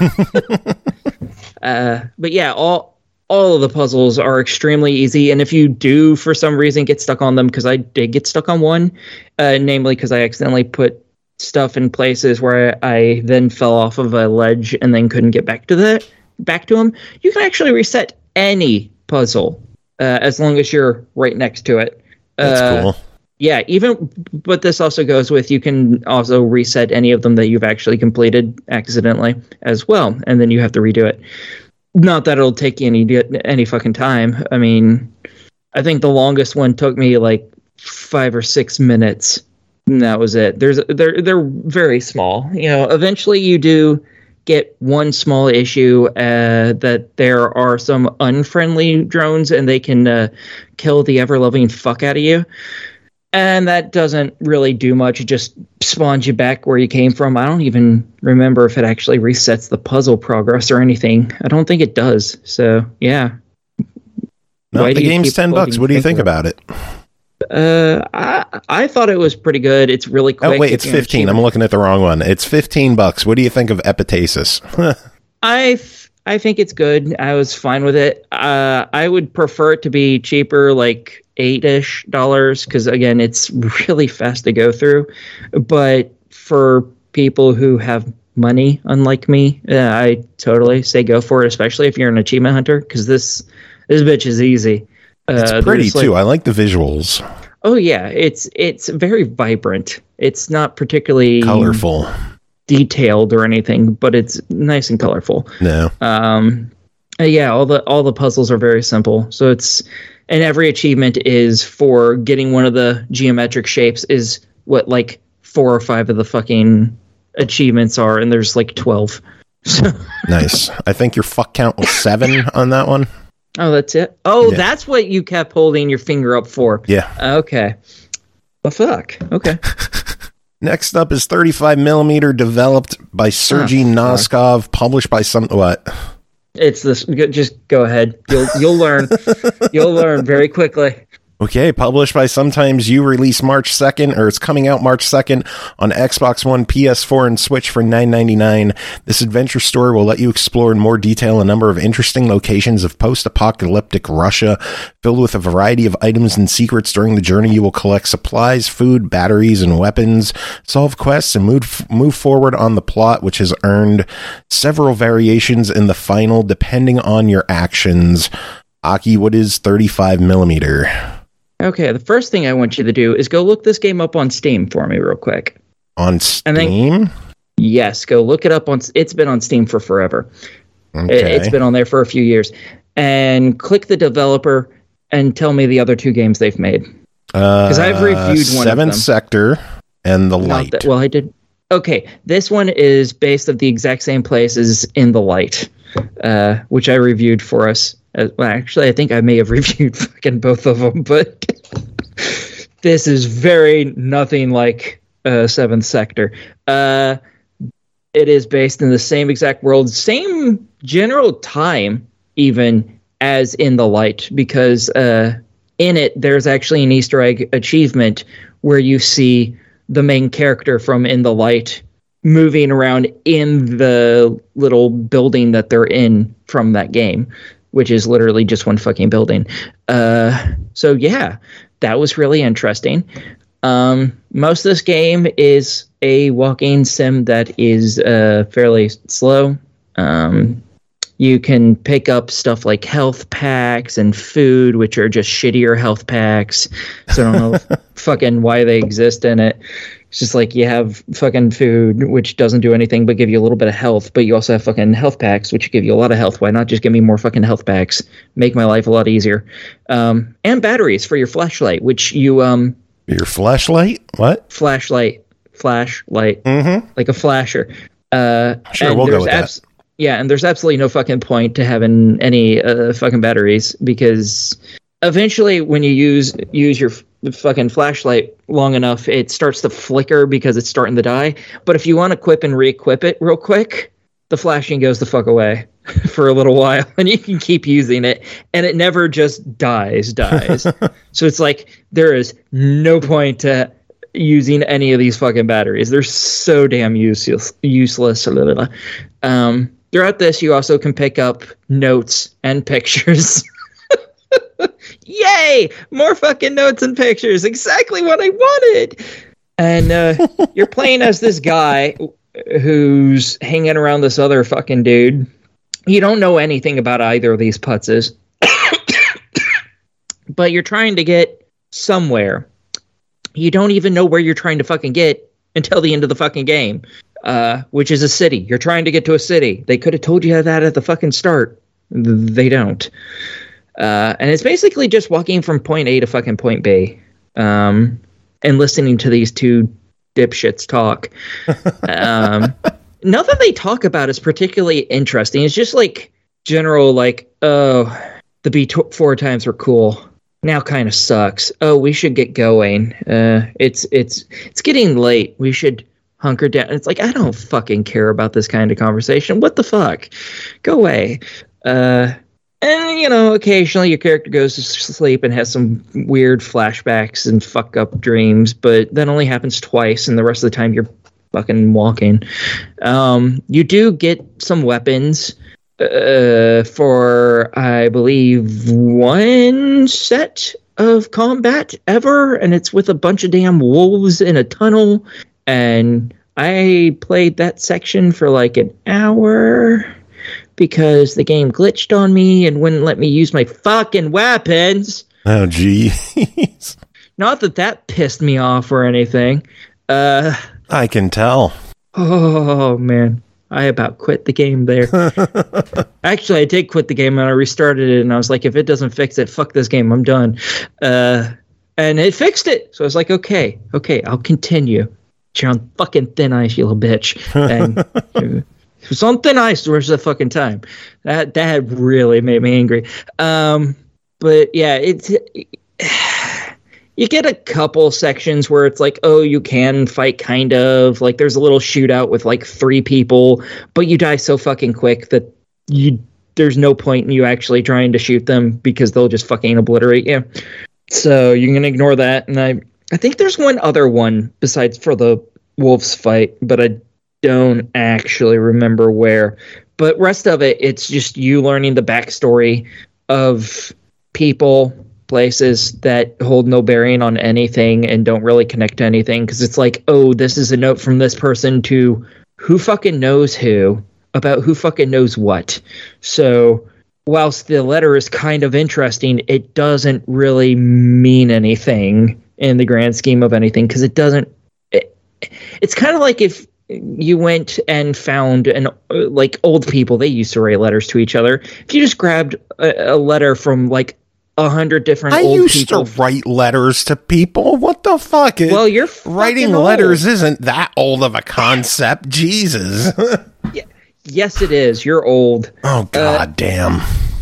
uh, but yeah, all... All of the puzzles are extremely easy, and if you do, for some reason, get stuck on them, because I did get stuck on one, uh, namely because I accidentally put stuff in places where I, I then fell off of a ledge and then couldn't get back to that, back to them. You can actually reset any puzzle uh, as long as you're right next to it. That's uh, cool. Yeah, even, but this also goes with you can also reset any of them that you've actually completed accidentally as well, and then you have to redo it. Not that it'll take you any any fucking time. I mean, I think the longest one took me like five or six minutes, and that was it. There's they're they're very small. You know, eventually you do get one small issue uh, that there are some unfriendly drones, and they can uh, kill the ever loving fuck out of you. And that doesn't really do much. It just spawns you back where you came from. I don't even remember if it actually resets the puzzle progress or anything. I don't think it does. So, yeah. No, the game's ten bucks. What do you think about it? Uh, I I thought it was pretty good. It's really quick. Oh, wait, it's fifteen. I'm looking at the wrong one. It's fifteen bucks. What do you think of Epitasis? I I think it's good. I was fine with it. Uh, I would prefer it to be cheaper, like eight-ish dollars, because again, it's really fast to go through. But for people who have money, unlike me, uh, I totally say go for it, especially if you're an achievement hunter, because this this bitch is easy. It's uh, pretty like, too. I like the visuals. Oh yeah, it's it's very vibrant. It's not particularly Colorful, detailed or anything, but it's nice and colorful. No. Um, uh, yeah, all the all the puzzles are very simple. So it's and every achievement is for getting one of the geometric shapes is what like four or five of the fucking achievements are, and there's like twelve. Nice. I think your fuck count was seven on that one. Oh, that's it? Oh, Yeah. that's what you kept holding your finger up for. Yeah. Okay. Well, fuck. Okay. Next up is thirty-five millimeter, developed by Sergei Oh, Noskov, published by some what? It's this. Just go ahead. You'll you'll learn. You'll learn very quickly. Okay, published by Sometimes You, released March second, or it's coming out March second on Xbox One, P S four, and Switch for nine ninety-nine. This adventure story will let you explore in more detail a number of interesting locations of post-apocalyptic Russia, filled with a variety of items and secrets. During the journey, you will collect supplies, food, batteries, and weapons, solve quests, and move, move forward on the plot, which has earned several variations in the final, depending on your actions. Aki, what is thirty-five millimeter? Okay, the first thing I want you to do is go look this game up on Steam for me real quick. On Steam? Yes, go look it up on. It's been on Steam for forever. Okay. It, it's been on there for a few years. And click the developer and tell me the other two games they've made. Because I've reviewed one Seventh of them. Sector and The Not Light. that- well, I did. Okay, this one is based at the exact same place as In the Light, uh, which I reviewed for us. Uh, well, actually, I think I may have reviewed fucking both of them, but this is very nothing like uh, Seventh Sector. Uh, it is based in the same exact world, same general time, even as In the Light, because uh, in it there's actually an Easter egg achievement where you see the main character from In the Light moving around in the little building that they're in from that game, which is literally just one fucking building. Uh, so yeah, that was really interesting. Um, most of this game is a walking sim that is uh, fairly slow. Um, you can pick up stuff like health packs and food, which are just shittier health packs. So I don't know fucking why they exist in it. It's just like you have fucking food, which doesn't do anything but give you a little bit of health, but you also have fucking health packs, which give you a lot of health. Why not just give me more fucking health packs? Make my life a lot easier. Um, and batteries for your flashlight, which you... um Your flashlight? What? Flashlight. Flashlight. Mm-hmm. Like a flasher. Uh, Sure, and we'll go there's with abs- that. Yeah, and there's absolutely no fucking point to having any uh, fucking batteries, because eventually when you use use your f- fucking flashlight long enough, it starts to flicker because it's starting to die. But if you want to equip and re-equip it real quick, the flashing goes the fuck away for a little while, and you can keep using it, and it never just dies, dies. So it's like there is no point to using any of these fucking batteries. They're so damn useless. Useless. Um, throughout this, you also can pick up notes and pictures. Yay! More fucking notes and pictures. Exactly what I wanted. And uh, you're playing as this guy who's hanging around this other fucking dude. You don't know anything about either of these putzes. But you're trying to get somewhere. You don't even know where you're trying to fucking get until the end of the fucking game, uh, which is a city. You're trying to get to a city. They could have told you that at the fucking start. They don't. Uh, and it's basically just walking from point A to fucking point B, um, and listening to these two dipshits talk. Um, nothing they talk about is particularly interesting. It's just like general, like, oh, the B four times were cool. Now kind of sucks. Oh, we should get going. Uh, it's it's it's getting late. We should hunker down. It's like, I don't fucking care about this kind of conversation. What the fuck? Go away. Uh, and, you know, occasionally your character goes to sleep and has some weird flashbacks and fuck up dreams, but that only happens twice, and the rest of the time you're fucking walking. Um, you do get some weapons uh, for, I believe, one set of combat ever, and it's with a bunch of damn wolves in a tunnel, and I played that section for like an hour because the game glitched on me and wouldn't let me use my fucking weapons. Oh, jeez. Not that that pissed me off or anything. Uh, I can tell. Oh, man. I about quit the game there. Actually, I did quit the game and I restarted it, and I was like, if it doesn't fix it, fuck this game. I'm done. Uh, and it fixed it. So I was like, okay, okay, I'll continue. You're on fucking thin ice, you little bitch. And it was on thin ice the rest of the fucking time. That that really made me angry. Um, but yeah, it's... It, you get a couple sections where it's like, oh, you can fight, kind of. Like, there's a little shootout with, like, three people, but you die so fucking quick that you there's no point in you actually trying to shoot them because they'll just fucking obliterate you. So you can ignore that. And I, I think there's one other one besides for the wolves fight, but I don't actually remember where. But rest of it, it's just you learning the backstory of people, places that hold no bearing on anything and don't really connect to anything, because it's like, oh, this is a note from this person to who fucking knows who about who fucking knows what. So whilst the letter is kind of interesting, it doesn't really mean anything in the grand scheme of anything, because it doesn't it, it's kind of like if you went and found an like old people, they used to write letters to each other. If you just grabbed a, a letter from like a hundred different I old used people. to write letters to people. What the fuck? Well, you're writing letters isn't that old of a concept. Jesus. Yeah, yes, it is. You're old. Oh, god uh, damn.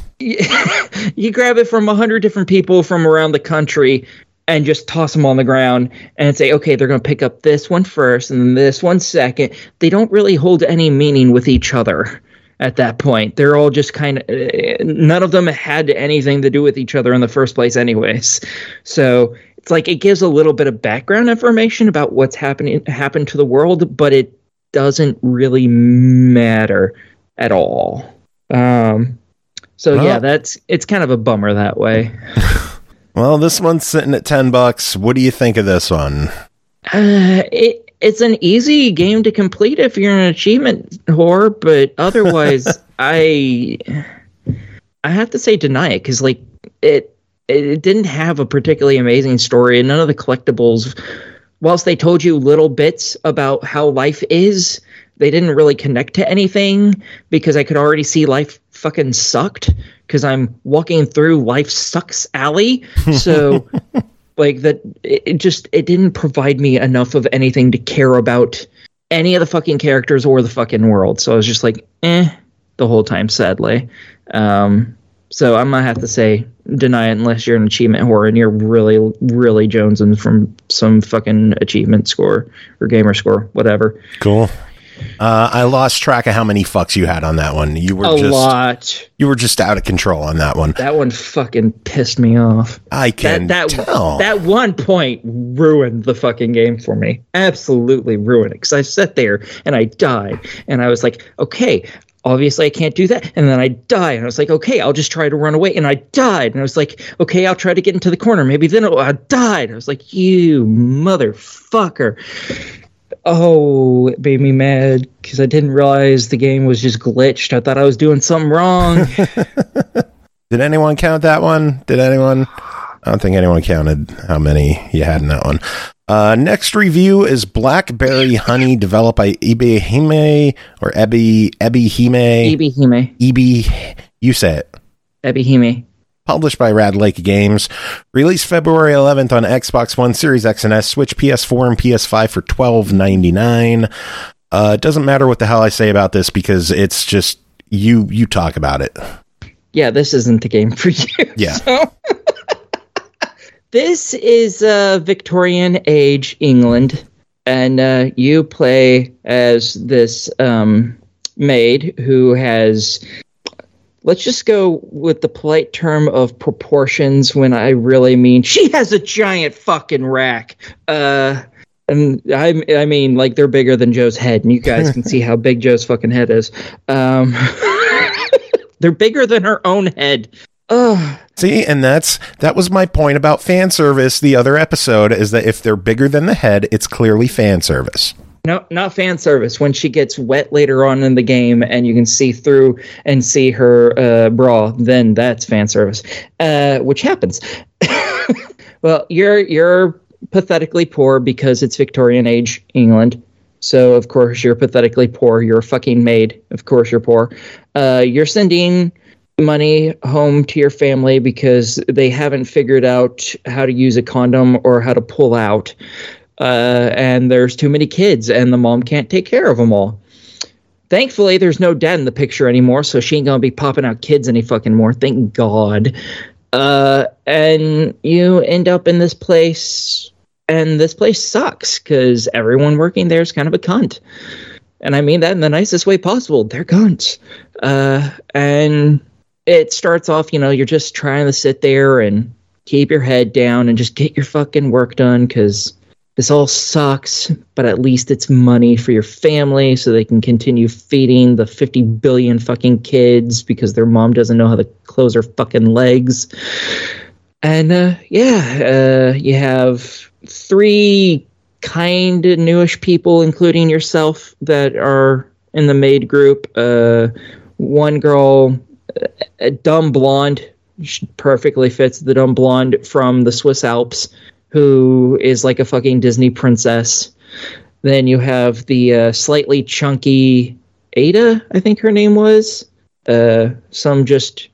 You grab it from a hundred different people from around the country and just toss them on the ground and say, okay, they're going to pick up this one first and then this one second. They don't really hold any meaning with each other. At that point, they're all just kind of, uh, none of them had anything to do with each other in the first place anyways. So it's like it gives a little bit of background information about what's happening happened to the world, but it doesn't really matter at all. Um, so well, yeah, that's it's kind of a bummer that way. Well, this one's sitting at ten bucks. What do you think of this one? Uh, it. It's an easy game to complete if you're an achievement whore, but otherwise, I I have to say deny it, because like it it didn't have a particularly amazing story, and none of the collectibles, whilst they told you little bits about how life is, they didn't really connect to anything, because I could already see life fucking sucked, because I'm walking through Life Sucks Alley, so... Like that, it just it didn't provide me enough of anything to care about any of the fucking characters or the fucking world. So I was just like, eh, the whole time, sadly. Um, so I'm gonna have to say deny it unless you're an achievement whore and you're really, really jonesing from some fucking achievement score or gamer score, whatever. Cool. Uh, I lost track of how many fucks you had on that one. You were a just, lot. You were just out of control on that one. That one fucking pissed me off. I can that, that, tell. That one point ruined the fucking game for me. Absolutely ruined it. Because I sat there and I died. And I was like, okay, obviously I can't do that. And then I died. And I was like, okay, I'll just try to run away. And I died. And I was like, okay, I'll try to get into the corner. Maybe then I'll, I died. I was like, you motherfucker. Oh, it made me mad because I didn't realize the game was just glitched. I thought I was doing something wrong. Did anyone count that one? Did anyone? I don't think anyone counted how many you had in that one. Uh, next review is Blackberry Honey, developed by Ebihime or Ebi Ebihime. Ebihime. Ebi, you say it. Ebihime. Published by Rad Lake Games. Released February eleventh on Xbox One, Series X and S, Switch, P S four, and P S five for twelve ninety-nine. Uh, it doesn't matter what the hell I say about this because it's just you. You talk about it. Yeah, this isn't the game for you. Yeah. So. This is uh, Victorian age England, and uh, you play as this um, maid who has. Let's just go with the polite term of proportions when I really mean she has a giant fucking rack. Uh, and I, I mean, like, they're bigger than Joe's head, and you guys can see how big Joe's fucking head is. Um, They're bigger than her own head. Ugh. See, and that's that was my point about fan service the other episode, is that if they're bigger than the head, it's clearly fan service. No, not fan service. When she gets wet later on in the game and you can see through and see her uh, bra, then that's fan service, uh, which happens. Well, you're you're pathetically poor because it's Victorian age England. So, of course, you're pathetically poor. You're a fucking maid. Of course, you're poor. Uh, you're sending money home to your family because they haven't figured out how to use a condom or how to pull out. Uh, and there's too many kids, and the mom can't take care of them all. Thankfully, there's no dad in the picture anymore, so she ain't gonna be popping out kids any fucking more. Thank God. Uh, and you end up in this place, and this place sucks because everyone working there is kind of a cunt. And I mean that in the nicest way possible. They're cunts. Uh, and it starts off, you know, you're just trying to sit there and keep your head down and just get your fucking work done because this all sucks, but at least it's money for your family so they can continue feeding the fifty billion fucking kids because their mom doesn't know how to close her fucking legs. And, uh, yeah, uh, you have three kind of newish people, including yourself, that are in the maid group. Uh, one girl, a dumb blonde, she perfectly fits the dumb blonde from the Swiss Alps, who is like a fucking Disney princess. Then you have the uh, slightly chunky Ada, I think her name was. Uh, some just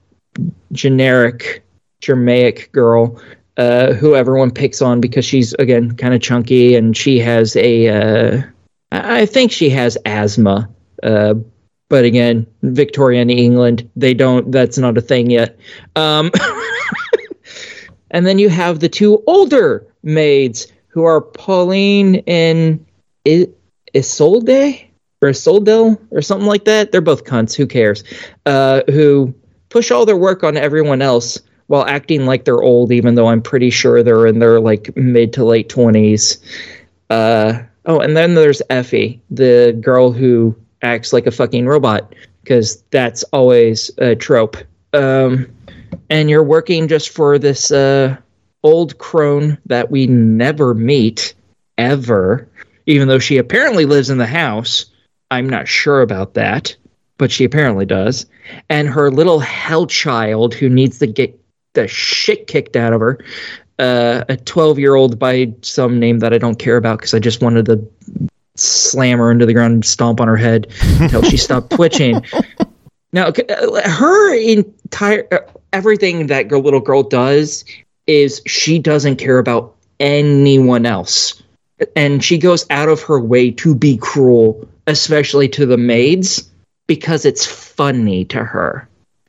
generic Germaic girl uh, who everyone picks on because she's, again, kind of chunky, and she has a... Uh, I think she has asthma. Uh, but again, Victorian England, they don't... That's not a thing yet. Um... And then you have the two older maids who are Pauline and I- Isolde or Isolde or something like that. They're both cunts. Who cares? Uh, who push all their work on everyone else while acting like they're old, even though I'm pretty sure they're in their like mid to late twenties. Uh, oh, and then there's Effie, the girl who acts like a fucking robot, because that's always a trope. Um, And you're working just for this uh, old crone that we never meet, ever. Even though she apparently lives in the house. I'm not sure about that, but she apparently does. And her little hell child who needs to get the shit kicked out of her. Uh, a twelve-year-old by some name that I don't care about because I just wanted to slam her into the ground and stomp on her head until she stopped twitching. Now, her entire... Everything that girl, little girl does is she doesn't care about anyone else. And she goes out of her way to be cruel, especially to the maids, because it's funny to her.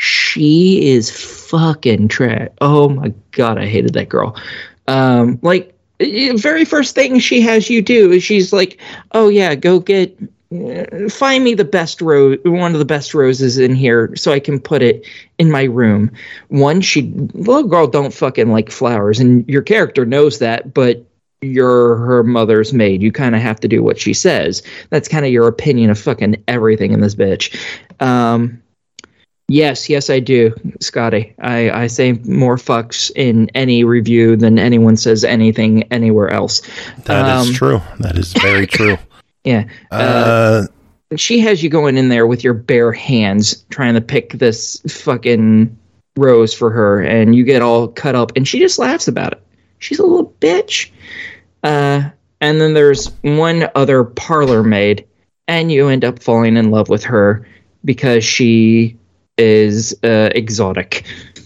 She is fucking trash. Oh my God, I hated that girl. Um, like, very first thing she has you do is she's like, oh yeah, go get... find me the best rose, one of the best roses in here so I can put it in my room. One, she, little girl don't fucking like flowers, and your character knows that, but you're her mother's maid. You kind of have to do what she says. That's kind of your opinion of fucking everything in this bitch. Um, yes, yes, I do, Scotty. I, I say more fucks in any review than anyone says anything anywhere else. That um, is true. That is very true. Yeah. Uh, uh, she has you going in there with your bare hands trying to pick this fucking rose for her, and you get all cut up, and she just laughs about it. She's a little bitch. Uh, and then there's one other parlor maid, and you end up falling in love with her because she is uh, exotic.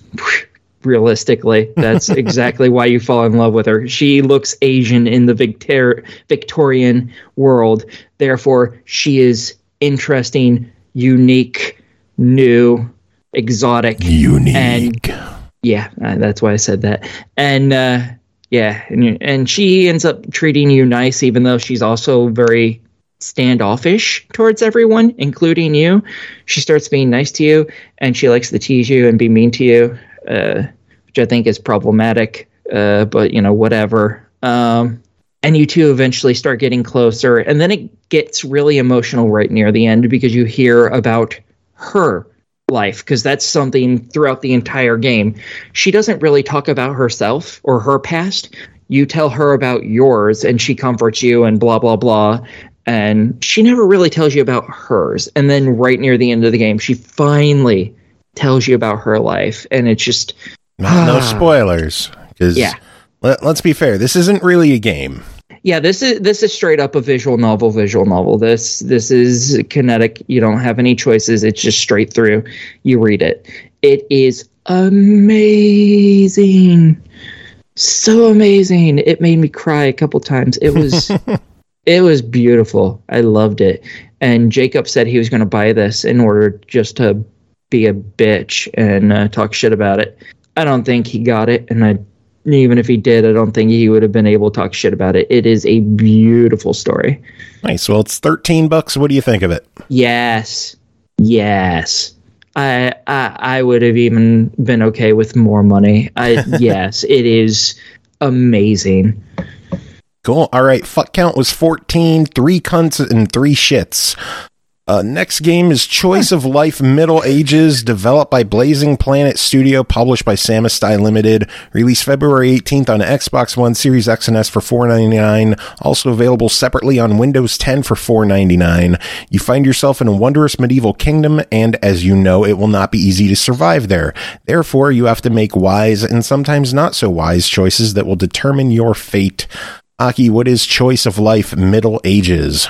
Realistically, that's exactly why you fall in love with her. She looks Asian in the Victor- Victorian world. Therefore, she is interesting, unique, new, exotic. Unique. And yeah, uh, that's why I said that. And uh, yeah, and, and she ends up treating you nice, even though she's also very standoffish towards everyone, including you. She starts being nice to you, and she likes to tease you and be mean to you. Uh, which I think is problematic, uh, but, you know, whatever. Um, and you two eventually start getting closer, and then it gets really emotional right near the end because you hear about her life, because that's something throughout the entire game. She doesn't really talk about herself or her past. You tell her about yours and she comforts you and blah, blah, blah. And she never really tells you about hers. And then right near the end of the game, she finally tells you about her life. And it's just... Not, no spoilers. Because yeah. let, let's be fair, this isn't really a game. Yeah, this is this is straight up a visual novel, visual novel. This this is kinetic. You don't have any choices. It's just straight through. You read it. It is amazing. So amazing. It made me cry a couple times. It was it was beautiful. I loved it. And Jacob said he was going to buy this in order just to be a bitch and uh, talk shit about it. I don't think he got it, and I even if he did, I don't think he would have been able to talk shit about it. It is a beautiful story. Nice. Well, it's thirteen bucks. What do you think of it? Yes. Yes. I I, I would have even been okay with more money. I, yes, it is amazing. Cool. All right. Fuck count was fourteen, three cunts and three shits. Uh, next game is Choice of Life Middle Ages, developed by Blazing Planet Studio, published by Samustai Limited, released February eighteenth on Xbox One, Series X and S for four ninety-nine, also available separately on Windows ten for four ninety-nine. You find yourself in a wondrous medieval kingdom, and as you know, it will not be easy to survive there. Therefore, you have to make wise and sometimes not so wise choices that will determine your fate. Aki, what is Choice of Life Middle Ages?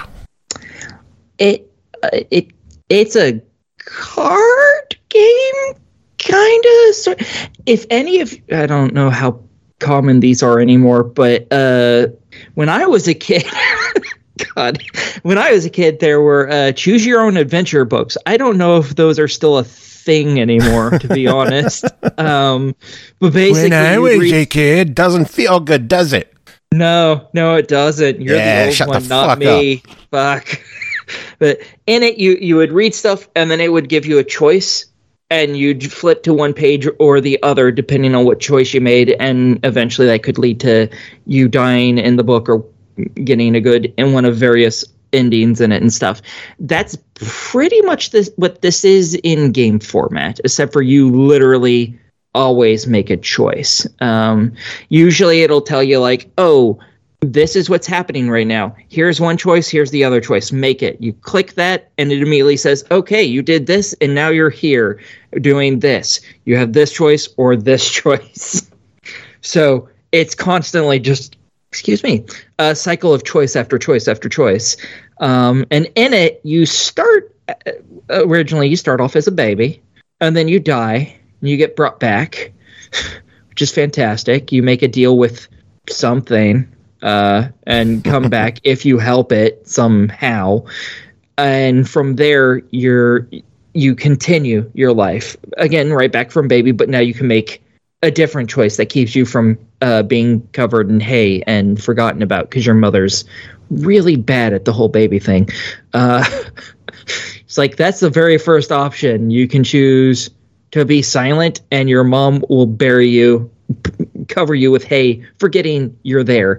It Uh, it it's a card game, kind of. So, if any of I don't know how common these are anymore, but uh, when I was a kid, God, when I was a kid, there were uh, choose your own adventure books. I don't know if those are still a thing anymore, to be honest. Um, but basically, when I was read- a kid, doesn't feel good, does it? No, no, it doesn't. You're yeah, the old shut one, the not fuck me. up. Fuck. But in it, you, you would read stuff, and then it would give you a choice, and you'd flip to one page or the other, depending on what choice you made, and eventually that could lead to you dying in the book or getting a good in one of various endings in it and stuff. That's pretty much this what this is in game format, except for you literally always make a choice. Um, usually it'll tell you like, oh, this is what's happening right now. Here's one choice. Here's the other choice. Make it. You click that and it immediately says, okay, you did this and now you're here doing this. You have this choice or this choice. So it's constantly just, excuse me, a cycle of choice after choice after choice. Um, and in it, you start, uh, originally you start off as a baby and then you die and you get brought back, which is fantastic. You make a deal with something. Uh, and come back if you help it somehow. And from there, you're you continue your life. Again, right back from baby, but now you can make a different choice that keeps you from uh, being covered in hay and forgotten about because your mother's really bad at the whole baby thing. Uh, it's like, that's the very first option. You can choose to be silent and your mom will bury you, cover you with hay, forgetting you're there.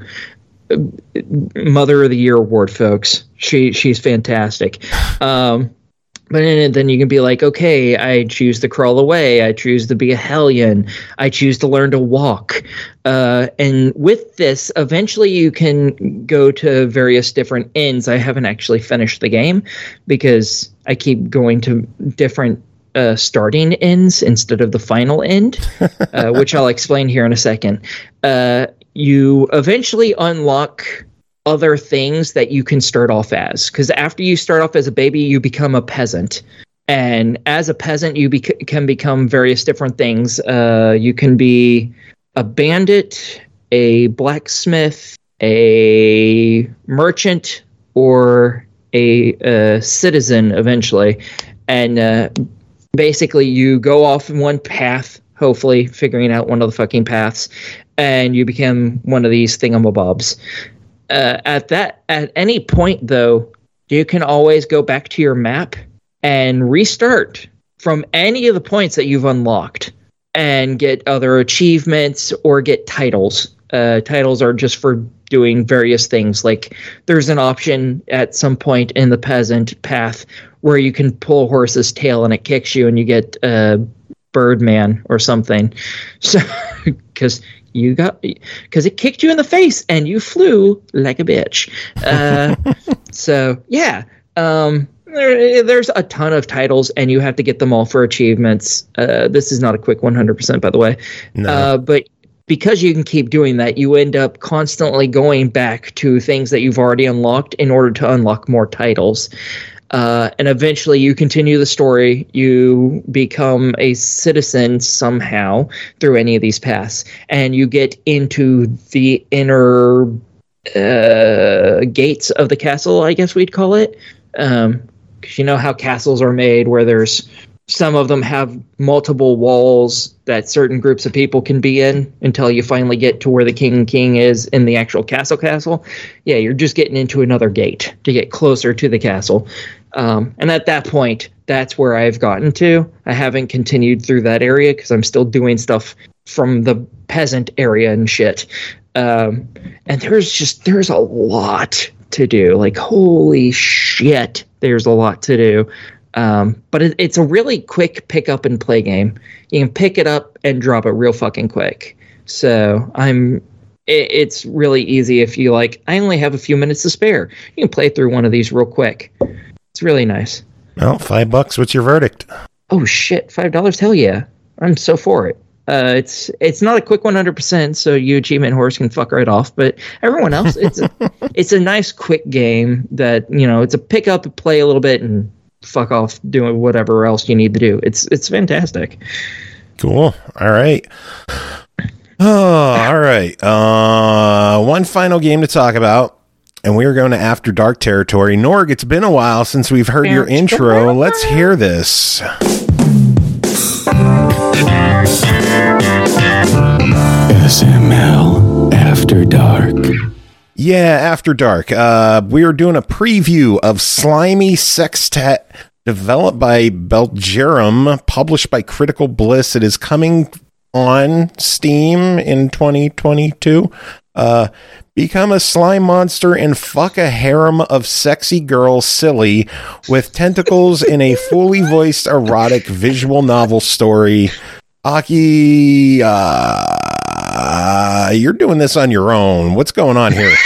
Mother of the Year award, folks. She she's fantastic. Um, but then you can be like, okay, I choose to crawl away. I choose to be a hellion. I choose to learn to walk. Uh, and with this, eventually you can go to various different ends. I haven't actually finished the game because I keep going to different Uh, starting ends instead of the final end, uh, which I'll explain here in a second. Uh, you eventually unlock other things that you can start off as, because after you start off as a baby, you become a peasant. And as a peasant, you bec- can become various different things. Uh, you can be a bandit, a blacksmith, a merchant, or a, a citizen eventually. And uh, basically, you go off in one path, hopefully figuring out one of the fucking paths, and you become one of these thingamabobs. Uh, at that, at any point, though, you can always go back to your map and restart from any of the points that you've unlocked and get other achievements or get titles. Uh, titles are just for doing various things. Like there's an option at some point in the peasant path where you can pull a horse's tail and it kicks you and you get uh, Birdman or something. So because you got because it kicked you in the face and you flew like a bitch. Uh, so yeah. Um, There, there's a ton of titles, and you have to get them all for achievements. Uh, this is not a quick one hundred percent, by the way. No. Uh, but because you can keep doing that, you end up constantly going back to things that you've already unlocked in order to unlock more titles. Uh, and eventually you continue the story. You become a citizen somehow through any of these paths, and you get into the inner uh, gates of the castle, I guess we'd call it. Um, Because you know how castles are made, where there's some of them have multiple walls that certain groups of people can be in until you finally get to where the king king is in the actual castle castle. Yeah, you're just getting into another gate to get closer to the castle. Um, and at that point, that's where I've gotten to. I haven't continued through that area because I'm still doing stuff from the peasant area and shit. Um, and there's just, there's a lot to do. Like, holy shit, there's a lot to do. Um, but it, it's a really quick pick up and play game. You can pick it up and drop it real fucking quick. So I'm, it, it's really easy if you like, I only have a few minutes to spare. You can play through one of these real quick. It's really nice. Well, five bucks. What's your verdict? Oh shit, five dollars. Hell yeah. I'm so for it. Uh, it's it's not a quick one hundred percent, so you achievement horse can fuck right off. But everyone else, it's a, it's a nice quick game that, you know, it's a pick up, play a little bit, and fuck off doing whatever else you need to do. It's it's fantastic. Cool. All right. Oh, all right. Uh, one final game to talk about, and we are going to After Dark territory. Norg, it's been a while since we've heard your intro. Let's hear this. S M L After Dark. Yeah, After Dark. Uh, we are doing a preview of Slimy Sextet, developed by Belgerum, published by Critical Bliss. It is coming on Steam in twenty twenty-two. Uh, become a slime monster and fuck a harem of sexy girls silly with tentacles in a fully voiced erotic visual novel story. Aki, uh, you're doing this on your own. What's going on here?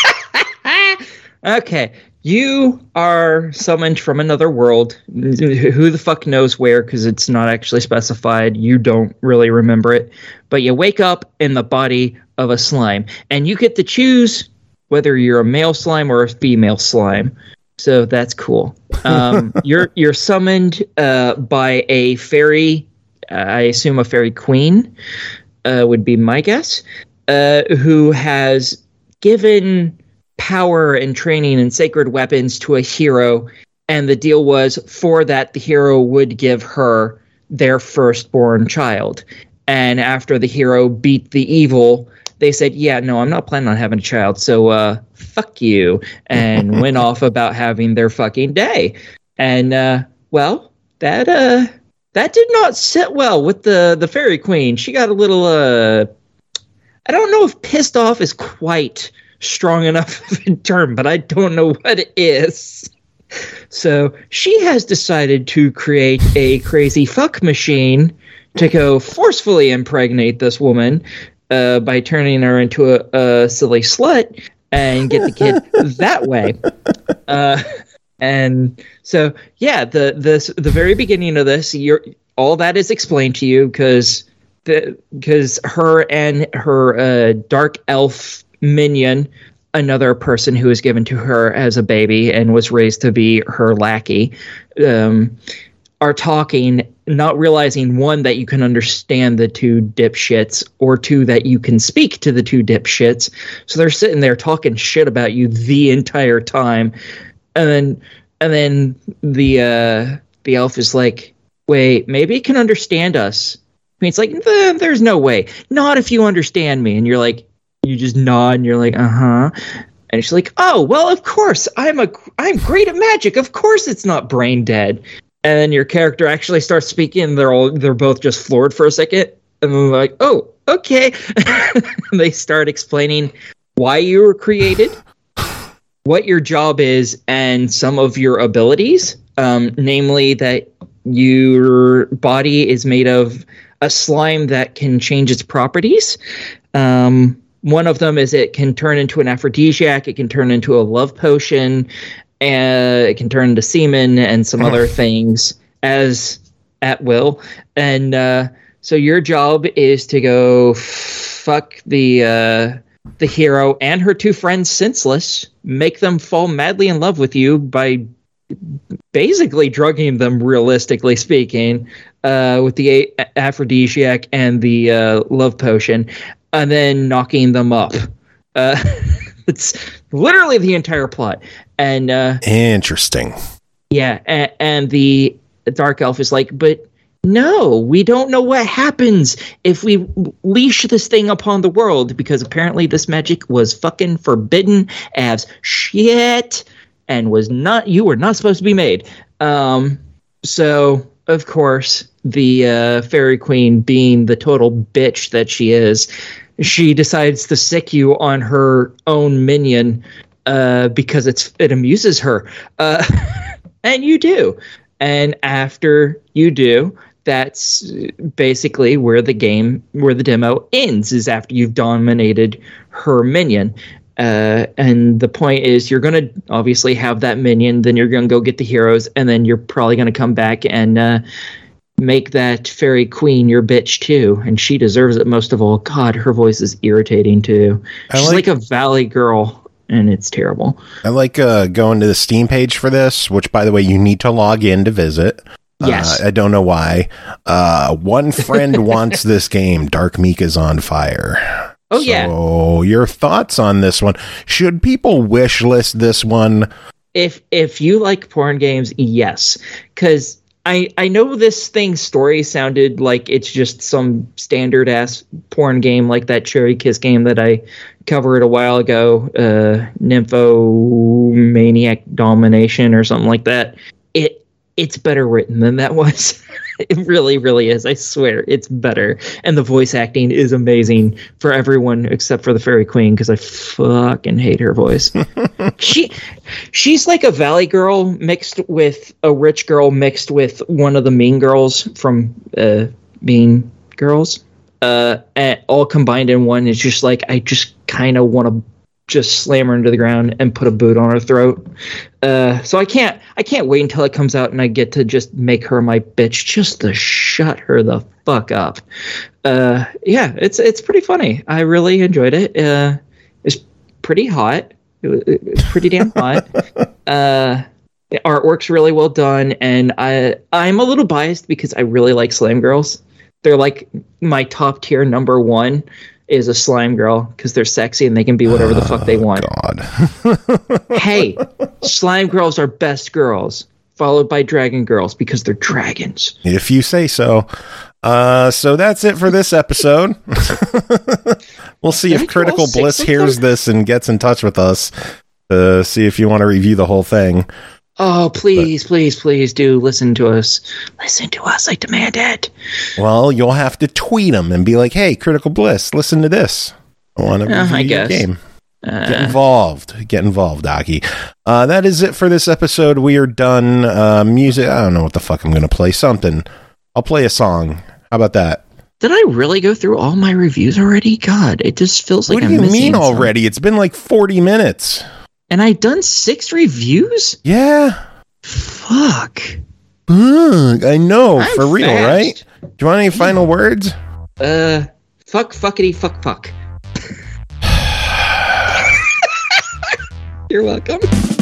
Okay, you are summoned from another world. Who the fuck knows where, because it's not actually specified. You don't really remember it. But you wake up in the body of a slime, and you get to choose whether you're a male slime or a female slime. So that's cool. Um, you're you're summoned uh, by a fairy. Uh, I assume a fairy queen uh, would be my guess, uh, who has given power and training and sacred weapons to a hero, and the deal was for that the hero would give her their firstborn child. And after the hero beat the evil, they said, yeah, no, I'm not planning on having a child, so uh, fuck you, and went off about having their fucking day. And, uh, well, that uh, that did not sit well with the, the fairy queen. She got a little, uh, I don't know if pissed off is quite strong enough of a term, but I don't know what it is. So she has decided to create a crazy fuck machine to go forcefully impregnate this woman uh, by turning her into a, a silly slut and get the kid that way. Uh, and so, yeah, the the the very beginning of this, you're, all that is explained to you because the because her and her uh, dark elf minion, another person who was given to her as a baby and was raised to be her lackey, um, are talking, not realizing, one, that you can understand the two dipshits, or two, that you can speak to the two dipshits. So they're sitting there talking shit about you the entire time. And then and then the uh, the elf is like, wait, maybe it can understand us. I mean, it's like, there's no way. Not if you understand me. And you're like, you just nod and you're like, uh-huh. And she's like, oh, well, of course. I'm a, I'm great at magic. Of course it's not brain dead. And then your character actually starts speaking, and they're all they're both just floored for a second. And then they're like, oh, okay. And they start explaining why you were created, what your job is, and some of your abilities. Um, namely, that your body is made of a slime that can change its properties. Um, one of them is it can turn into an aphrodisiac. It can turn into a love potion. And it can turn into semen and some other things as at will. And uh, so your job is to go fuck the uh, the hero and her two friends senseless, make them fall madly in love with you by basically drugging them, realistically speaking, uh, with the a- aphrodisiac and the uh, love potion, and then knocking them up. Uh, it's literally the entire plot. And uh, interesting. Yeah, and, and the Dark Elf is like, but no, we don't know what happens if we leash this thing upon the world, because apparently this magic was fucking forbidden as shit and was not, you were not supposed to be made. Um, so, of course, the uh, Fairy Queen, being the total bitch that she is, she decides to sick you on her own minion. Uh, because it's it amuses her, uh, and you do. And after you do, that's basically where the game, where the demo ends, is after you've dominated her minion. Uh, and the point is, you're going to obviously have that minion, then you're going to go get the heroes, and then you're probably going to come back and uh, make that Fairy Queen your bitch too. And she deserves it most of all. God, her voice is irritating too. She's like, like a valley girl. And it's terrible. I like uh, going to the Steam page for this, which, by the way, you need to log in to visit. Yes. Uh, I don't know why. Uh, one friend wants this game. Dark Meek is on fire. Oh, so yeah. So your thoughts on this one? Should people wish list this one? If if you like porn games, yes. Because I, I know this thing's story sounded like it's just some standard-ass porn game like that Cherry Kiss game that I covered a while ago, uh, Nymphomaniac Domination or something like that. It It's better written than that was. It really, really is. I swear, it's better. And the voice acting is amazing for everyone except for the Fairy Queen, because I fucking hate her voice. she She's like a valley girl mixed with a rich girl mixed with one of the Mean Girls from uh, Mean Girls. Uh, and all combined in one. Is just like, I just kind of want to just slam her into the ground and put a boot on her throat. Uh, so I can't, I can't wait until it comes out and I get to just make her my bitch, just to shut her the fuck up. Uh, yeah, it's it's pretty funny. I really enjoyed it. Uh, it's pretty hot. It was, it was pretty damn hot. Uh, the artwork's really well done, and I I'm a little biased because I really like Slime Girls. They're like my top tier number one. Is a slime girl, because they're sexy and they can be whatever the fuck they want. God. Hey, slime girls are best girls, followed by dragon girls because they're dragons. If you say so. Uh, so that's it for this episode. We'll see if Critical Bliss hears this and gets in touch with us to see if you want to review the whole thing. Oh, please, but, please, please do listen to us. Listen to us. I demand it. Well, you'll have to tweet them and be like, hey, Critical Bliss, listen to this. I want to uh, review I your guess. game. Uh, Get involved. Get involved, Aki. Uh, that is it for this episode. We are done. Uh, music. I don't know what the fuck I'm going to play. Something. I'll play a song. How about that? Did I really go through all my reviews already? God, it just feels like what I'm do you missing mean something. already? It's been like forty minutes. And I done six reviews? Yeah. Fuck. Ugh, I know. I'm for real, fast. right? Do you want any final words? Uh, fuck, fuckity, fuck, fuck. You're welcome.